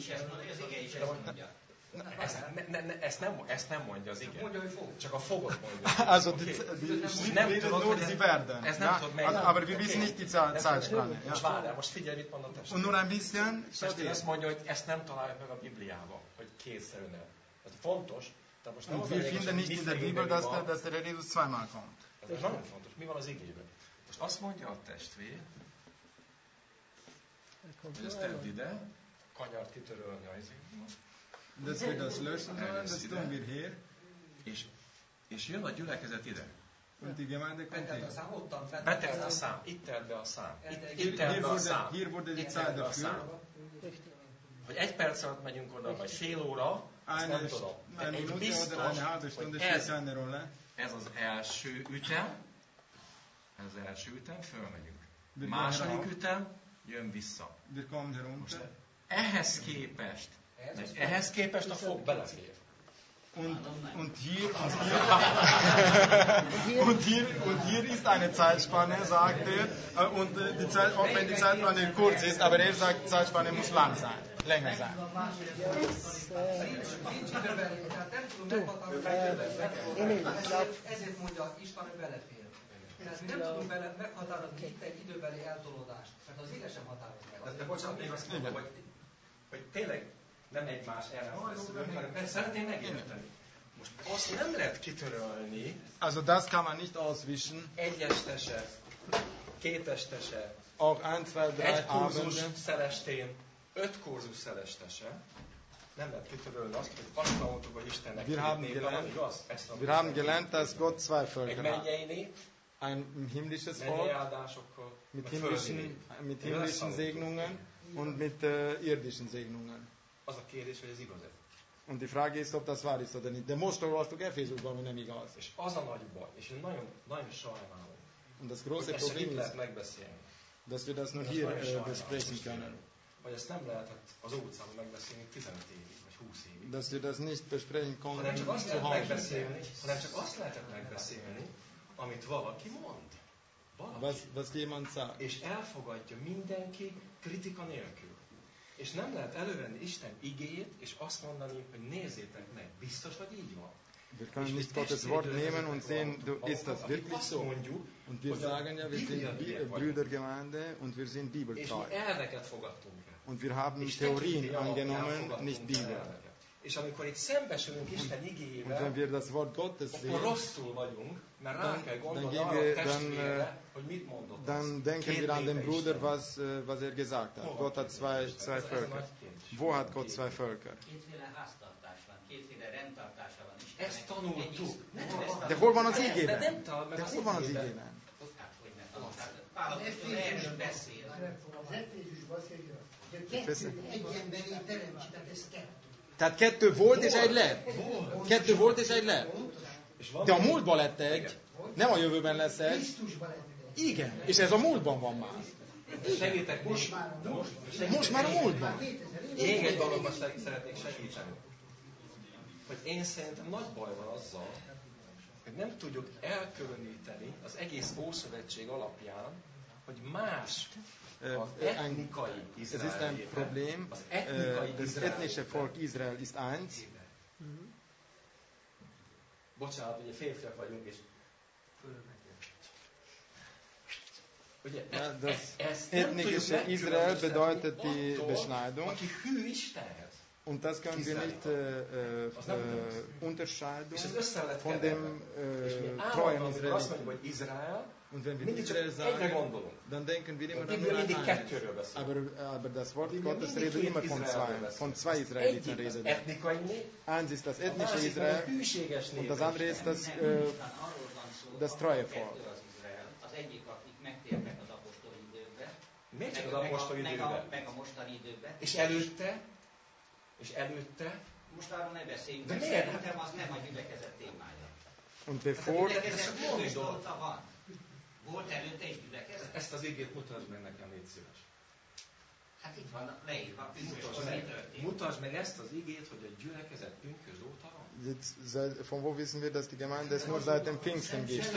Ezt, ne, ne, ezt, nem, ezt nem mondja az ige. Csak a fogot mondja. Also die, die Schrift redet nur sie werden. Ez nem ja? tudod meg. Also, aber wir wissen nicht die Zeitspanne. Most várjál, most figyelj, mit mondott Testvér. Und nur ein bisschen. Testvér azt mondja, hogy ezt nem találjuk meg a Bibliában, hogy kétszer jön el. Ez fontos. Most und wir finden nicht in der Bibel, dass der, dass der Herr Jesus zweimal kommt. Ez nagyon fontos. Mi van az igében? Most azt mondja a testvér, hogy ezt tedd ide, kanyart kitörölni az igében. Dass wir das löschen sollen, das tun wir hier. És, és jön a gyülekezet ide. Und die Gemeinde kommt hier. Betelt a szám. Itt tedd be a szám. Itt, itt tedd be a szám. Hier wurde die Zeit dafür. Hogy egy perc alatt megyünk oda, vagy fél óra, azt nem tudom. De egy biztos, hogy ez, ez az első ütem, ez az első ütem, fölmegyünk. Második ütem, jön vissza. Most ehhez képest, ehhez képest a fog belefér. Und, und, hier, und, hier, und, hier, und hier ist eine Zeitspanne, sagt er, und die Zeit, auch wenn die Zeitspanne kurz ist, aber er sagt, die Zeitspanne muss lang sein, länger sein. Ezért mondja István, hogy belefér. Tehát mi nem tudunk bele meghatározni itt egy időbeli eltolódást, mert az ige sem határoz meg. De bocsánat, még azt mondom, hogy, hogy tényleg nem egymás ellen, hanem szeretném megérteni. Most azt nem lehet kitörölni. Also das kann man nicht auswischen. Egyestese, kétestese, auch ein, zwei, drei egy kurzus szelestén, öt kurzus szelestese. Nem lehet kitörölni azt, hogy azt mondtuk, hogy Istennek wir haben gelernt, igaz? Ezt wir haben gelernt, dass Gott zwei Völker hat. Egy mennyei nép, ein himmlisches Volk mit himmlischen, mit himmlischen Segnungen und mit uh, irdischen Segnungen. Az a kérdés, hogy ez igaz-e? Und die Frage ist, ob das wahr ist oder nicht. De most olvastuk Efézusban, hogy nem igaz. És az a nagy baj, és én nagyon, nagyon sajnálom, und das große hogy Problem ezt ist, megbeszélni. dass wir das nur hier uh, besprechen können. Hogy ezt nem lehetett az utcán megbeszélni tizenöt évig, vagy húsz évig. Dass wir das nicht besprechen konnten. Hanem csak azt lehet megbeszélni, hanem csak azt lehetett megbeszélni, amit valaki mond. Valaki. Was, was jemand sagt. És elfogadja mindenki kritika nélkül. És nem lehet elővenni Isten igéjét, és azt mondani, hogy nézzétek meg, biztos, hogy így van. Wir können nicht Gottes Wort nehmen und sehen, du, ist das wirklich so? Und wir sagen ja, wir sind Brüdergemeinde und wir sind bibeltreu. Und wir haben Theorien angenommen, nicht Bibel. És amikor itt szembesülünk Isten igéjével, und wenn wir das Wort Gottes akkor sehen, rosszul vagyunk, mert rá kell gondolni arra a testvére, hogy mit mondott. Dann denken wir an den Bruder, was, was er gesagt hat. Gott hat zwei, zwei Völker. Wo hat Gott zwei Völker? Kétféle háztartás van, kétféle rendtartása van is. Ezt tanultuk. De hol van az igében? De hol van az igében? erről beszél. Egy emberi teremtsi, tehát ez kettő. Tehát kettő volt és egy lett. Kettő volt és egy lett. De a múltban lett egy. Nem a jövőben lesz egy. Krisztusban lett egy. Igen. És ez a múltban van már. Segítek most. Most már a múltban. Még egy dologban szeretnék segíteni. Hogy én szerintem nagy baj van azzal, hogy nem tudjuk elkülöníteni az egész Ószövetség alapján, hogy más az etnikai Izrael. Es ist ein Problem. Az etnikai Das Izrael. ethnische Volk Israel ist eins. Bocsánat, ugye férfiak vagyunk, és ugye, Ja, das ezt nem ethnische tudjuk Israel bedeutet die attól, Beschneidung. aki hű Istenhez. Und das können wir nicht äh, äh, unterscheiden És ez össze lett von dem És mi äh, treuen állandóan, amikor azt Israeliten. mondjuk, hogy Izrael, Und wenn wir mindig csak Israel egyre sagen, gondolunk. dann denken wir immer A nur Biblia an mindig eines. kettőről beszél. Aber, aber das Wort Biblia Gottes mindig redet két immer von Izraelről zwei. beszél. Von zwei Israeliten Egyik az redet. etnikai nép, Eins ist das a ethnische másik meg a Israel hűséges nép. und das andere ist das, Nem, äh, Isten arról van szó, das hogy treue kettő Volk. az Izrael, az egyik, akik megtértek az apostoli időkbe, Miért csak meg, az meg, a, apostoli meg, időben? a, meg a mostani időkben. És előtte, és előtte, Most arról ne beszéljünk, De mert miért? szerintem az nem a gyülekezet témája. Und A bevor, gyülekezet Ez mondj bűnös dolgot. dolga van. Volt előtte is gyülekezet? ezt az igét mutasd meg nekem, légy szíves. Hát itt van leírva, Mutasd pünköskor mi meg, történt. mutasd meg ezt az igét, hogy a gyülekezet pünkösd óta van. jetzt, seit- von wo wissen wir, dass die Gemeinde es nur seit dem Pfingsten gibt?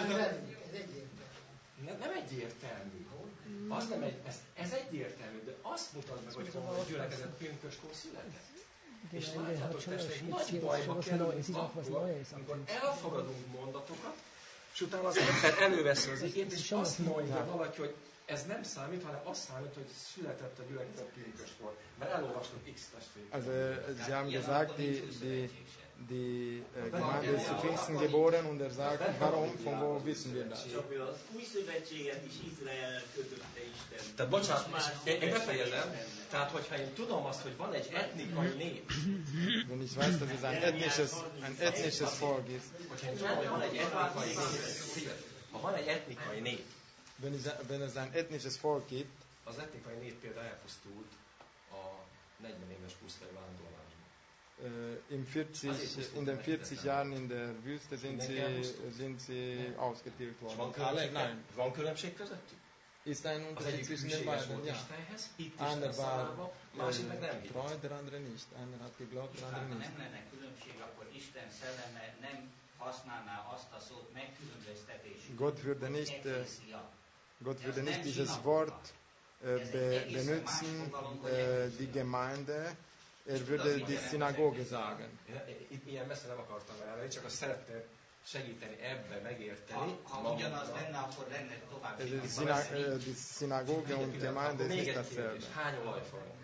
Ne, nem egyértelmű. Az nem egy, ez, ez egyértelmű, de azt mutasd meg, hogy hol a gyülekezet pünköskor született. És látjátok, testvérek, nagy bajba kerülünk akkor, amikor elfogadunk mondatokat, és utána az ember előveszi az igét, és azt mondja valaki, hogy ez nem számít, hanem azt számít, hogy született a gyülekezet pünköskor. Mert elolvastuk X testvérek. Also, Sie haben gesagt, die, die, die äh, Gemeinde ist zu Pfingsten geboren und er sagt, warum, von wo wissen wir das? Az új szövetséget is Izrael kötötte Isten. Tehát bocsánat, és én, én befejezem. Tehát, hogyha én tudom azt, hogy van egy etnikai nép, Wenn ich weiß, dass es ein ethnisches, ein ethnisches Volk ist, hogyha én tudom, hogy van egy etnikai nép, figyelj, ha van egy etnikai nép, wenn, ich, wenn es ein ethnisches Volk gibt, az etnikai nép például elpusztult a negyven éves pusztai vándorlásban. äh, im vierzig, in den vierzig Jahren in der Wüste sind sie, sind sie ausgetilgt És van worden. Alle? különbség, Nein. van különbség közöttük? Ist ein Az Unterschied egyik zwischen den hűséges beiden, volt ja. Istenhez, itt Einer Isten war számába, másik meg nem äh, hitt. treu, der andere nicht. Einer hat geglaubt, der Ha andere nicht. nem lenne különbség, akkor Isten szelleme nem használná azt a szót megkülönböztetés. Gott würde nicht, äh, Ekklészia. Gott würde nicht dieses Wort äh, be, benutzen, äh, die Gemeinde, er würde die Synagoge sagen. Itt ilyen messze nem akartam elmenni, csak azt szeretném segíteni ebbe megérteni. Ha, ha ugyanaz lenne, akkor lenne tovább. Also die, Syna äh, die Synagoge und Gemeinde ist Még nicht egy kérdés. dasselbe. Hány olajfa van?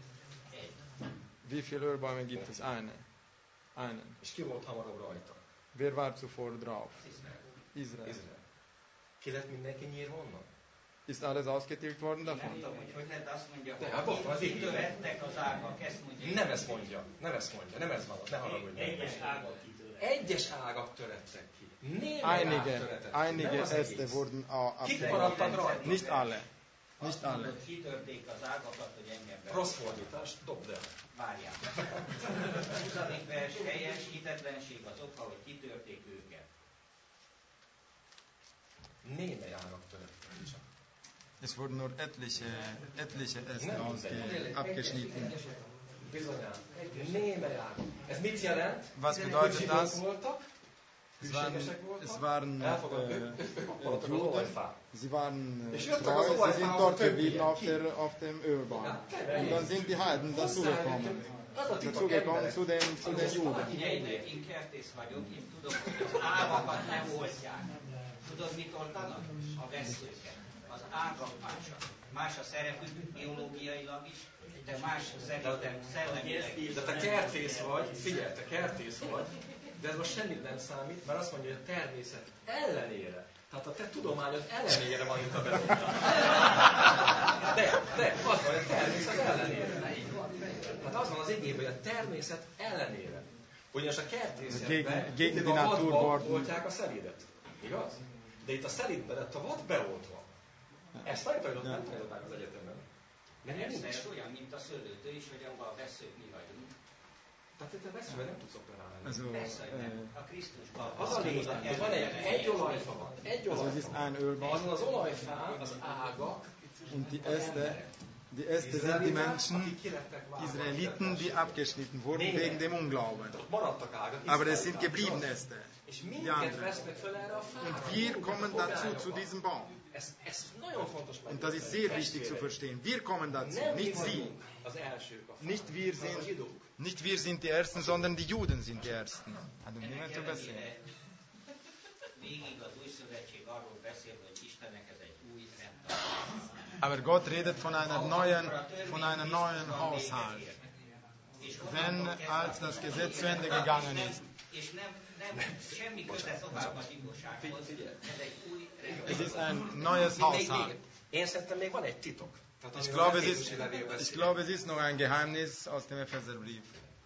Wie viele Ölbäume gibt es? Eine. Einen. És ki volt hamarabb rajta? Wer war zuvor drauf? Israel. Izrael. Ki lett mindenki nyírva onnan? Ist alles ausgetilgt worden davon? Mondom, hogy hogy lehet azt mondja, De, hát ott van az hogy igény. kitörhettek az ágak, ezt mondja. Nem ezt mondja, nem ezt mondja, nem ez van, ne haragudj. Egyes ágak kitörtek. Egyes ágak törettek ki. Némely Einige, ág töretett ki. einige Nem az Äste egész. wurden au- Kik abgebaut. maradtak rajta? Nicht alle. Nicht Azt alle. mondod, kitörték az ágakat, hogy engem be. Rossz fordítás, dobd el. Várjál. huszadik vers, helyes, hitetlenség az oka, hogy kitörték őket. Némely ágak törettek ki csak. Es wurden nur etliche, etliche Äste Nem ausge, mindegy. abgeschnitten. Bizonyán. Némely ág. Ez mit jelent? Was bedeutet Zsidók das? voltak, Es waren, hűségesek voltak, es waren elfogadtak, äh, ők, ők kaptak az Juden, olajfát. sie waren äh, És jöttek treu, az sie sind olajfához dort többiek. geblieben auf, Ki? der, auf dem Ölbaum. Und dann sind die Heiden dazugekommen. Az a titok Dazugekommen emberek. zu den, zu den Juden. Figyelj, én kertész vagyok, én tudom, hogy az ágakat nem oltják. Tudod, mit oltanak? A veszőket. Az ágak másak. Más a szerepük biológiailag is, de más szerintem szellemileg is. De te kertész vagy, figyelj, te kertész vagy, de ez most semmit nem számít, mert azt mondja, hogy a természet ellenére. Tehát a te tudományod ellenére van itt a bedobta. De, de, az van, hogy a természet ellenére. Hát az van az igében, hogy a természet ellenére. Ugyanis a kertészetben Gegen- gegen mindig die a Natur vadba worden. oltják a szelidet. Igaz? De itt a szelidbe lett a vad beoltva. Ezt nagyon nem tanították az egyetemen. Persze, ez olyan, mint a szőlőtő is, hogy abban a veszők mi vagyunk. Tehát te veszővel nem tudsz operálni. Also, Persze, hogy nem. A Krisztusban. Az a lényeg, hogy van egy, egy olajfa van. Egy olajfa. Azon az olajfán az ágak, und die Äste, die Äste sind die Menschen, Israeliten, die abgeschnitten wurden wegen dem Unglauben. Aber es sind geblieben Äste. Die anderen. Und wir kommen dazu, zu diesem Baum. Und das ist sehr wichtig zu verstehen. Wir kommen dazu, nicht sie. Nicht wir sind, nicht wir sind die Ersten, sondern die Juden sind die Ersten. Hát nem tudok beszélni. Végig az új szövetség arról beszél, hogy Istennek ez egy új rendtartás. Aber Gott redet von einer neuen, von einer neuen Haushalt. Wenn, als das Gesetz zu Ende gegangen ist. És nem, nem, semmi köze tovább az igazsághoz. Ez egy új rendszer. Es ist ein neues Haushalt. Én szerintem még van egy titok. Ich glaube, es ist, ich glaube, es ist noch ein Geheimnis aus dem Epheserbrief.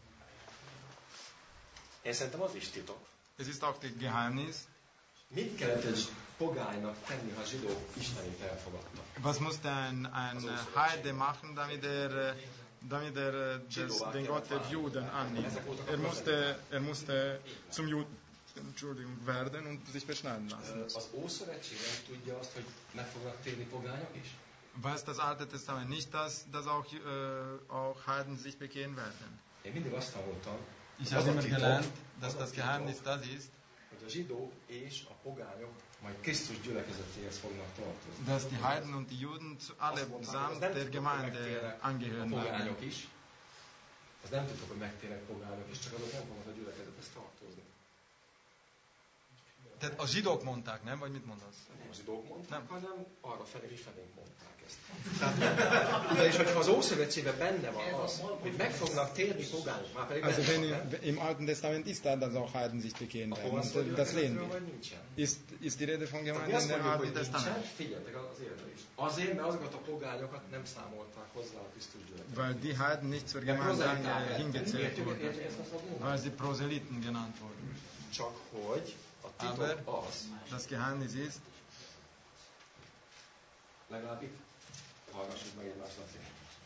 Én szerintem az is titok. Es ist auch ein Geheimnis. Mit kellett egy pogánynak tenni, ha zsidók Istenét elfogadtak? Was musste ein, ein Heide machen, damit er, damit er das, den Gott der Juden annimmt? Er musste, er musste zum Juden, Entschuldigung, werden und sich beschneiden lassen. Az Ószövetség nem tudja azt, hogy meg fognak térni pogányok is? Weiß das Alte Testament nicht, dass, dass auch, äh, auch Heiden sich bekehren werden? Én mindig azt tanultam, ich habe immer gelernt, dass das Geheimnis das ist, hogy a zsidók és a pogányok majd Krisztus gyülekezetéhez fognak tartozni. Dass die Heiden und die Juden allesamt der Gemeinde angehören werden. Is. Az nem tudtok, hogy megtérnek pogányok is, csak azok nem fognak a gyülekezethez tartozni. Tehát a zsidók mondták, nem? Vagy mit mondasz? Nem a zsidók mondták, nem. hanem arra felé, mi felénk mondták ezt. Tehát, és hogyha az Ószövetségben benne van az, hogy meg fognak térni pogányok, már pedig also wenn im, im Alten Testament ist da, dass auch Heiden sich bekehren werden. Und das lehnen wir. Ist, ist die Rede von Gemeinde in dem Alten Testament? Figyeljetek az érve is. Azért, mert azokat a pogányokat nem számolták hozzá a Krisztus gyülekezetbe. Weil die Heiden nicht zur Gemeinde hingezählt wurden. Weil sie Proselyten genannt wurden. Csak hogy a titok az, das Geheimnis ist, legalább itt hallgassuk meg egymást, Laci.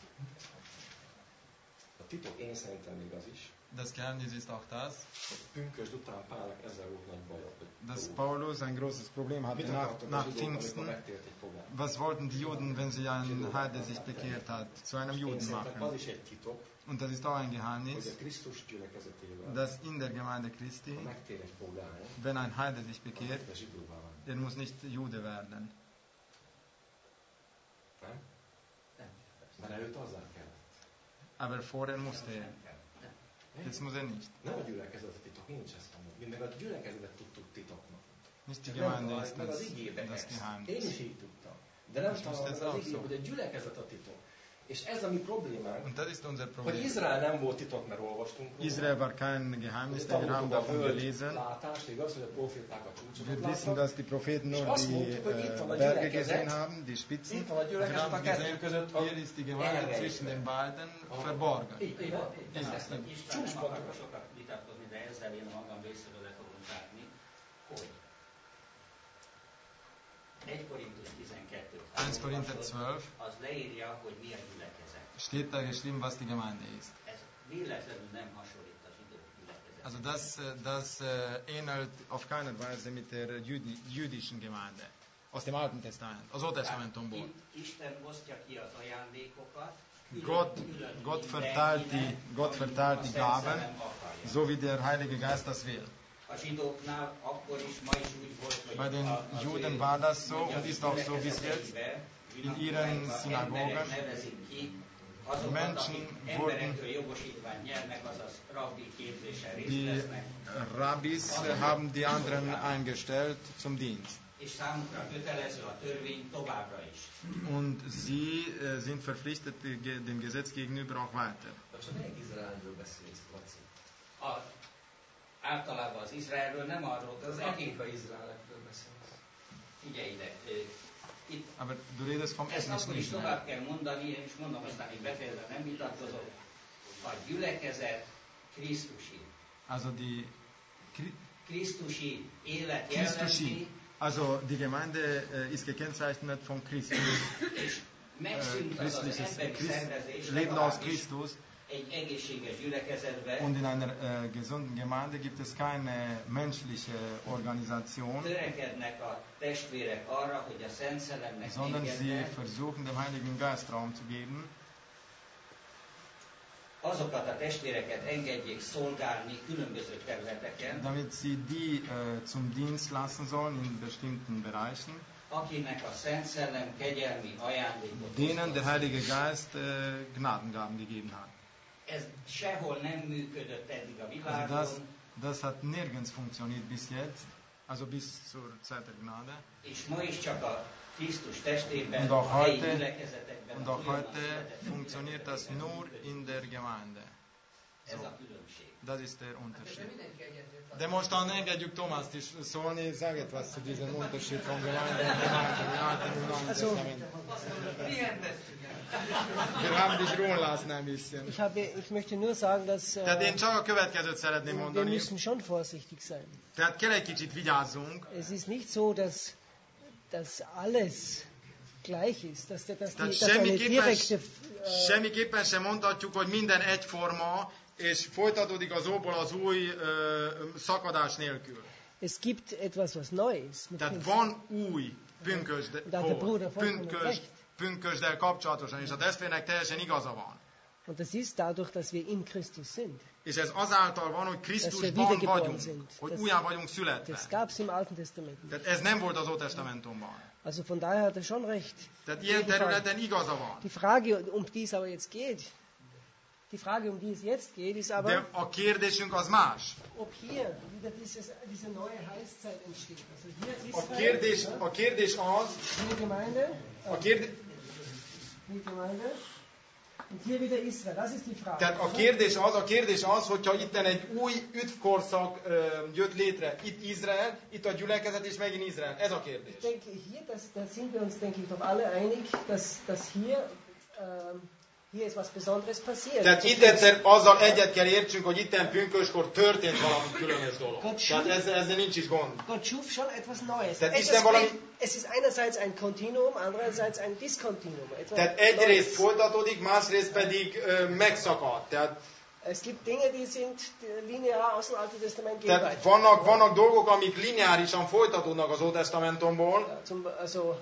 A titok én szerintem még az is, das Geheimnis ist auch das, hogy pünkösd után Pálnak ezzel volt nagy baja. Dass Paulus ein großes Problem hatte nach, nach Pfingsten. Was wollten die Juden, wenn sie ein Heide sich bekehrt hat, zu einem Juden machen? Und das ist auch ein Geheimnis, dass in der Gemeinde Christi, wenn ein Heide sich bekehrt, er muss nicht Jude werden. Aber vorher musste er. Jetzt muss er nicht. Nem a gyülekezet titok, nincs ezt mondom. Mi meg a gyülekezetet tudtuk titoknak. Nicht die Gemeinde ist das, das Geheimnis. Én is így tudtam. De nem találom az igébe, hogy a gyülekezet a titok. És ez a mi problémánk, Und das ist unser hogy Problem. Izrael nem volt titok, mert olvastunk róla. Israel war kein Geheimnis, denn wir haben davon gelesen. Látást, igaz, hogy a proféták a csúcsokat Wir wissen, dass die Propheten nur die äh, Berge gesehen haben, die Spitzen. Wir haben gesehen, hier ist die Gemeinde zwischen den beiden verborgen. Istennek sokat vitatkozni, de ezzel én a magam részéről le fogom zárni, hogy egy Korintus tizenkettő. eins Korinther zwölf. Az leírja, hogy mi a gyülekezet. Steht da geschrieben, was die Gemeinde ist. Ez véletlenül nem hasonlít a zsidó gyülekezet. Also das, das äh, ähnelt auf keine Weise mit der Jüdi, jüdischen Gemeinde. Aus dem Alten Testament, aus Old Testamentumból. Isten osztja ki az ajándékokat. Gott, Gott verteilt die, Gott verteilt die Gaben, so wie der Heilige Geist das will. Bei den Juden war das so und ist auch so bis jetzt. In ihren Synagogen Menschen wurden, die Rabbis haben die anderen eingestellt zum Dienst. Und sie äh, sind verpflichtet dem Gesetz gegenüber auch weiter. Általában az Izraelről nem arról, az etnikai izraelekről beszélsz. Figyelj ide, itt Aber du redest vom ezt akkor is Israel. tovább kell mondani, és mondom, aztán még befejezve nem vitatkozok. A gyülekezet Krisztusi. Also die Kri Krisztusi élet Krisztusi, jellemzi Also die Gemeinde äh, ist gekennzeichnet von Christus. Megszűnt az az emberi szervezés, Leben aus Christus. Egy egészséges gyülekezetben. Und in einer äh, gesunden Gemeinde gibt es keine menschliche Organisation, Törekednek a testvérek arra, hogy a Szent Szellemnek sondern sie engedve versuchen dem Heiligen Geist Raum zu geben, azokat a testvéreket engedjék szolgálni különböző területeken, damit sie die äh, zum Dienst lassen sollen in bestimmten Bereichen, akinek a Szent Szellem kegyelmi ajándékot denen der Heilige Geist äh, Gnadengaben gegeben hat. Ez sehol nem működött eddig a Also világon, das, das hat nirgends funktioniert bis jetzt, also bis zur Zeit der Gnade. és ma is csak a Krisztus testében, Und a auch helyi heute, gyülekezetekben, und a auch újonnan heute született funktioniert das gyülekezetekben nur működik. in der Gemeinde. Ez a különbség. Das ist der Unterschied. Mindenki egyetért. De mostan engedjük Tomást is szólni, sagt was zu diesem Unterschied von Gemeinde und Gemeinde. Wir hatten im Neuen Also- Testament. Wir haben dich ruhen lassen ein bisschen. Ich, habe, ich möchte nur sagen, dass äh, Tehát én csak a következőt szeretném wir mondani. müssen schon vorsichtig sein. Tehát kell egy kicsit vigyázzunk. Es ist nicht so, dass, dass alles gleich ist, dass, dass, die, Tehát dass eine semmiképpen, direkte... Äh, semmiképpen sem mondhatjuk, hogy minden egyforma, és folytatódik az óból az új ö, szakadás nélkül. es gibt etwas, was neu ist. Mit Tehát uns. van új pünkösd, De hát a Bruder vollkommen pünkösd, recht. pünkösdel kapcsolatosan, és a testvérnek teljesen igaza van. Und das ist dadurch, dass wir in Christus sind. És ez azáltal van, hogy Dass Krisztusban wir wiedergeboren vagyunk, sind. hogy Das- újjá vagyunk születve. Das gab es im Alten Testament nicht. Tehát ez nem volt az Ótestamentumban. Also von daher hat er schon recht. Tehát ilyen területen igaza van. Die Frage, um die es aber jetzt geht, die Frage, um die es jetzt geht, ist aber, De a kérdésünk az más. ob hier wieder dieses, diese neue Heißzeit entsteht. Also hier ist A Israel, kérdés, ja, a kérdés az, hier Gemeinde, a kérdés, hier Gemeinde und hier wieder Israel. Das ist die Frage. tehát a kérdés az, a kérdés az, hogyha itten egy új üdvkorszak ö, jött létre, itt Izrael, itt a gyülekezet és megint Izrael. Ez a kérdés. Ich denke, hier, das, da sind wir uns, denke ich, doch alle einig, dass, dass hier, ähm, hier ist was Besonderes passiert. Tehát itt egyszer azzal egyet kell értsünk, hogy itten pünköskor történt valami különös dolog. Gott Tehát schuf, ezzel, ezzel nincs is gond. Gott schuf schon etwas Neues. Tehát Etwas, Isten valami- ein, es ist einerseits ein Kontinuum, andererseits ein Diskontinuum. Etwas Tehát Neues. egyrészt folytatódik, másrészt pedig ö, megszakad. Tehát, Es gibt Dinge, die sind linear aus dem Alten Testament gehen tehát weiter. vannak, vannak dolgok, amik lineárisan folytatódnak az Ótestamentumból. Ja, zum, also,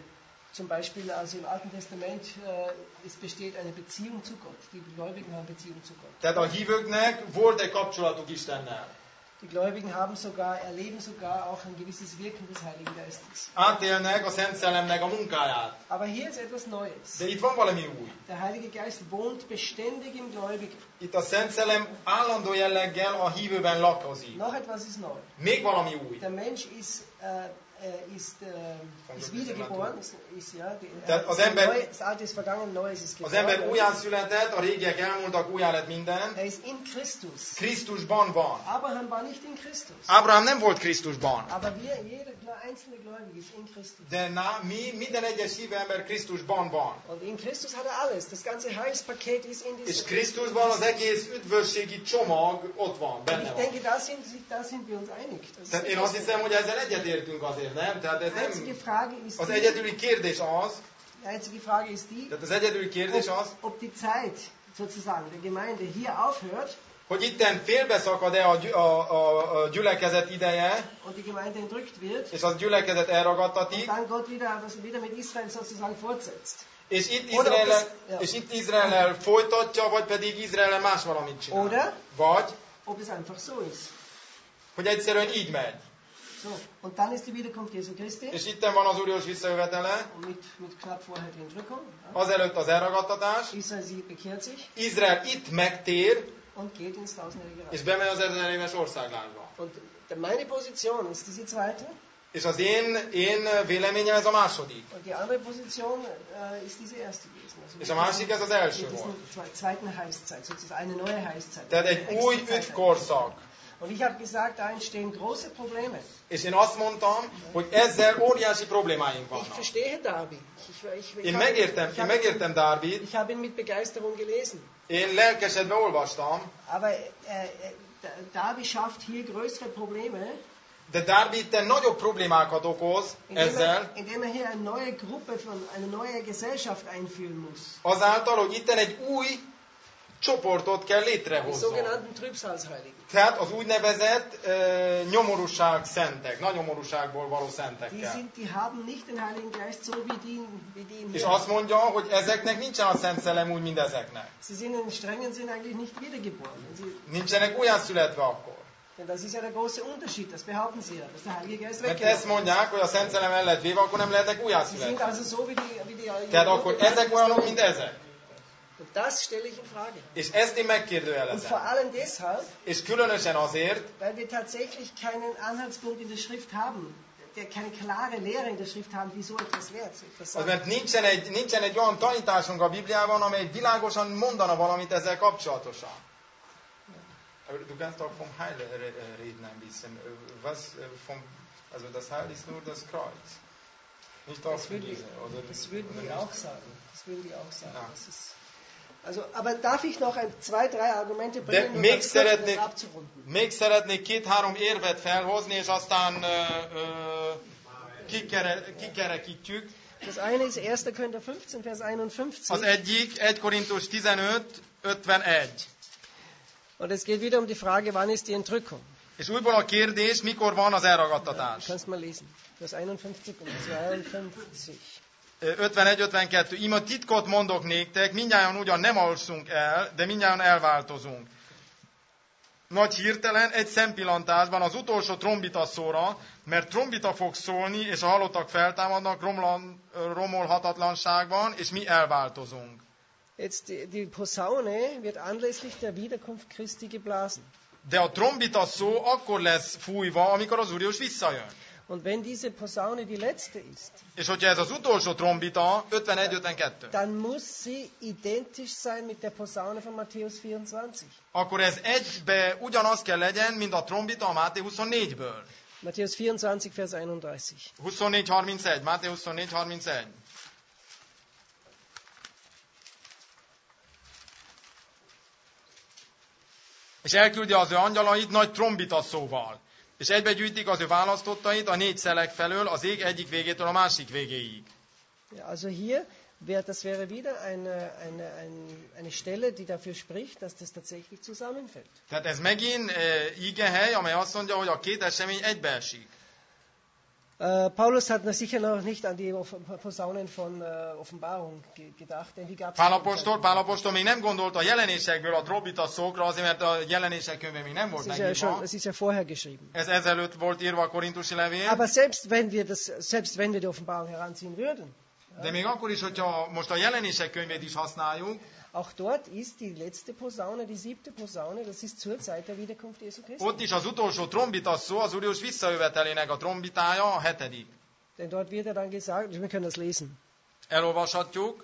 zum Beispiel also im Alten Testament äh, es besteht eine Beziehung zu Gott. Die Gläubigen haben Beziehung zu Gott. Tehát a hívőknek volt egy kapcsolatuk Istennel. Die Gläubigen haben sogar, erleben sogar auch ein gewisses Wirken des Heiligen Geistes. Átélnek a Szent Szellemnek a munkáját. Aber hier ist etwas Neues. De itt van valami új. Der Heilige Geist wohnt beständig im Gläubigen. Itt a Szent Szellem állandó jelleggel a hívőben lakozik. Noch etwas ist neu. Még valami új. Der Mensch ist, äh, äh, ist, äh, ist wiedergeboren. Ist, ist, ja, die, Tehát äh, az ist ember- neu, das Alte ist vergangen, Neues ist Az geworden. ember újján született, a régiek elmúltak, újjá lett minden. Er ist in Christus. Krisztusban van. Abraham war nicht in Christus. Ábrahám nem volt Krisztusban. Aber wir, jeder einzelne Gläubige ist in Christus. De na, mi, minden egyes hívő ember Krisztusban van. Und in Christus hat er alles. Das ganze Heilspaket ist in És diesem. Krisztusban az egész üdvösségi csomag ott van, Und benne ich van. denke, da sind, da sind wir uns einig. Das Tehát ist én azt hiszem, hogy ezzel egyetértünk azért, nem? Tehát ez Die einzige nem... Frage ist Az die, egyedüli kérdés az, die, einzige Frage ist die tehát az egyedüli kérdés ob, az, ob die Zeit sozusagen der Gemeinde hier aufhört hogy itten félbeszakad-e a, gy- a, a, a gyülekezet ideje, und die Gemeinde entrückt wird és az gyülekezet und elragadtatik, dann Gott wieder, was wieder mit Israel sozusagen fortsetzt. és itt Oda, Izrael, az- ja. és itt Izrael folytatja, vagy pedig Izrael más valamit csinál. Oder Vagy, ob es einfach so ist. hogy egyszerűen így megy. So, und dann ist die Wiederkunft Jesu Christi És itten van az Úr Jézus visszajövetele, mit, mit knapp vorher die Entrückung. Ja. azelőtt az elragadtatás, Israel sie bekehrt sich Izrael itt megtér, und geht ins tausendjährige és Reich. bemegy az ezer éves országlásba. Und der, meine Position ist diese zweite És az én, én véleményem ez a második. und die andere Position äh, ist diese erste gewesen. Also És a másik ez az első mit volt. dieser zweiten Heißzeit, sozusagen eine neue Heißzeit. Tehát egy Eine új extra Zeit. üdvkorszak. Und ich habe gesagt, da entstehen große Probleme. És én azt mondtam, hogy ezzel óriási problémáink Ich vannak. verstehe Darby. Ich, ich, ich, Én habe- megértem, ich én habe- megértem Dávid, Ich habe ihn mit Begeisterung gelesen. én lelkesedve olvastam, Aber äh, äh, Darby schafft hier größere Probleme, De Darby itt nagyobb problémákat okoz ezzel. Indem er hier eine neue Gruppe von, eine neue Gesellschaft einführen muss. Azáltal, hogy itt egy új csoportot kell létrehozni. Tehát az úgynevezett uh, nyomorúság szentek, nagy nyomorúságból való szentekkel. És azt mondja, hogy ezeknek nincsen a Szent Szellem úgy, mint ezeknek. Nincsenek olyan születve akkor. Das ist ja der große Unterschied, das behaupten sie ja, dass der Heilige Geist weggenommen. Mert ezt mondják, hogy a Szent Szellem el lett véve, akkor nem lehetnek újjászületni. Tehát akkor ezek olyanok, mint ezek. Und das stelle ich in Frage. És ezt én megkérdőjelezem. Und vor allem deshalb, és különösen azért, weil wir tatsächlich keinen Anhaltspunkt in der Schrift haben, keine klare Lehre in der Schrift haben, wieso etwas wert. Az, mert nincsen egy, nincsen egy olyan tanításunk a Bibliában, amely világosan mondana valamit ezzel kapcsolatosan. Du kannst auch vom Heil reden ein bisschen. Was vom, also das Heil ist nur das Kreuz. Nicht auch das, würde ich, oder, das würden wir auch sagen. Das würden wir auch sagen. Ja. Das ist, also, aber darf ich noch ein, zwei, drei Argumente bringen, um das szeretnék, abzurunden? Még szeretnék két-három érvet felhozni, és aztán uh, uh, kikere, kikerekítjük. Das eine ist erster Korinther fünfzehn, Vers einundfünfzig. Az egyik, egy Korintus tizenöt, ötvenegy. Und es geht wieder um die Frage, wann ist die Entrückung? És újból a kérdés, mikor van az elragadtatás? Kannst mal lesen. Vers einundfünfzig und zweiundfünfzig. ötvenegy ötvenkettő. Íme titkot mondok néktek, mindnyájan ugyan nem alszunk el, de mindnyájan elváltozunk. Nagy hirtelen, egy szempillantásban az utolsó trombita szóra, mert trombita fog szólni, és a halottak feltámadnak romlan, romolhatatlanságban, és mi elváltozunk. Jetzt die, die Posaune wird anlässlich der Wiederkunft Christi geblasen. De a trombita szó akkor lesz fújva, amikor az Úr Jézus visszajön. Und wenn diese Posaune die letzte ist, és hogyha ez az utolsó trombita, ötvenegy ötvenkettő, dann muss sie identisch sein mit der Posaune von Matthäus vierundzwanzig. Akkor ez egybe ugyanaz kell legyen, mint a trombita a Máté huszonnégyből. Matthäus vierundzwanzig, Vers einunddreißig. huszonnégy harmincegy, Máté huszonnégy harmincegy. És elküldi az ő angyalait nagy trombita szóval. És egybegyűjtik az ő választottait a négy szelek felől, az ég egyik végétől a másik végéig. Ja, also hier, das wäre wieder eine, eine, eine, eine Stelle, die dafür spricht, dass das tatsächlich zusammenfällt. Tehát ez megint e, igehely, amely azt mondja, hogy a két esemény egybeesik. Uh, Paulus hat na sicher noch nicht an die Posaunen von uh, Offenbarung gedacht, denn die gab es. Pálapostól, Pálapostól még nem gondolt a jelenésekből a trombita szókra, azért mert a jelenések könyve még nem volt megírva. Es ist ja vorher geschrieben. Ez ezelőtt volt írva a korintusi levél. Aber selbst wenn wir das, selbst wenn wir die Offenbarung heranziehen würden. De még akkor is, hogyha most a jelenések könyvét is használjuk. Auch dort ist die letzte Posaune, die siebte Posaune, das ist zur Zeit der Wiederkunft Jesu Christi. Ott is az utolsó trombita szó, az Úr Jézus visszajövetelének a trombitája, a hetedik. Denn dort wird er dann gesagt, wir können das lesen. Elolvashatjuk.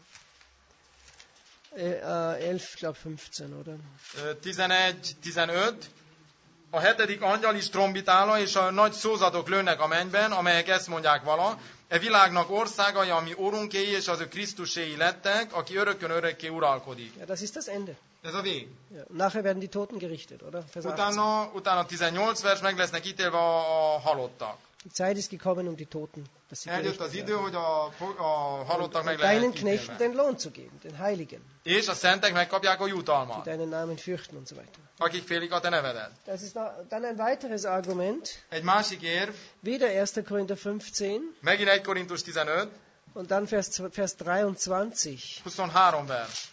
elf, ich glaube fünfzehn, oder? tizenegy, tizenöt. A hetedik angyal is trombitála, és a nagy szózatok lőnek a mennyben, amelyek ezt mondják vala. E világnak országai, ami Urunkéi és az ő Krisztuséi lettek, aki örökön örökké uralkodik. Ja, das ist das Ende. Ez a vég. Ja, nachher werden die Toten gerichtet, oder? Utána, utána tizennyolc vers, meg lesznek ítélve a, a halottak. Die Zeit ist gekommen, um die Toten, dass sie eljött az idő, hogy a, a halottak meg deinen Knechten den Lohn zu geben, den Heiligen. És a szentek megkapják a jutalmat. Die deinen Namen fürchten und so weiter. Akik félik a te nevedet. Das ist dann ein weiteres Argument. Egy másik érv. Wieder erster Korinther fünfzehn. Megint egy Korintus tizenöt. Und dann Vers, Vers dreiundzwanzig. huszonhárom vers.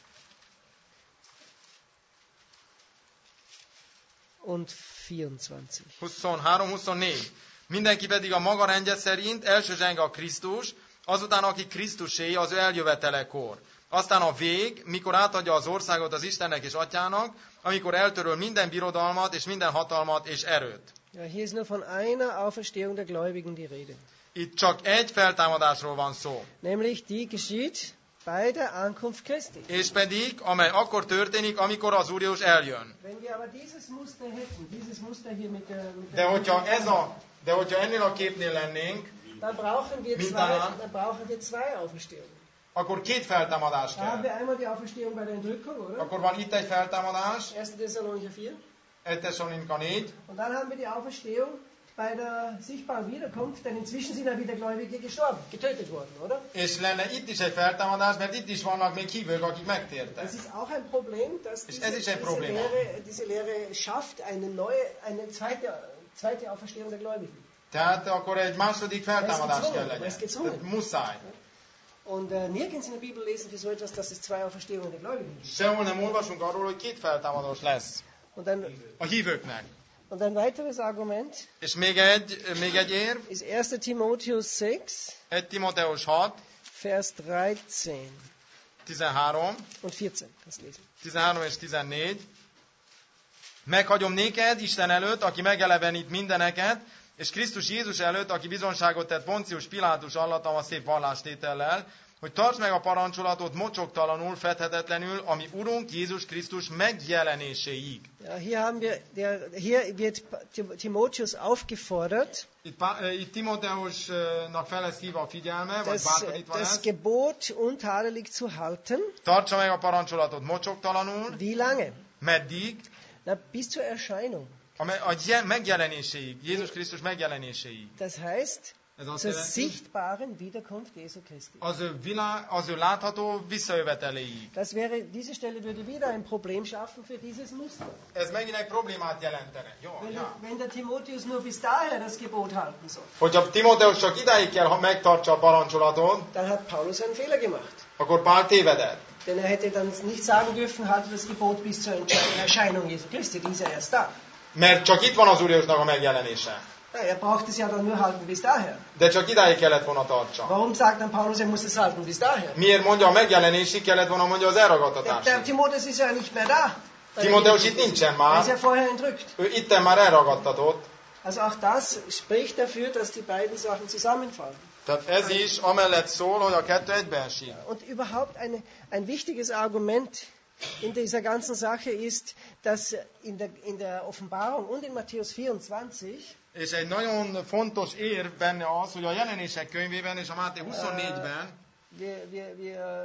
Und vierundzwanzig. huszonhárom, huszonnégy. Mindenki pedig a maga rendje szerint első zsenge a Krisztus, azután aki Krisztusé az ő eljövetelekor. Aztán a vég, mikor átadja az országot az Istennek és Atyának, amikor eltöröl minden birodalmat és minden hatalmat és erőt. Ja, hier ist nur von einer Auferstehung der Gläubigen die Rede. Itt csak egy feltámadásról van szó. Nämlich die geschieht bei der Ankunft Christi. És pedig, amely akkor történik, amikor az Úr Jézus eljön. Wenn wir aber dieses Muster hätten, dieses Muster hier mit der, mit de hogyha ez a De hogyha ennél a képnél lennénk, dann brauchen wir zwei, dann brauchen wir zwei Auferstehungen. Akkor két feltámadás kell. Haben wir einmal die Auferstehung bei der Entrückung, oder? Akkor van itt egy feltámadás. erster Thessalonicher vier. egy Tesszalonika négy. Und dann haben wir die Auferstehung bei der sichtbaren Wiederkunft, denn inzwischen sind ja wieder Gläubige gestorben, getötet worden, oder? És lenne itt is egy feltámadás, mert itt is vannak még hívők, akik megtértek. Das ist auch ein Problem, dass És diese, ez is egy diese, probléma. Lehre, diese Lehre schafft eine neue, eine zweite, zweite Auferstehung der Gläubigen. Tehát akkor egy második feltámadás gezwungen, kell legyen. ez gezwungen. Tehát muszáj. Und äh, nirgends in der Bibel lesen wir so etwas, dass es zwei Auferstehungen der Gläubigen gibt. Sehol nem olvasunk arról, hogy két feltámadás lesz Und dann, a hívőknek. und ein weiteres Argument És még egy, még egy érv, ist erster Timotheus sechs, egy Timoteus hat, Vers dreizehn tizenhárom, und vierzehn. Das lesen. tizenhárom és tizennégy. Meghagyom néked Isten előtt, aki megelevenít mindeneket, és Krisztus Jézus előtt, aki bizonságot tett Poncius Pilátus alatt a szép vallástétellel, hogy tartsd meg a parancsolatot mocsoktalanul, fedhetetlenül, ami Urunk Jézus Krisztus megjelenéséig. Ja, hier, haben wir, der, hier wird Timotheus aufgefordert, Itt, uh, itt Timoteusnak fel lesz hívva a figyelme, vagy das, bátorítva das lesz. Gebot untadelig zu halten. Tartsa meg a parancsolatot mocsoktalanul. Wie lange? Meddig? Na, bis zur Erscheinung. A, me- a je- megjelenéséig, Jézus Krisztus megjelenéséig. Das heißt, Ez azt zur jelenti, sichtbaren Wiederkunft Jesu Christi. az ő, vilá, az ő látható visszajöveteléig. Das wäre, diese Stelle würde wieder ein Problem schaffen für dieses Muster. Ez megint egy problémát jelentene. Jó, Wenn, ja. wenn der Timotheus nur bis dahin das Gebot halten soll, Hogyha Timoteus csak idáig kell, ha megtartsa a parancsolatot, dann hat Paulus einen Fehler gemacht. akkor Pál tévedett. Denn er hätte dann nicht sagen dürfen, halte das Gebot bis zur Erscheinung Jesu Christi, die ist ja erst da. Mert csak itt van az Úr Jézusnak a megjelenése. Ja, er braucht es ja dann nur halten bis daher. De csak idáig kellett volna tartsa. Warum sagt dann Paulus, er muss es halten bis daher? Miért mondja a megjelenésig, kellett volna mondja az Der, elragadtatásig. der Timotheus ist ja nicht mehr da. Timoteus itt nincsen Er már, ist ja vorher entrückt. ő itten már elragadtatott. Also auch das spricht dafür, dass die beiden Sachen zusammenfallen. Tehát ez is amellett szól, hogy a kettő egybeesik. Und überhaupt eine, ein wichtiges Argument in dieser ganzen Sache ist, dass in der, in der Offenbarung und in Matthäus vierundzwanzig És egy nagyon fontos érv benne az, hogy a jelenések könyvében és a Máté huszonnégyben wir, wir, wir,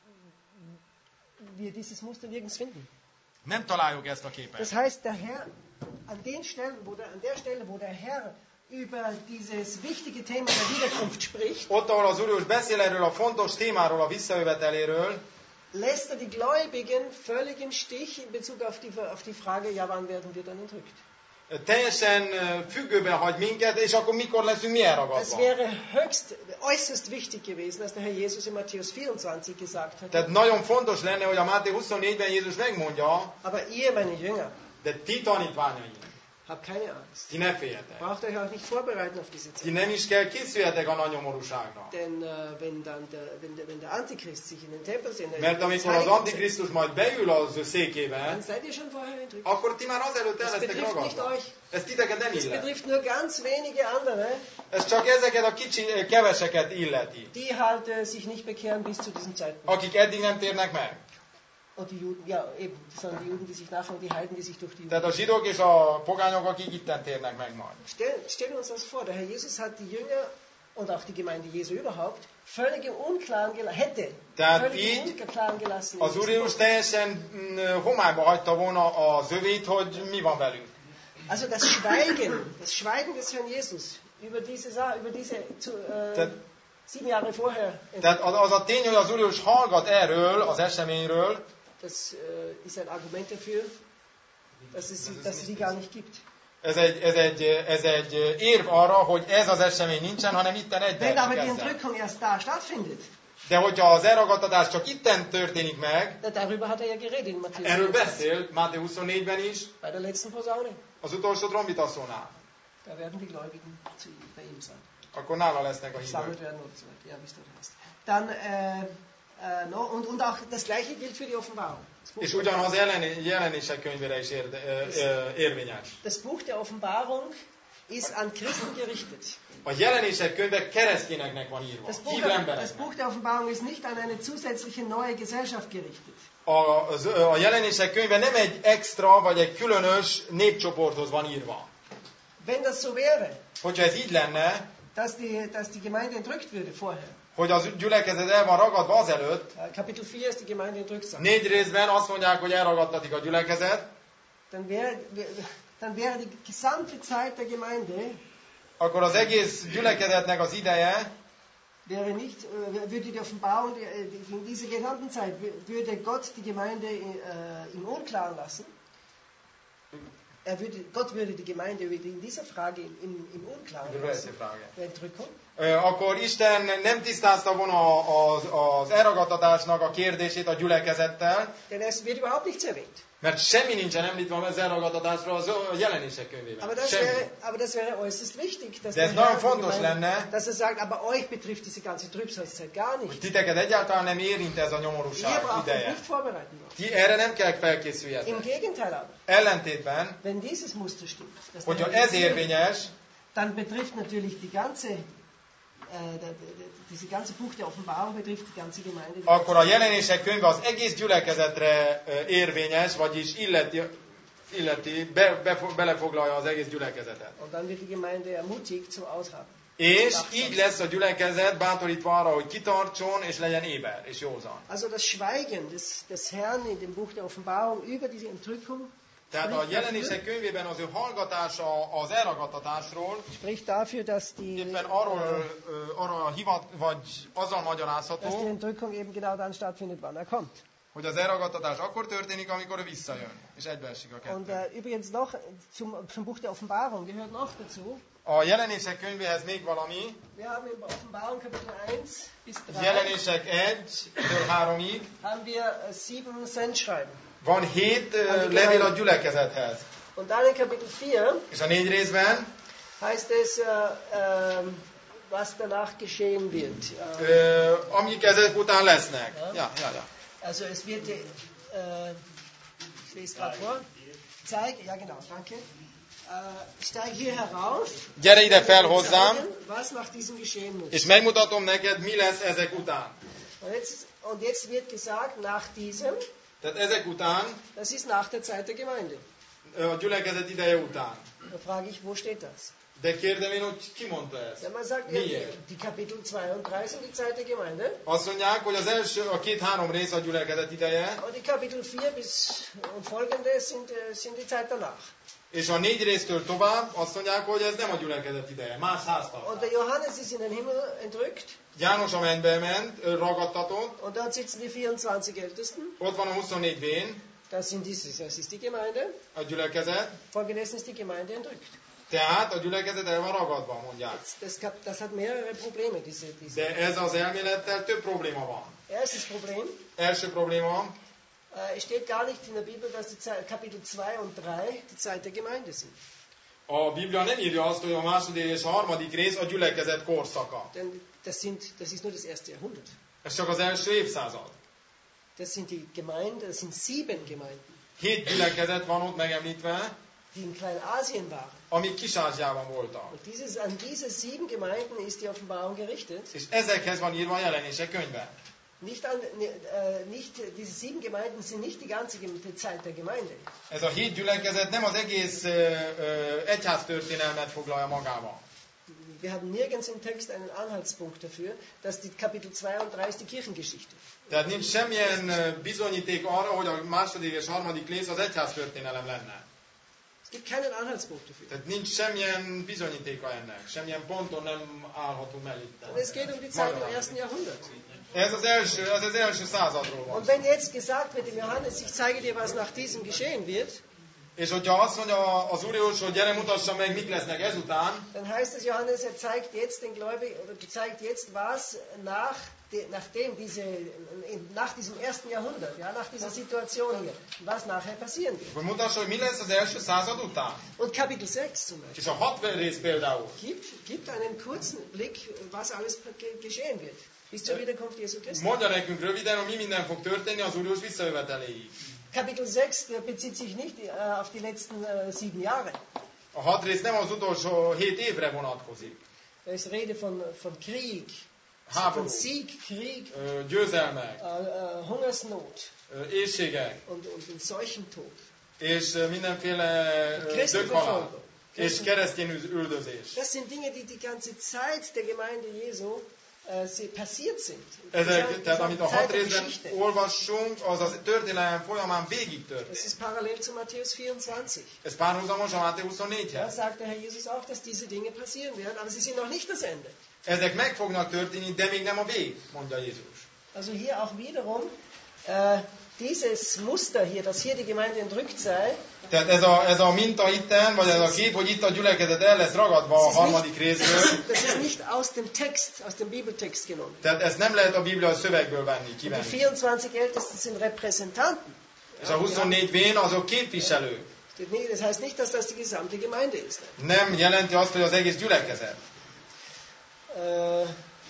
wir dieses Muster nirgends finden. nem találjuk ezt a képet. Das heißt, der Herr, an, den Stellen, wo der, an der Stelle, wo der Herr über dieses wichtige Thema der Wiederkunft spricht, Ott, ahol az Úr Jézus beszél erről a fontos témáról, a visszajöveteléről, lässt er die Gläubigen völlig im Stich in Bezug auf die, auf die Frage, ja, wann werden wir dann entrückt? teljesen függőben hagy minket, és akkor mikor leszünk mi Es elragadva. wäre höchst, äußerst wichtig gewesen, dass der Herr Jesus in Matthäus vierundzwanzig gesagt hat, Tehát nagyon fontos lenne, hogy a Máté huszonnégyben Jézus megmondja, aber ihr, meine Jünger, de ti tanítványaim, habt keine Angst. ti ne féljetek. Braucht euch auch nicht vorbereiten auf diese Ti Zeit. nem is kell készüljetek a nagy nyomorúságra. Denn äh, wenn dann der, wenn, der, wenn der Antichrist sich in den Tempel in der Mert amikor az Antikrisztus majd beül az ő székébe, dann seid ihr schon vorher entrückt. akkor ti már azelőtt el Das lesztek betrifft nicht ragadva. euch. Ez titeket nem Es illet. betrifft nur ganz wenige andere, Ez csak ezeket a kicsi, keveseket illeti, die halt äh, sich nicht bekehren bis zu diesem Zeitpunkt. akik eddig nem térnek meg. Und die Juden, ja eben, das sind die Juden, die sich nachher, die Heiden, die sich durch die Tehát Juden. a zsidók és a pogányok, akik itten térnek meg majd. Stell, stellen uns das vor, der Herr Jesus hat die Jünger und auch die Gemeinde Jesu überhaupt völlig im Unklaren gelassen, hätte Tehát völlig im így Unklaren gelassen. az Úr Jézus teljesen mm, homályba hagyta volna az övét, hogy mi van velünk. Also das Schweigen, das Schweigen des Herrn Jesus über diese, Sa- über diese zu, äh, Tehát, sieben Jahre vorher, tehát az az a tény, hogy az Úr Jézus hallgat erről az eseményről, das äh, ist ein Argument dafür, dass es, sie- dass es die gar nicht gibt. ez egy, ez, egy, ez egy érv arra, hogy ez az esemény nincsen, hanem itten Wenn egyben aber die ezzel. Entrückung erst da stattfindet, De hogyha az elragadtatás csak itten történik meg, na, darüber hat er ja geredet in Matthäus erről vierundzwanzig, beszél Máté huszonnégyben is, bei der letzten Posaune. az utolsó trombitaszónál. Da werden die Gläubigen zu ihm, bei ihm sein. Akkor nála lesznek a hívők. Gesammelt werden oder so weiter. Ja, wisst ihr das. Dann, äh, äh, no, und, und auch das Gleiche gilt für die Offenbarung. Das Buch, És ugyanaz jelen- jelenések könyvére is érde, ö, ö, érvényes. das Buch der Offenbarung ist an Christen gerichtet. A jelenések könyve keresztényeknek van írva, Das Buch, hívő das embereknek. Buch der Offenbarung ist nicht an eine zusätzliche neue Gesellschaft gerichtet. A, az, a jelenések könyve nem egy extra vagy egy különös népcsoporthoz van írva. Wenn das so wäre, Hogyha ez így lenne, dass die, dass die Gemeinde entrückt würde vorher. hogy az gyülekezet el van ragadva azelőtt, Äh, Kapitel vier ist die Gemeinde entrückt. sagt. négy részben azt mondják, hogy elragadtatik a gyülekezet, Dann wäre, dann wäre die gesamte Zeit der Gemeinde akkor az egész gyülekezetnek az ideje wäre nicht, würde die Offenbarung, in dieser Gnadenzeit, würde Gott die Gemeinde im Unklaren lassen. Er würde, Gott würde die Gemeinde in dieser Frage im, im Unklaren lassen. Entrückung. Akkor Isten nem tisztázta volna az, az elragadtatásnak a kérdését a gyülekezettel. Denn es wird überhaupt nichts erwähnt. Mert semmi nincsen említve az elragadtatásra az Jelenések könyvében. Aber das, wäre, aber das wäre äußerst wichtig, dass, De ez nagyon fontos lenne, dass er sagt, aber euch betrifft diese ganze Trübsalzeit gar nicht. Hogy titeket egyáltalán nem érint ez a nyomorúság ideje. Nicht vorbereiten noch. Ti erre nem kell felkészüljetek. Im Gegenteil aber. Ellentétben, wenn dieses Muster stimmt, hogyha ez érvényes, dann betrifft natürlich die ganze diese ganze Buch der Offenbarung betrifft die ganze Gemeinde. Akkor a Jelenések könyve az egész gyülekezetre érvényes, vagyis illeti, illeti be, be, belefoglalja az egész gyülekezetet. Und dann wird die Gemeinde ermutigt zum Ausharren. És így lesz a gyülekezet bátorítva arra, hogy kitartson és legyen éber és józan. Also das Schweigen des, des Herrn in dem Buch der Offenbarung über diese Entrückung. Tehát a Jelenések könyvében az ő hallgatása az elragadtatásról spricht dafür, dass die, éppen arról, arról hivat, vagy azzal magyarázható, dass die Entrückung eben genau dann stattfindet, wann er kommt. Hogy az elragadtatás akkor történik, amikor ő visszajön, és egybeesik a kettő. Und uh, übrigens noch zum, zum Buch der Offenbarung gehört noch dazu. A Jelenések könyvéhez még valami. Wir haben in Offenbarung Kapitel eins bis drei. Jelenések egytől háromig. Haben wir sieben Sendschreiben. Van hét uh, levél a gyülekezethez. Und dann in Kapitel vier. És a négy részben heißt es, uh, uh, was danach geschehen wird. Uh, uh, amik ezek után lesznek. Ja, ja, ja. ja. Also es wird, uh, ich lese gerade vor, zeig, ja genau, danke. Uh, steig hier herauf, gyere ide fel hozzám, was nach diesem geschehen muss. És megmutatom neked, mi lesz ezek után. Und jetzt, und jetzt wird gesagt, nach diesem, tehát ezek után, das ist nach der Zeit der Gemeinde. A gyülekezet ideje után. Da frage ich, wo steht das? De kérdem én, hogy ki mondta ezt? Ja, man sagt, miért? Die Kapitel zwei und drei sind die Zeit der Gemeinde. Azt mondják, hogy az első, a két-három rész a gyülekezet ideje. Und die Kapitel vier bis und folgende sind, sind die Zeit danach. És a négy résztől tovább azt mondják, hogy ez nem a gyülekezet ideje, más háztartás. Und der Johannes ist in den Himmel entrückt. János a mennybe ment, ragadtatott. Und dort sitzen die vierundzwanzig Ältesten. Ott van a huszonnégy vén. Das, sind diese, das ist die Gemeinde. A gyülekezet. Folgedessen ist die Gemeinde entrückt. Tehát a gyülekezet el van ragadva, mondják. Das, das, das hat mehrere Probleme, diese, diese. De ez az elmélettel több probléma van. Erstes Problem. Első probléma. Es steht gar nicht in der Bibel, dass die Zeit, Kapitel zwei und drei die Zeit der Gemeinde sind. A Biblia nem írja azt, hogy a második és a harmadik rész a gyülekezet korszaka. Denn das, sind, das ist nur das erste Jahrhundert. Ez csak az első évszázad. Das sind die Gemeinden, das sind sieben Gemeinden. Hét gyülekezet van ott megemlítve, die in Kleinasien waren. Amik Kis-Ázsiában voltak. Und dieses, an diese sieben Gemeinden ist die Offenbarung gerichtet. És ezekhez van írva a Jelenések könyve. Nicht, an, äh, nicht, diese sieben Gemeinden sind nicht die ganze Zeit der Gemeinde. Ez a hét gyülekezet nem az egész uh, uh, egyháztörténelmet foglalja magába. Wir haben nirgends im Text einen Anhaltspunkt dafür, dass die Kapitel zwei und drei ist die Kirchengeschichte. Tehát nincs semmilyen bizonyíték arra, hogy a második és harmadik rész az egyháztörténelem lenne. Es gibt keinen Anhaltspunkt dafür. Tehát nincs semmilyen bizonyítéka ennek, semmilyen ponton nem állhatunk mellette. Und es geht um die Zeit im ersten Jahrhundert. Ez az első, ez az első századról van. Und wenn jetzt gesagt wird im Johannes, ich zeige dir, was nach diesem geschehen wird, és hogyha azt mondja az Úr Jézus, hogy gyere mutassa meg, mik lesznek ezután, dann heißt es, Johannes, er zeigt jetzt den Gläubigen, oder zeigt jetzt, was nach, de, nachdem diese, nach diesem ersten Jahrhundert, ja, nach dieser Situation hier, was nachher passieren wird. Hogy mutassa, hogy mi lesz az első század után. Und Kapitel sechs zum Beispiel. És a hat rész például. Gibt, gibt einen kurzen Blick, was alles geschehen wird. Bis zur Wiederkunft Jesu Christi. Mondja nekünk röviden, hogy mi minden fog történni az Úr Jézus visszajöveteléig. Kapitel sechs der bezieht sich nicht uh, auf die letzten uh, sieben Jahre. A hat rész nem az utolsó hét évre vonatkozik. Da ist Rede von, von Krieg, háború, von Sieg, Krieg, uh, győzelmek, uh, uh, Hungersnot, uh, éhségek, und, und, und Seuchentod, és uh, mindenféle uh, döghalál, és keresztény üldözés. Das sind Dinge, die die ganze Zeit der Gemeinde Jesu äh, sie passiert sind. Ezek, tehát amit a hat részben olvassunk, az a történelem folyamán végig Das történt. ist parallel zu Matthäus vierundzwanzig. Ez párhuzamos a Máté Da huszonnégyhez. sagt der Herr Jesus auch, dass diese Dinge passieren werden, aber sie sind noch nicht das Ende. Ezek meg fognak történni, de még nem a vég, mondja Jézus. Also hier auch wiederum, äh, dieses Muster hier, dass hier die Gemeinde entrückt sei, Tehát ez a, ez a minta itten, vagy ez a kép, hogy itt a gyülekezet el lesz ragadva a harmadik részből. das ist nicht aus dem Text, aus dem Bibeltext genommen. Tehát ezt nem lehet a Biblia szövegből venni, Und die kivenni. vierundzwanzig Ältesten sind Repräsentanten. És a huszonnégy vén azok képviselők. Das heißt nicht, dass das die gesamte Gemeinde ist. Nem jelenti azt, hogy az egész gyülekezet. Äh,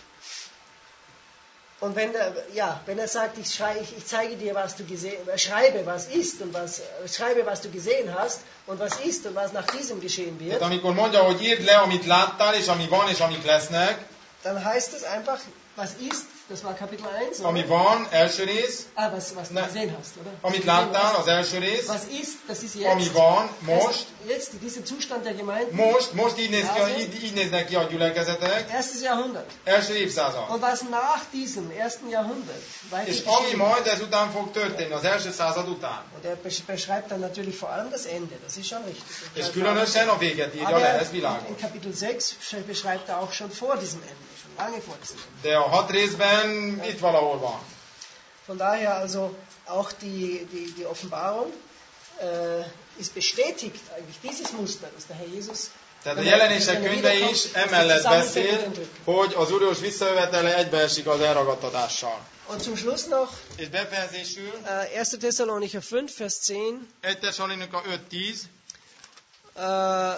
Und wenn er, ja, wenn er sagt, ich, schrei, ich, ich zeige dir, was du gesehen, schreibe, was ist und was, schreibe, was du gesehen hast und was ist und was nach diesem geschehen wird, Tehát amikor mondja, hogy írd le, amit láttál, és ami van, és amik lesznek, dann heißt es einfach, was ist, das war Kapitel eins, oder? ami van, első rész, Ah, was, was du Ne. gesehen hast, oder? amit láttál, az első rész, Was ist, das ist ami jetzt, van, most, jetzt dieser Zustand der Gemeinde, most, most így, néz ki, a- így, így néznek ki a gyülekezetek, erstes Jahrhundert. első évszázad. Und was nach diesem ersten Jahrhundert weiter És ami geschehen majd ezután fog történni, az első század után. Und er besch- beschreibt dann natürlich vor allem das Ende, das ist schon richtig. Er És schreibt különösen a véget írja Aber le, ez in világos. Kapitel sechs beschreibt er auch schon vor diesem Ende, schon lange vor diesem Ende. De a hat részben itt valahol van. Von daher also auch die, die, die Offenbarung äh, ist bestätigt eigentlich dieses Muster, dass der Herr Jesus Tehát a wenn er- jelenések wenn er könyve wiederkommt, is dass die emellett Zusammensetzung beszél, entrückt. hogy az Úr visszajövetele egybeesik az elragadtatással. Und zum Schluss noch És befejezésül äh, erster Thessalonicher fünf, Vers zehn. egy Tesszalonika öt tíz, Äh,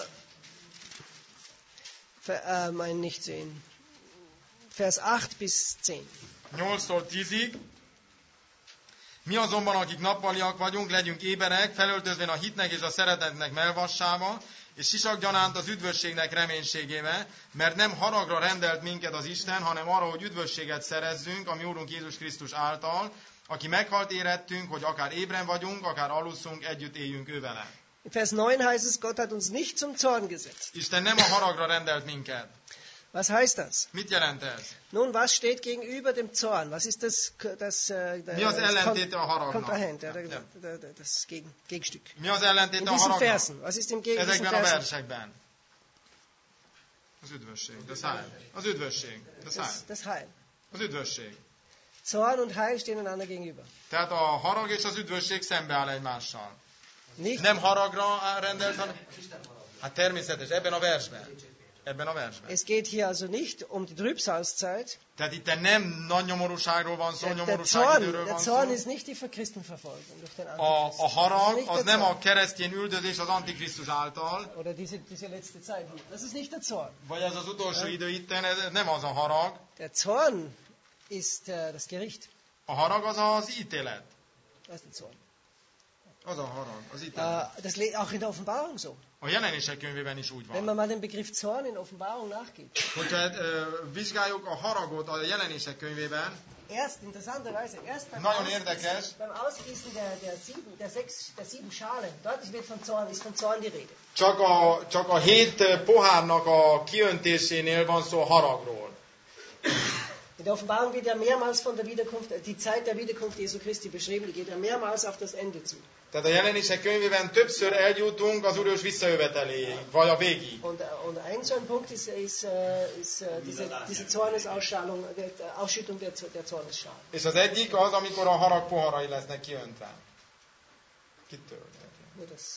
ver, äh, mein nicht zehn. Vers acht bis zehn. nyolctól tízig. Mi azonban, akik nappaliak vagyunk, legyünk éberek, felöltözvén a hitnek és a szeretetnek melvassába, és sisakgyanánt az üdvösségnek reménységébe, mert nem haragra rendelt minket az Isten, hanem arra, hogy üdvösséget szerezzünk, ami Úrunk Jézus Krisztus által, aki meghalt érettünk, hogy akár ébren vagyunk, akár alusszunk, együtt éljünk ő vele. In Vers neun heißt es, Gott hat uns nicht zum Zorn gesetzt. Isten nem a haragra rendelt minket. Was heißt das? Mit jelent ez? Nun, was steht gegenüber dem Zorn? Was ist das, das, äh, Mi az das ellentéte a haragnak? Kontrahent, ja, Ja, der, ja. der, der, das Gegen, Gegenstück? Mi az ellentéte In a diesen haragnak? Versen, was ist im Gegenstück? Ezekben a versekben. Az üdvösség, das Heil. Az üdvösség, das Heil. Das, das Heil. Az üdvösség. Zorn und Heil stehen einander gegenüber. Tehát a harag és az üdvösség szembeáll egymással. Nicht? Nem haragra rendelt, hanem... Hát természetes, ebben a versben. Ebben a versben. Es geht hier also nicht um die Trübsalzeit. Tehát itt nem nagy nyomorúságról van szó, Der, der, nyomorúság Zorn, időről der van Zorn szó. ist nicht die Verchristenverfolgung durch den A, Antichrist. a harag Nicht az der nem Zorn. a keresztény üldözés az Antikrisztus által, Oder diese, diese letzte Zeit. Das ist nicht der Zorn. vagy ez az utolsó idő itten, ez nem az a harag. Der Zorn ist äh, das Gericht. A harag az az ítélet. Das ist der Zorn. Az a harag, az ítélet. Äh, das le- auch in der Offenbarung so. A jelenések könyvében is úgy Wenn van. man mal den Begriff Zorn in Offenbarung nachgeht. Hogyha ö, vizsgáljuk a haragot a jelenések könyvében, Erst, interessanterweise, erst beim, Nagyon Ausgießen, érdekes. beim Ausgießen der, der, sieben, der, sechs, der sieben Schalen, dort wird von Zorn, ist von Zorn die Rede. csak a, csak a hét pohárnak a kiöntésénél van szó haragról. In der Offenbarung wird ja mehrmals von der Wiederkunft, die Zeit der Wiederkunft Jesu Christi beschrieben, die geht ja mehrmals auf das Ende zu. Tehát a jelenések könyvében többször eljutunk az Úr visszajöveteléig, vagy a végig. Und, äh, und ein so ein Punkt ist, ist, äh, ist äh, diese, diese Zornesausschüttung, der, der Ausschüttung der, der Zornesschalen. És az egyik az, amikor a harag poharai lesznek kiöntve. Kitől? Nur das.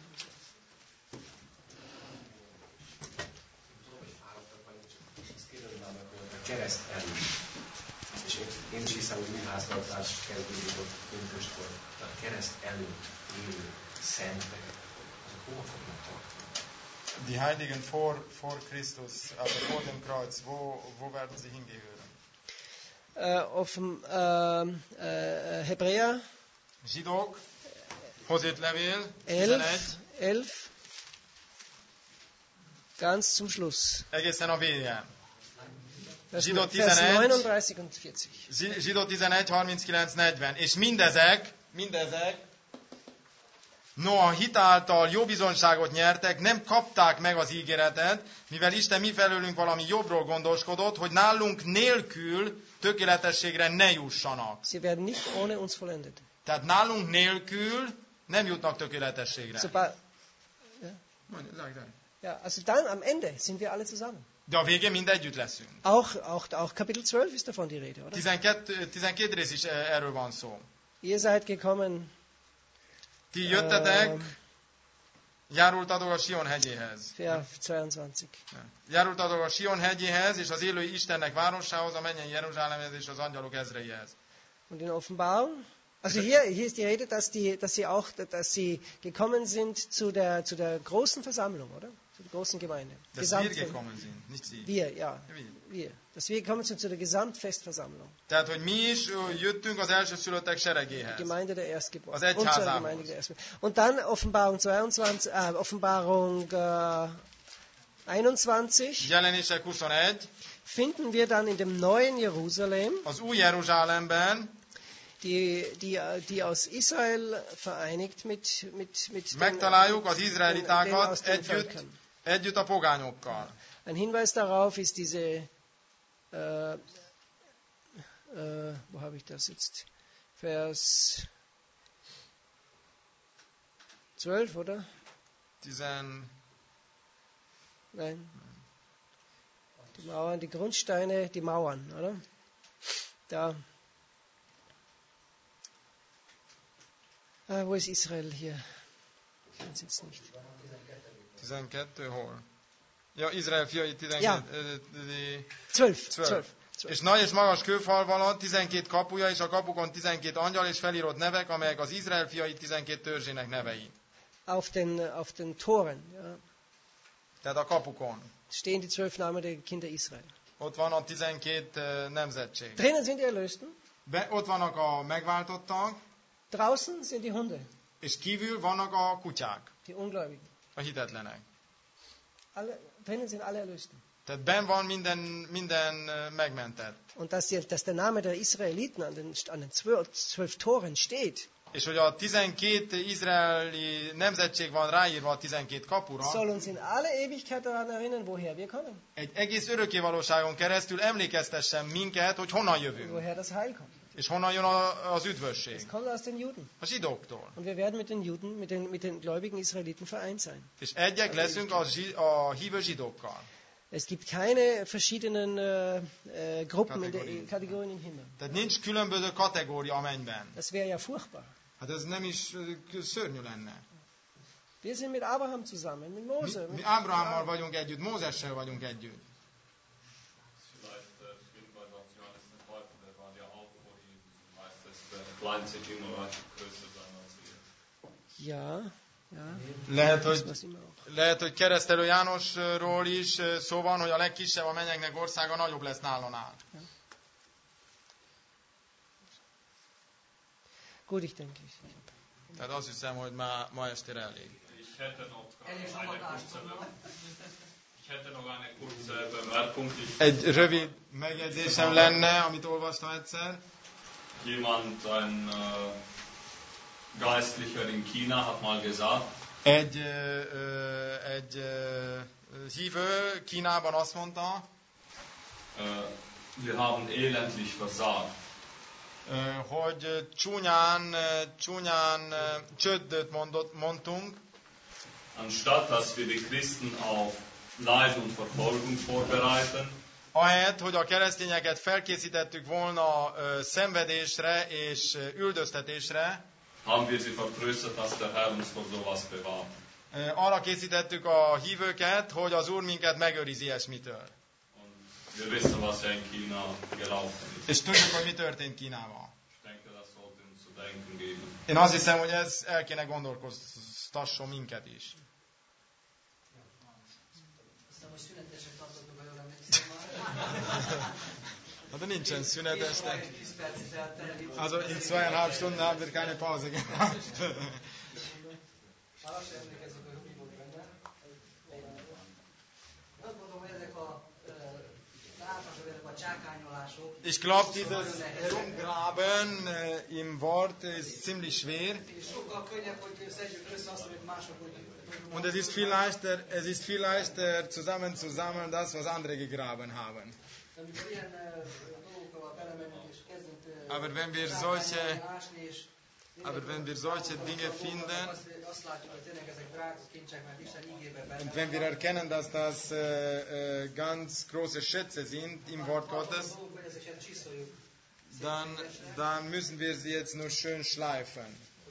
Kereszt elő. És én, én is hiszem, hogy mi háztartás kezdődik ott öntöskor. A kereszt előtt élő szentek, azok hova fognak tartani? Die Heiligen vor, vor Christus, also vor dem Kreuz, wo, wo werden sie hingehören? Äh, offen, äh, äh, Hebräer Zsidók, Hozét levél, elf, tizenegy, elf, ganz zum Schluss. egészen a végén. Vers, Zsidó Vers tizenegy, neununddreißig und vierzig. Zsidó tizenegy, harminckilenc, negyven. És mindezek, mindezek Noha hitáltal jó bizonyságot nyertek, nem kapták meg az ígéretet, mivel Isten mi felőlünk valami jobbról gondoskodott, hogy nálunk nélkül tökéletességre ne jussanak. Sie werden nicht ohne uns vollendet. Tehát nálunk nélkül nem jutnak tökéletességre. Sobald, ja? Ja, also dann am Ende sind wir alle zusammen. De a végén mind együtt leszünk. Auch, auch, auch Kapitel zwölf ist davon die Rede, oder? tizenkét, tizenkét rész is erről van szó. Ihr seid gekommen. Ti jöttetek, uh, járultatok a Sion hegyéhez. Vers zweiundzwanzig. Járultatok a Sion hegyéhez, és az élő Istennek városához, a mennyei Jeruzsálemhez és az angyalok ezreihez. Und in Offenbarung, also hier, hier ist die Rede, dass, die, dass sie auch, dass sie gekommen sind zu der, zu der großen Versammlung, oder? Zu der großen Gemeinde. Dass wir gekommen sind, nicht sie. Wir, ja. Wir. Dass wir gekommen sind zu der Gesamtfestversammlung. Tehát, hogy mi is jöttünk az elsőszülöttek seregéhez. Die Gemeinde der Erstgeborenen. Az egyházához. Und dann Offenbarung zweiundzwanzig, äh, Offenbarung äh, einundzwanzig. Jelenések huszonegy. Finden wir dann in dem neuen Jerusalem. Az új Jeruzsálemben. Die, die, die aus Israel vereinigt mit, mit, mit megtaláljuk az izraelitákat együtt, együtt a pogányokkal. Ein Hinweis darauf ist diese, äh, äh, wo habe ich das jetzt? Vers zwölf, oder? Tizen... Nein. Die Mauern, die Grundsteine, die Mauern, oder? Da. Ah, wo ist Israel hier? Ich weiß es jetzt nicht. tizenkettő hol? Ja, Izrael fiai tizenkét. Ja. zwölf. zwölf. És nagy és magas kőfal van, tizenkét kapuja, és a kapukon tizenkét angyal, és felírott nevek, amelyek az Izrael fiai tizenkét törzsének nevei. Auf den, auf den Toren, ja. Tehát a kapukon. Stehen die zwölf Namen der Kinder Israel. Ott van a tizenkét nemzetség. Drinnen sind die Erlösten. Be, ott vannak a megváltottak. Draußen sind die Hunde. És kívül vannak a kutyák. Die Ungläubigen. A hitetlenek. Alle, drinnen sind alle Erlösten. Tehát benn van minden, minden megmentett. Und dass, die, dass der Name der Israeliten an den, an den zwölf, zwölf Toren steht. És hogy a tizenkét izraeli nemzetség van ráírva a tizenkét kapura. Soll uns in alle Ewigkeit daran erinnern, woher wir kommen. Egy egész örökkévalóságon keresztül emlékeztessen minket, hogy honnan jövünk. Woher das Heil kommt. És honnan jön a, az üdvösség? Es kommt aus den Juden. A zsidóktól. Und wir werden mit den Juden, mit den, mit den gläubigen Israeliten vereint sein. És egyek leszünk a, zsi, a hívő zsidókkal. Es gibt keine verschiedenen äh, äh, Gruppen in der Kategorien im Himmel. Tehát nincs különböző kategória a mennyben. Das wäre ja furchtbar. Hát ez nem is szörnyű lenne. Wir sind mit Abraham zusammen, mit Mose. Mi, mi Ábrahámmal vagyunk együtt, Mózessel vagyunk együtt. Ja, ja. Lehet, hogy, lehet, hogy keresztelő Jánosról is szó van, hogy a legkisebb a mennyeknek országa nagyobb lesz nálánál. Ja. Gut, ich denke ich. Tehát azt hiszem, hogy ma, ma estére elég. Egy rövid megjegyzésem lenne, amit olvastam egyszer. Jemand, ein uh, Geistlicher in China hat mal gesagt, egy, uh, egy uh, hívő Kínában azt mondta, uh, wir haben elendlich versagt. Uh, hogy csúnyán, csúnyán uh, csődöt mondott, mondtunk. Anstatt, dass wir die Christen auf Leid und Verfolgung vorbereiten, ahelyett, hogy a keresztényeket felkészítettük volna uh, szenvedésre és uh, üldöztetésre, haben wir sie vertröstet, dass der Herr uns vor sowas bewahrt. Uh, arra készítettük a hívőket, hogy az Úr minket megőriz ilyesmitől. Wir wissen, was ja in China gelaufen ist. És tudjuk, hogy mi történt Kínával. Ich denke, das sollte uns zu denken geben. Én azt hiszem, hogy ez el kéne gondolkoztasson minket is. De nincsen szünetestek. Also in zweieinhalb Stunden haben wir keine Pause gemacht. Azt mondom, hogy ezek a látások, ezek a Ich glaube, dieses Herumgraben äh, im Wort ist ziemlich schwer. Und es ist viel leichter, es ist viel leichter zusammenzusammeln, das, was andere gegraben haben. Aber wenn wir solche, aber wenn wir solche Dinge finden, und wenn wir erkennen, dass das äh, äh, ganz große Schätze sind im Wort Gottes, dann, dann müssen wir sie jetzt nur schön schleifen,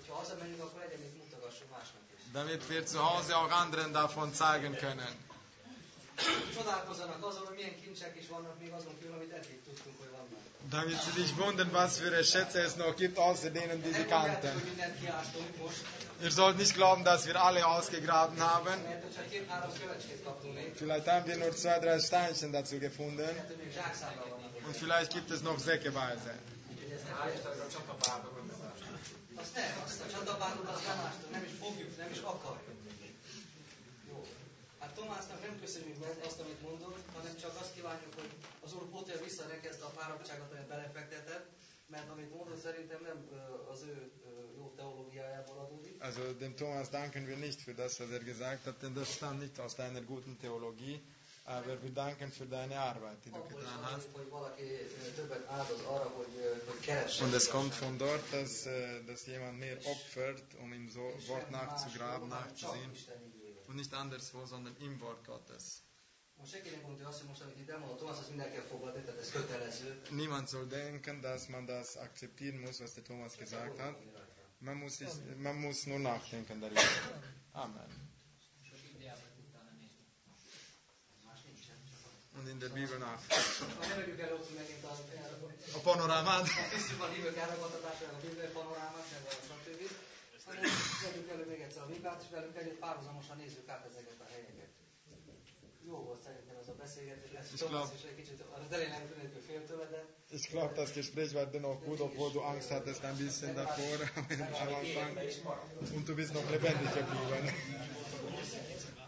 damit wir zu Hause auch anderen davon zeigen können. Damit sie sich wundern, was für Schätze es noch gibt, außer denen, die sie kannten. Ihr sollt nicht glauben, dass wir alle ausgegraben haben. Vielleicht haben wir nur zwei, drei Steinchen dazu gefunden. Und vielleicht gibt es noch säckeweise. Hát Tomásnak nem köszönjük meg azt, amit mondott, hanem csak azt kívánjuk, hogy az Úr pótolja vissza neki ezt a fáradtságot, amit belefektetett, mert amit mondott szerintem nem az ő jó teológiájából adódik. Also dem Thomas danken wir nicht für das, was er gesagt hat, denn das stammt nicht aus deiner guten Theologie, aber wir danken für deine Arbeit, die du getan hast. Und es kommt von dort, dass, dass jemand mehr opfert, um im Wort nachzugraben, nachzusehen. Und nicht anderswo, sondern im Wort Gottes. Niemand soll denken, dass man das akzeptieren muss, was der Thomas gesagt hat. Man muss, sich, man muss nur nachdenken darüber. Amen. Und in der Bibel nach. A panorámát. Vegyük elő még egyszer a Bibliát, és velünk együtt párhuzamosan nézzük át ezeket a helyeket. Jó volt szerintem ez a beszélgetés, ez Thomas is egy kicsit, az elején nem tűnik, hogy fél tőle, de... Ich glaube, das Gespräch war dennoch gut, obwohl du Angst hattest ein bisschen davor am Anfang. Und du bist noch lebendig geblieben.